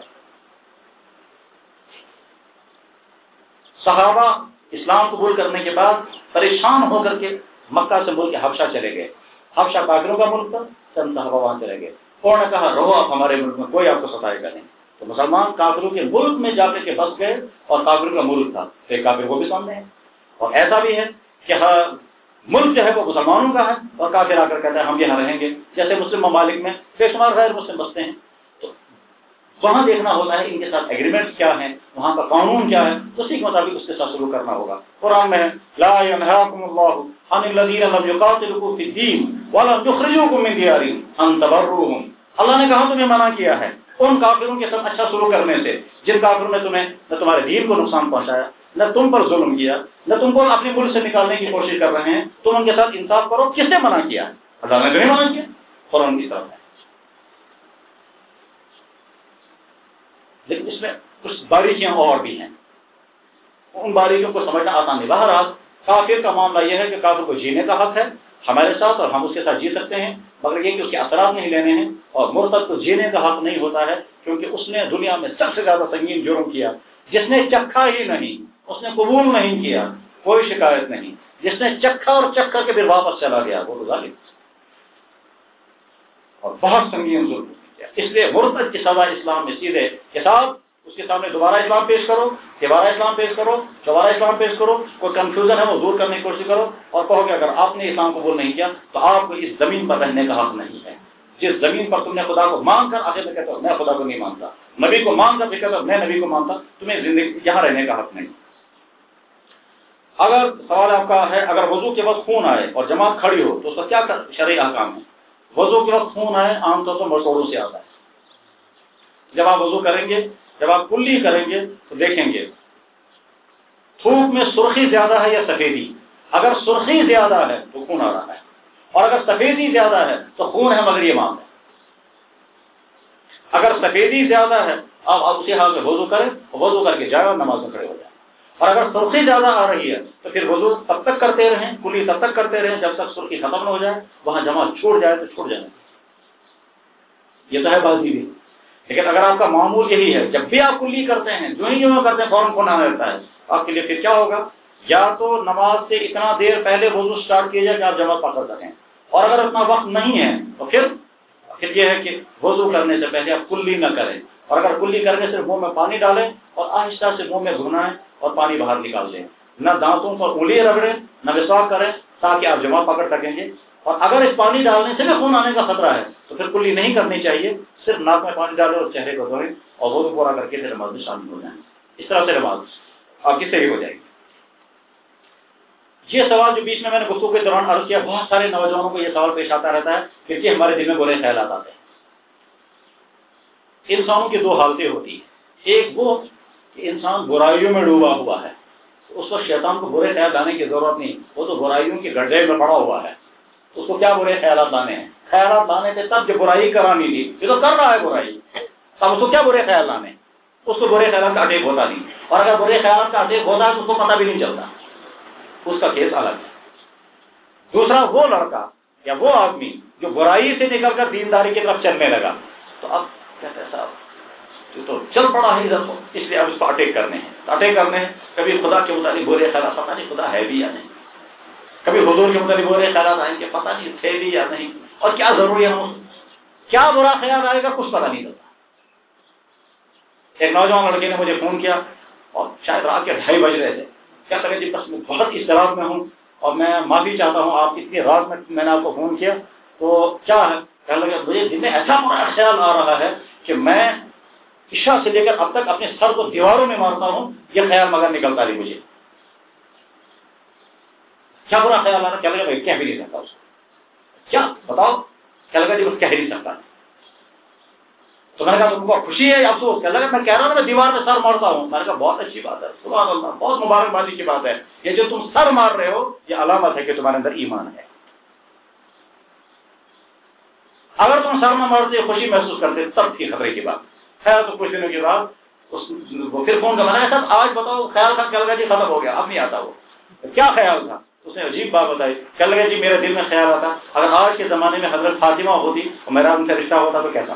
صحابہ اسلام قبول کرنے کے بعد پریشان ہو کر کے مکہ سے ملک حبشہ چلے گئے. حبشہ کافروں کا ملک تھا, چند صحابہ وہاں چلے گئے. انہوں نے کہا رہو آپ ہمارے ملک میں, کوئی آپ کو ستائے گا نہیں. تو مسلمان کافروں کے ملک میں جا کر کے بس گئے, اور کافروں کا ملک تھا تو ایک کافر وہ بھی سامنے ہے. اور ایسا بھی ہے کہ ہاں ملک جو ہے وہ مسلمانوں کا ہے اور کافر آ کر کہتا ہے ہم یہاں رہیں گے. جیسے مسلم ممالک میں بے شمار غیر مسلم بستے ہیں, تو وہاں دیکھنا ہوتا ہے ان کے ساتھ ایگریمنٹ کیا ہے, وہاں کا قانون کیا ہے, اسی کے مطابق اس کے ساتھ سلوک کرنا ہوگا. قرآن میں لا ينهاكم الله عن الذين لم يقاتلوكم في الدين ولم يخرجوكم من ديارهم ان تبروهم. اللہ نے کہا تمہیں منع کیا ہے ان کافروں کے ساتھ اچھا سلوک کرنے سے جن کافروں نے تمہیں نہ تمہارے دین کو نقصان پہنچایا, نہ تم پر ظلم کیا, نہ تم کو اپنے ملک سے نکالنے کی کوشش کر رہے ہیں. تم ان کے ساتھ انصاف کرو. کس نے منع کیا؟ اللہ نے نہیں منع کیا, قرآن کی طرف ہے. لیکن اس میں کچھ باریکیاں اور بھی ہیں, ان باریکیوں کو سمجھنا آسان نہیں. بہرحال کافر کا معاملہ یہ ہے کہ کافر کو جینے کا حق ہے ہمارے ساتھ اور ہم اس کے ساتھ جی سکتے ہیں, مگر یہ کہ اس کے اثرات نہیں لینے ہیں. اور مرتد کو جینے کا حق نہیں ہوتا ہے کیونکہ اس نے دنیا میں سب سے زیادہ سنگین جرم کیا. جس نے چکھا ہی نہیں, اس نے قبول نہیں کیا, کوئی شکایت نہیں. جس نے چکھا اور چکھ کر کے پھر واپس چلا گیا وہ تو ظالم اور بہت سنگین ظلم کیا. اس لیے مرتد کی سزا اسلام میں سیدھے کتاب اس کے سامنے دوبارہ اسلام پیش کرو, دوبارہ اسلام پیش کرو, دوبارہ اسلام پیش کرو. کوئی کنفیوژن ہے وہ دور کرنے کی کوشش کرو اور کہو کہ اگر آپ نے اسلام قبول نہیں کیا تو آپ کو اس زمین پر رہنے کا حق نہیں ہے. جس زمین پر تم نے خدا کو مان کر آخر میں کہتے ہو میں خدا کو نہیں مانتا, نبی کو مان کر کہتے ہو میں نبی کو مانتا, تمہیں زندگی یہاں رہنے کا حق نہیں. اگر سوال آپ کا ہے اگر وضو کے وقت خون آئے اور جماعت کھڑی ہو تو اس کا کیا شرعی احکام ہے؟ وضو کے وقت خون آئے عام طور پر مسوڑوں سے آتا ہے. جب آپ وضو کریں گے, جب آپ کلی کریں گے تو دیکھیں گے تھوک میں سرخی زیادہ ہے یا سفیدی. اگر سرخی زیادہ ہے تو خون آ رہا ہے, اور اگر سفیدی زیادہ ہے تو خون ہے مگر یہ معاملہ. اگر سفیدی زیادہ ہے آپ آپ اسی حال میں وضو کریں, وضو کر کے جائیں اور نماز میں کھڑے ہو جائیں. اور اگر سرخی زیادہ آ رہی ہے تو پھر وضو تب تک کرتے رہیں, کلی تب تک کرتے رہیں جب تک سرخی ختم نہ ہو جائے. وہاں جماعت چھوڑ جائے تو چھوڑ جائیں. یہ تو ہے بات بھی. لیکن اگر آپ کا معمول یہی ہے جب بھی آپ کلی کرتے ہیں جو ہی جو کرتے ہیں فوراً خون آنے لگتا ہے, آپ کے لیے پھر کیا ہوگا؟ یا تو نماز سے اتنا دیر پہلے وضو سٹارٹ کیا جائے کہ آپ جماعت پکڑ سکیں, اور اگر اتنا وقت نہیں ہے تو پھر پھر یہ ہے کہ وضو کرنے سے پہلے آپ کلی نہ کریں, اور اگر کلی کرنے سے منہ میں پانی ڈالیں اور آہستہ سے منہ میں گھنائیں اور پانی باہر نکال دیں. نہ دانتوں پر انگلی رگڑیں نہ مسواک کریں تاکہ آپ جماعت پکڑ سکیں گے. اور اگر اس پانی ڈالنے سے بھی خون آنے کا خطرہ ہے تو پھر کلی نہیں کرنی چاہیے, صرف ناک میں پانی ڈالیں اور چہرے کو دھوئیں اور وضو پورا کر کے نماز میں شامل ہو جائیں. اس طرح سے نماز آپ کی صحیح ہو جائے گی. یہ سوال جو بیچ میں میں نے گفتگو کے دوران عرض کیا, بہت سارے نوجوانوں کو یہ سوال پیش آتا رہتا ہے کیونکہ ہمارے دل میں برے خیالات آتے ہیں. انسانوں کی دو حالتیں ہوتی ہیں. ایک وہ کہ انسان برائیوں میں ڈوبا ہوا ہے, اس وقت شیطان کو برے خیال لانے کی ضرورت نہیں, وہ تو برائیوں کے گڈھے میں پڑا ہوا ہے, اس کو کیا برے خیالات لانے ہیں. خیالات لانے تھے تب جو برائی کرانی تھی، یہ تو کر رہا ہے برائی، تب اس کو کیا برے خیال لانے؟ اس کو برے خیالات کا اٹیک ہوتا نہیں، اور اگر برے خیالات کا اٹیک ہوتا ہے تو اس کو پتہ بھی نہیں چلتا، اس کا کیس الگ ہے۔ دوسرا وہ لڑکا یا وہ آدمی جو برائی سے نکل کر دینداری کی طرف چلنے لگا، تو اب کہتے ہیں صاحب تو چل پڑا ہے ادھر کو، اس لیے اب اس کو اٹیک کرنے ہیں، اٹیک کرنے ہیں۔ کبھی خدا کے متعلق برے خیالات، پتہ نہیں خدا ہے بھی یا نہیں، کبھی حضور کے متعلق برے خیالات آئیں گے، پتہ نہیں تھے بھی یا نہیں، اور کیا ضروری ہے کیا برا خیال آئے گا کچھ پتہ نہیں چلتا۔ ایک نوجوان لڑکے نے مجھے فون کیا اور شاید رات کے ڈھائی بج رہے تھے، کیا کریں جی بس میں بہت اضطراب میں ہوں اور میں معافی چاہتا ہوں، آپ اتنی رات میں میں نے آپ کو فون کیا تو کیا ہے؟ کہنے لگا مجھے دن میں ایسا برا خیال آ رہا ہے کہ میں عشاء سے لے کر اب تک اپنے سر کو دیواروں میں مارتا ہوں، یہ خیال مگر نکلتا نہیں مجھے۔ کیا برا خیال آ رہا ہے؟ کیا لگا میں کہہ بھی نہیں سکتا اس کو، کیا بتاؤ؟ کیا لگا جی بس کہہ نہیں سکتا۔ تو میں نے کہا تم کو خوشی ہے یا افسوس؟ کہنے لگا میں کہہ رہا ہوں میں دیوار میں سر مارتا ہوں۔ میں نے کہا بہت اچھی بات ہے، سبحان اللہ، بہت مبارکبادی کی بات ہے، یہ جو تم سر مار رہے ہو یہ علامت ہے کہ تمہارے اندر ایمان ہے۔ اگر تم سر نہ مارتے خوشی محسوس کرتے تب کی خطرے کی بات ہے۔ تو کچھ دنوں کے بعد اس پھر فون کر میں صاحب آج بتاؤ خیال تھا؟ کیا لگا جی ختم ہو گیا، اب نہیں آتا وہ۔ کیا خیال تھا؟ اس نے عجیب بات بتائی، کیا لگا جی میرے دل میں خیال آتا اگر آج کے زمانے میں حضرت فاطمہ ہوتی اور میرا ان سے رشتہ ہوتا تو کیسا؟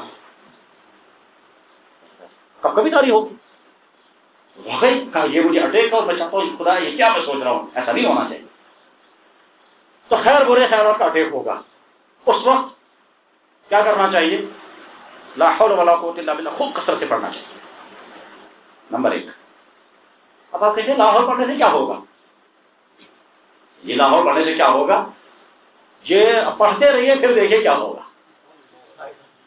کب کبھی تاری ہوگی واقعی کہا یہ مجھے اٹیک اور میں چاہتا ہوں خدا یہ کیا میں سوچ رہا ہوں، ایسا نہیں ہونا چاہیے۔ تو خیر برے خیالات کا اٹیک ہوگا، اس وقت کیا کرنا چاہیے؟ لا حول ولا قوت الا باللہ، خوب کثرت سے پڑھنا چاہیے، نمبر ایک۔ اب آپ کہتے ہیں لاہور پڑھنے سے کیا ہوگا؟ یہ لاہور پڑھنے سے کیا ہوگا؟ یہ پڑھتے رہیے پھر دیکھیے کیا ہوگا۔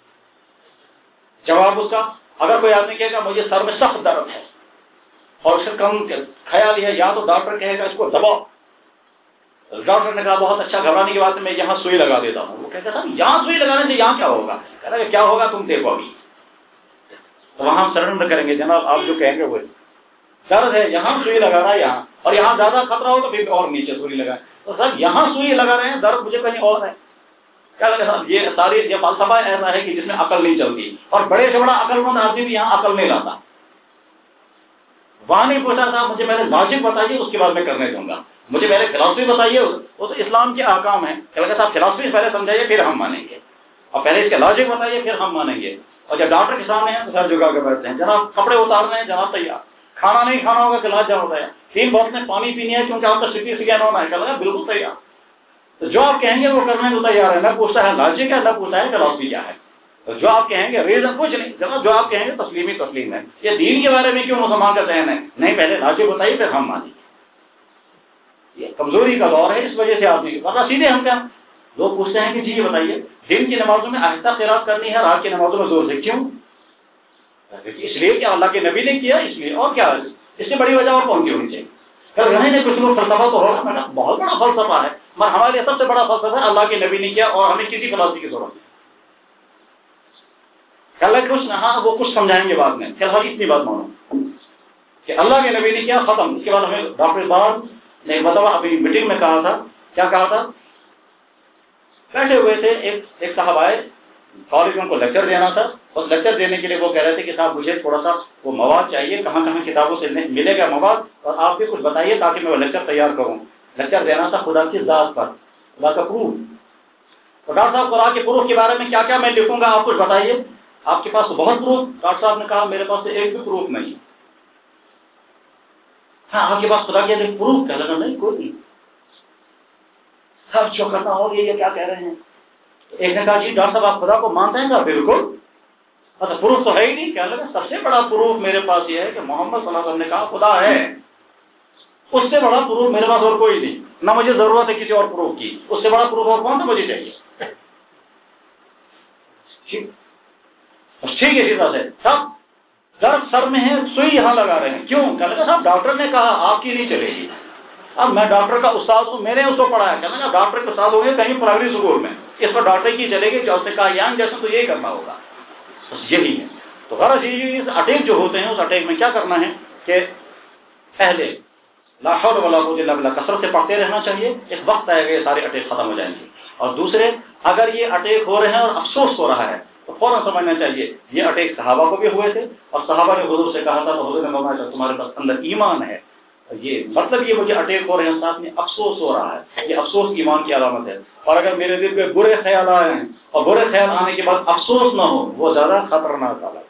جواب اس کا، اگر کوئی آدمی کہے گا مجھے سر میں سخت درد ہے اور اس کا کم خیال یہ ہے یا تو ڈاکٹر کہے گا اس کو دباؤ، ڈاکٹر نے کہا بہت اچھا گھبرانے کے بعد میں یہاں سوئی لگا دیتا ہوں، وہ کہتا ہے صاحب یہاں سوئی لگانے سے یہاں کیا ہوگا؟ کہتا ہے کیا ہوگا تم دیکھو ابھی۔ تو وہاں ہم سرنڈر کریں گے جناب آپ جو کہیں گے وہ درد ہے یہاں سوئی لگا رہا ہے یہاں، اور یہاں زیادہ خطرہ ہو تو پھر اور نیچے سوئی لگائیں۔ تو سر یہاں سوئی لگا رہے ہیں درد مجھے کہیں اور ہے، کیا لگا صاحب یہ ساری یہ فلسفہ ایسا ہے کہ جس میں عقل نہیں چلتی، اور بڑے سے بڑا عقل مند آدمی بھی یہاں عقل نہیں لاتا۔ وہاں نہیں پوچھا تھا مجھے پہلے لاجک بتائیے اس کے بعد میں کرنے دوں گا، مجھے پہلے فلاسفی بتائیے، وہ تو اسلام کے احکام ہیں، کیا لگا صاحب فلاسفی پہلے سمجھائیے پھر ہم مانیں گے، اور پہلے اس کے لاجک بتائیے پھر ہم مانیں گے۔ اور جب ڈاکٹر کے سامنے ہیں تو سر جھکا کے بیٹھتے ہیں، جناب کپڑے اتار رہے ہیں جناب تیار، کھانا نہیں کھانا ہوگا کلاس جا ہوتا ہے، تین بوتلیں پانی پینی ہے کیونکہ آپ کا سٹی اسکین ہونا ہے، کیا لگا بالکل تیار۔ تو جو آپ کہیں گے وہ کرنے کو تیار ہے، نہ پوچھتا ہے لاجک ہے نہ پوچھتا ہے فلاسفی کیا ہے، تو جو آپ کہیں گے ریزن کچھ نہیں جناب، جو آپ کہیں گے تسلیم ہی تسلیم ہے۔ یہ دین کے بارے میں کیوں مسلمان کا ذہن ہے نہیں پہلے لاجک بتائیے پھر ہم مانیں گے۔ یہ کمزوری کا دور ہے، اس وجہ سے آدمی ورنہ سیدھے ہم کیا لوگ پوچھتے ہیں کہ جی یہ بتائیے دن کی نمازوں میں آہستہ قرات کرنی ہے رات کی نمازوں میں زور سے، کیوں؟ اس لیے کہ اللہ کے نبی نے کیا اس لیے، اور کیا اس سے بڑی وجہ اور کون سی ہونی چاہیے؟ نہیں کچھ لوگ فلسفہ تو ہوگا، میں نے بہت بڑا فلسفہ ہے مگر ہمارے لیے سب سے بڑا فلسفہ ہے اللہ کے نبی نے کیا اور ہمیں کسی فلسفے کی ضرورت نہیں۔ اللہ کچھ ہاں وہ کچھ سمجھائیں گے بعد میں، فی الحال اتنی بات مانو کہ اللہ کے نبی نے کیا ختم۔ اس کے بعد ہمیں ڈاکٹر صاحب نے مطلب ابھی میٹنگ میں کہا تھا، کیا کہا تھا؟ بیٹھے ہوئے تھے، ایک ایک صاحب آئے کالج میں ان کو لیکچر دینا تھا، اس لیکچر دینے کے لیے وہ کہہ رہے تھے کہ صاحب مجھے تھوڑا سا وہ مواد چاہیے، کہاں کہاں کتابوں سے ملے گا مواد، اور آپ بھی کچھ بتائیے تاکہ میں وہ لیکچر تیار کروں۔ لیکچر دینا تھا خدا کی ذات پر، خدا کا پروف۔ تو ڈاکٹر صاحب خدا کے پروف کے بارے میں کیا کیا میں لکھوں گا آپ کچھ بتائیے، آپ کے پاس تو بہت پروف۔ ڈاکٹر صاحب نے کہا میرے پاس تو ایک بھی پروف نہیں۔ ہاں آپ کے پاس خدا کے پروف کہہ لگا نہیں کوئی نہیں، سب جو کرنا ہوگا یہ کیا کہہ رہے ہیں۔ ایک نے کہا جی ڈاکٹر صاحب آپ خدا کو مانتے ہیں؟ کہا بالکل، مطلب پروف تو ہے ہی نہیں۔ کیا لگا سب سے بڑا پروف میرے پاس یہ ہے کہ محمد صلی اللہ علیہ وسلم نے کہا خدا ہے، اس سے بڑا پروف میرے پاس اور کوئی نہیں، نہ مجھے ضرورت ہے کسی اور پروف کی، اس سے بڑا پروف اور کون سا مجھے چاہیے۔ ٹھیک ہے سیدھا سے سب درد سر میں ہے، سوئی یہاں لگا رہے ہیں، کیوں؟ کہنے لگا صاحب ڈاکٹر نے کہا آپ کی نہیں چلے گی۔ اب میں ڈاکٹر کا استاد ہوں، میں نے اس کو پڑھایا، کہنے لگا ڈاکٹر کے استاد ہوں گے کہیں پرائمری اسکول میں، اس پر ڈاکٹر کی چلے گی، جو اس نے کہا یانگ جیسے تو یہی کرنا ہوگا، بس یہی ہے۔ تو غرض یہ اٹیک جو ہوتے ہیں اس اٹیک میں کیا کرنا ہے کہ پہلے لا حول ولا قوت الا باللہ کثرت سے پڑھتے رہنا چاہیے، اس وقت آئے گا یہ سارے اٹیک ختم ہو جائیں گے۔ اور دوسرے اگر یہ اٹیک ہو رہے ہیں اور افسوس ہو رہا ہے تو فوراً سمجھنا چاہیے یہ اٹیک صحابہ کو بھی ہوئے تھے، اور صحابہ نے حضور سے کہا تھا تو حضور نے فرمایا تمہارے پاس اندر ایمان ہے، یہ مطلب یہ مجھے اٹیک ہو رہے ہیں ساتھ میں افسوس ہو رہا ہے، یہ افسوس ایمان کی علامت ہے۔ اور اگر میرے دل پہ برے خیال آئے ہیں اور برے خیال آنے کے بعد افسوس نہ ہو، وہ زیادہ خطرناک حالت ہے۔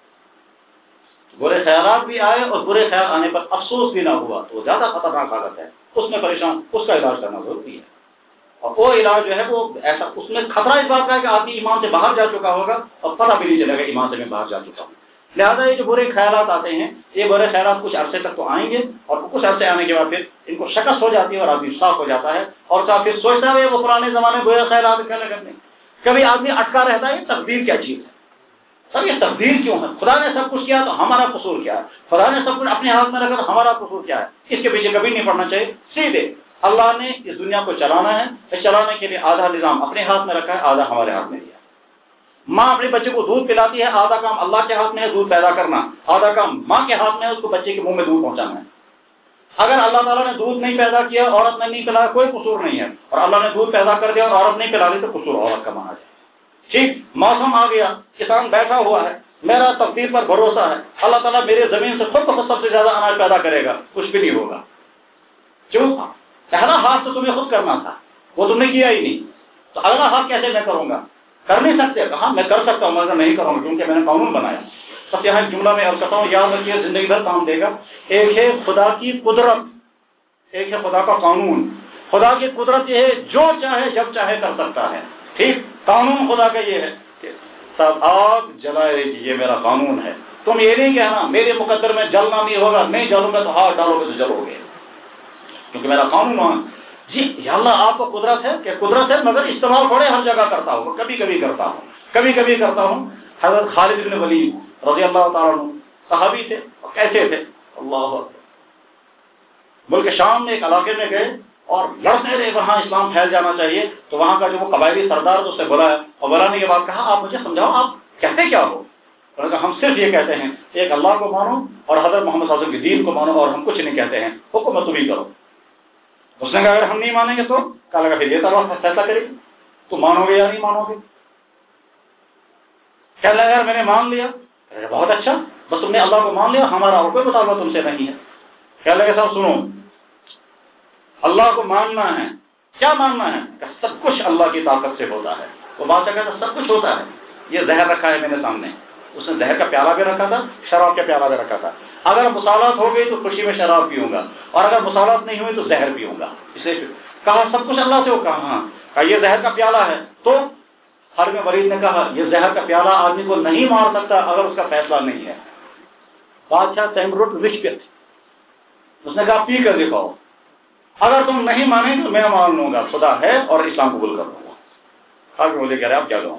برے خیالات بھی آئے اور برے خیال آنے پر افسوس بھی نہ ہوا تو وہ زیادہ خطرناک حالت ہے، اس میں پریشان، اس کا علاج کرنا ضروری ہے۔ اور وہ علاج جو ہے وہ ایسا، اس میں خطرہ اس بات کا ہے کہ آدمی ایمان سے باہر جا چکا ہوگا اور پتہ بھی نہیں چلے گا ایمان سے میں باہر جا چکا ہوں۔ لہٰذا یہ جو برے خیالات آتے ہیں، یہ برے خیالات کچھ عرصے تک تو آئیں گے، اور کچھ عرصے آنے کے بعد پھر ان کو شکست ہو جاتی ہے اور آدمی صاف ہو جاتا ہے، اور پھر سوچتا ہے وہ پرانے زمانے میں برے خیالات کہنے کرنے۔ کبھی آدمی اٹکا رہتا ہے یہ تقدیر کیا چیز ہے، سر یہ تقدیر کیوں ہے؟ خدا نے سب کچھ کیا تو ہمارا قصور کیا ہے؟ خدا نے سب کچھ اپنے ہاتھ میں رکھا تو ہمارا قصور کیا ہے؟ اس کے پیچھے کبھی نہیں پڑنا چاہیے۔ سیدھے اللہ نے اس دنیا کو چلانا ہے، اس چلانے کے لیے آدھا نظام اپنے ہاتھ میں رکھا ہے، آدھا ہمارے ہاتھ میں دیا۔ ماں اپنے بچے کو دودھ پلاتی ہے، آدھا کام اللہ کے ہاتھ میں ہے دودھ پیدا کرنا، آدھا کام ماں کے ہاتھ میں ہے اس کو بچے کے منہ میں دودھ پہنچانا ہے۔ اگر اللہ تعالیٰ نے دودھ نہیں پیدا کیا، عورت نے نہیں پلایا، کوئی قصور نہیں ہے، اور اللہ نے دودھ پیدا کر دیا اور عورت نہیں پلا دی تو قصور عورت کا مانا جائے۔ ٹھیک، موسم آ گیا، کسان بیٹھا ہوا ہے، میرا تقدیر پر بھروسہ ہے، اللہ تعالیٰ میرے زمین سے خود بخود سب سے زیادہ اناج پیدا کرے گا، کچھ بھی نہیں ہوگا۔ کیوں؟ پہلا ہاتھ تو تمہیں خود کرنا تھا، وہ تم نے کیا ہی نہیں، تو اگلا ہاتھ کیسے میں کروں گا؟ کر نہیں سکتے، کہا میں کر سکتا ہوں مگر نہیں کروں گا کیونکہ میں نے قانون بنایا۔ سب یہاں جملہ میں عرض کرتا ہوں، یاد رکھیے زندگی بھر کام دے گا۔ ایک ہے خدا کی قدرت، ایک ہے خدا کا قانون۔ خدا کی قدرت یہ ہے جو چاہے جب چاہے کر سکتا ہے، ٹھیک۔ قانون خدا کا یہ ہے کہ سب آگ جلائے گی، یہ میرا قانون ہے۔ تم یہ نہیں کہنا میرے مقدر میں جلنا نہیں ہوگا، نہیں جلوں گا تو ہاتھ ڈالو گے تو جلو گے، کیونکہ میرا قانون ہے۔ جی یا اللہ آپ کو قدرت ہے کہ قدرت ہے، مگر استعمال تھوڑے ہر جگہ کرتا ہوں، کبھی کبھی کرتا ہوں کبھی کبھی کرتا ہوں حضرت خالد بن ولید رضی اللہ تعالیٰ عنہ صحابی تھے، کیسے تھے؟ اللہ اکبر، ملک شام میں ایک علاقے میں گئے اور لڑتے رہے وہاں اسلام پھیل جانا چاہیے، تو وہاں کا جو وہ قبائلی سردار تو اسے بلایا، اور بلانے کے بعد کہا آپ مجھے سمجھاؤ آپ کہتے کیا ہو؟ انہوں نے کہا ہم صرف یہ کہتے ہیں ایک اللہ کو مانو اور حضرت محمد صلی اللہ علیہ وسلم کے دین کو مانو، اور ہم کچھ نہیں کہتے ہیں، حکم تم ہی کرو۔ اس نے کہا اگر ہم نہیں مانیں گے تو کہا لگا پھر یہ طرح فیصلہ کرے گی، تو مانو گے یا نہیں مانو گے؟ کہنے لگا یار میں نے مان لیا۔ بہت اچھا، بس تم نے اللہ کو مان لیا، ہمارا اور کوئی مطالبہ تم سے نہیں ہے۔ کہنے لگے صاحب سنو، اللہ کو ماننا ہے، کیا ماننا ہے؟ کہ سب کچھ اللہ کی طاقت سے ہوتا ہے۔ تو بادشاہ کہتا سب کچھ ہوتا ہے، یہ زہر رکھا ہے میں نے سامنے، اس نے زہر کا پیالہ بھی رکھا تھا، شراب کا پیالہ بھی رکھا تھا، اگر مصالحت ہو گئی تو خوشی میں شراب پیوں گا، اور اگر مصالحت نہیں ہوئی تو زہر پیوں گا۔ اس لیے کہا سب کچھ اللہ سے ہو، کہا ہاں، کہا یہ زہر کا پیالہ ہے، تو خالد بن ولید نے کہا یہ زہر کا پیالہ آدمی کو نہیں مار سکتا اگر اس کا فیصلہ نہیں ہے۔ بادشاہ تیمرٹ رشپت، اس نے کہا پی کر دکھاؤ، اگر تم نہیں مانیں تو میں مان لوں گا خدا ہے اور اسلام قبول کر لوں گا۔ خالد بن ولید کہہ رہے آپ کیا کہوں؟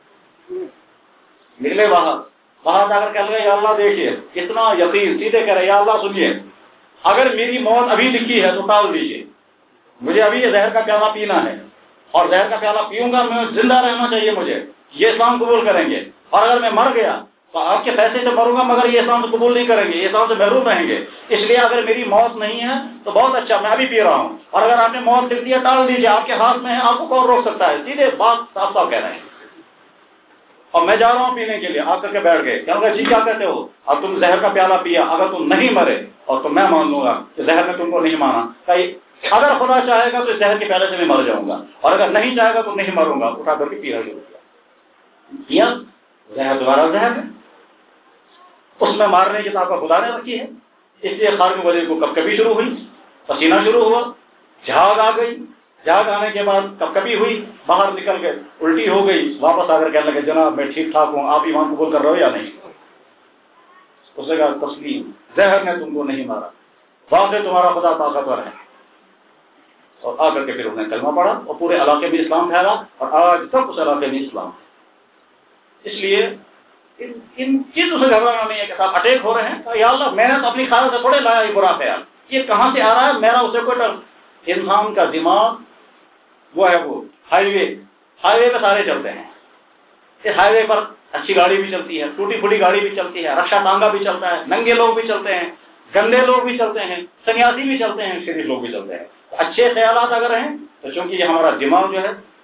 نکلے باہر، باہر جا کر کہہ لگے یا اللہ دیکھیے اتنا یقین، سیدھے کہہ رہے یا اللہ سنیے اگر میری موت ابھی لکھی ہے تو ٹال دیجیے، مجھے ابھی یہ زہر کا پیالہ پینا ہے، اور زہر کا پیالہ پیوں گا، میں زندہ رہنا چاہیے مجھے، یہ اسلام قبول کریں گے، اور اگر میں مر گیا تو آپ کے فیصلے سے مروں گا مگر یہ اسلام سے قبول نہیں کریں گے، یہ اسلام سے محروم رہیں گے، اس لیے اگر میری موت نہیں ہے تو بہت اچھا میں ابھی پی رہا ہوں، اور اگر آپ نے موت لکھ دیا ٹال دیجیے، آپ کے ہاتھ میں ہے، آپ کو کون روک سکتا ہے؟ سیدھے بات صاف صاف کہہ رہے ہیں۔ اور میں جا رہا ہوں پینے کے لیے، آ کر کے بیٹھ گئے، کہوں گا جی کیا کہتے ہو؟ اب تم زہر کا پیالہ پیا، اگر تم نہیں مرے اور تو میں مان لوں گا کہ زہر نے تم کو نہیں مانا، اگر خدا چاہے گا تو زہر کے پیالے سے میں مر جاؤں گا، اور اگر نہیں چاہے گا تو نہیں مروں گا۔ اٹھا کر کے پینا شروع کیا، زہر دوبارہ زہر ہے، اس میں مارنے کی طاقت خدا نے رکھی ہے، اس لیے خالد بن ولید کو کب کبھی شروع ہوئی، پسینہ شروع ہوا، جھاگ آ گئی، جھاگ آنے کے بعد کب کبھی ہوئی، باہر نکل گئے، الٹی ہو گئی، واپس آ کر کہنے لگے جناب میں ٹھیک ٹھاک ہوں، آپ ایمان قبول کر رہے ہو یا نہیں؟ اس نے کہا تسلیم، زہر نے تم کو نہیں مارا، واقعی تمہارا خدا طاقتور ہے۔ اور آ کر کے پھر انہوں نے کلمہ پڑھا اور پورے علاقے میں اسلام پھیلا، اور آج تک اس علاقے میں اسلام ہے۔ اس لیے ان ان چیزوں سے گھبرانا نہیں ہے کہ صاحب اٹیک ہو رہے ہیں، یا اللہ میں نے تو اپنی خیال سے تھوڑے لایا یہ برا خیال، یہ کہاں سے آ رہا ہے میرا اسے کوئی ڈر۔ انسان کا دماغ وہ ہے، وہ ہائی وے ہائی وے پہ سارے چلتے ہیں، اس ہائی وے پر اچھی گاڑی بھی چلتی ہے، ٹوٹی پھوٹی گاڑی بھی چلتی ہے، رکشا ٹانگا بھی چلتا ہے، ننگے لوگ بھی چلتے ہیں، گندے لوگ بھی چلتے ہیں، سنیاسی بھی چلتے ہیں، شریف لوگ بھی چلتے ہیں۔ اچھے خیالات اگر ہیں تو چونکہ یہ ہمارا دماغ جو ہے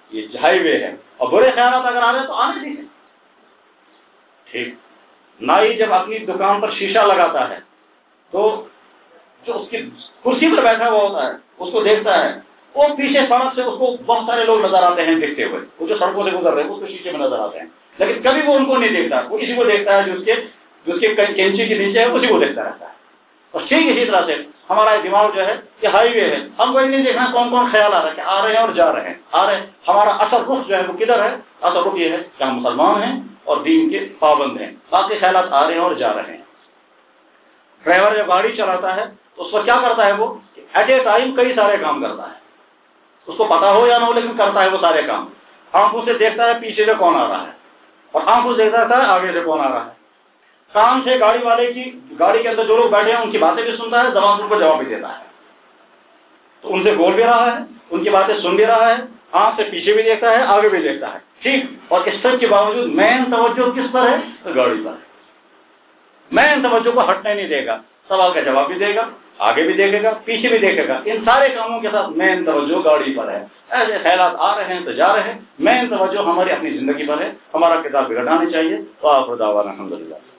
یہ ہائی وے ہے، اور برے خیالات اگر آ رہے ہیں تو آنے دیجیے. ٹھیک. نائی جب اپنی دکان پر شیشہ لگاتا ہے تو جو اس کی کرسی پر بیٹھا ہوا ہوتا ہے اس کو دیکھتا ہے، وہ پیچھے سڑک سے اس کو بہت سارے لوگ نظر آتے ہیں دیکھتے ہوئے، وہ جو سڑکوں سے گزر رہے ہیں اس کو شیشے میں نظر آتے ہیں، لیکن کبھی وہ ان کو نہیں دیکھتا، وہ اسی کو دیکھتا ہے جو اس کے جو اس کے کینچی کے نیچے ہے اسی کو دیکھتا رہتا ہے. اور ٹھیک اسی طرح سے ہمارا دماغ جو ہے یہ ہائی وے ہے، ہم کو نہیں دیکھنا کون کون خیال آ رہا ہے کہ آ رہے ہیں اور جا رہے ہیں آ رہے ہیں. ہمارا اصل رخ جو ہے وہ کدھر ہے؟ اصل رخ یہ ہے کہ ہم مسلمان ہیں اور دین کے پابند ہیں، باقی خیالات آ رہے ہیں اور جا رہے ہیں. ڈرائیور جب گاڑی چلاتا ہے تو اس کو کیا کرتا ہے؟ وہ ایٹ اے ٹائم کئی سارے کام کرتا ہے، اس کو پتا ہو یا نہ ہو لیکن کرتا ہے وہ سارے کام. آنکھوں سے دیکھتا ہے پیچھے سے کون آ رہا ہے، اور آنکھوں سے دیکھتا ہے آگے سے کون آ رہا ہے. کان سے گاڑی والے کی گاڑی کے اندر جو لوگ بیٹھے ہیں ان کی باتیں بھی سنتا ہے، زبان سے ان کو جواب بھی دیتا ہے. تو ان سے بول بھی رہا ہے، ان کی باتیں سن بھی رہا ہے، آنکھ سے پیچھے بھی دیکھتا ہے آگے بھی دیکھتا ہے. ٹھیک. اور اس سب کے باوجود مین توجہ کس پر ہے؟ تو گاڑی پر ہے. مین توجہ کو ہٹنے نہیں دے گا، سوال کا جواب بھی دے گا، آگے بھی دیکھے گا پیچھے بھی دیکھے گا. ان سارے کاموں کے ساتھ مین توجہ گاڑی پر ہے. ایسے خیالات آ رہے ہیں تو جا رہے ہیں، مین توجہ ہماری اپنی زندگی پر ہے. ہمارا کتاب بگڑنا نہیں چاہیے. وآخر دعوانا الحمدللہ.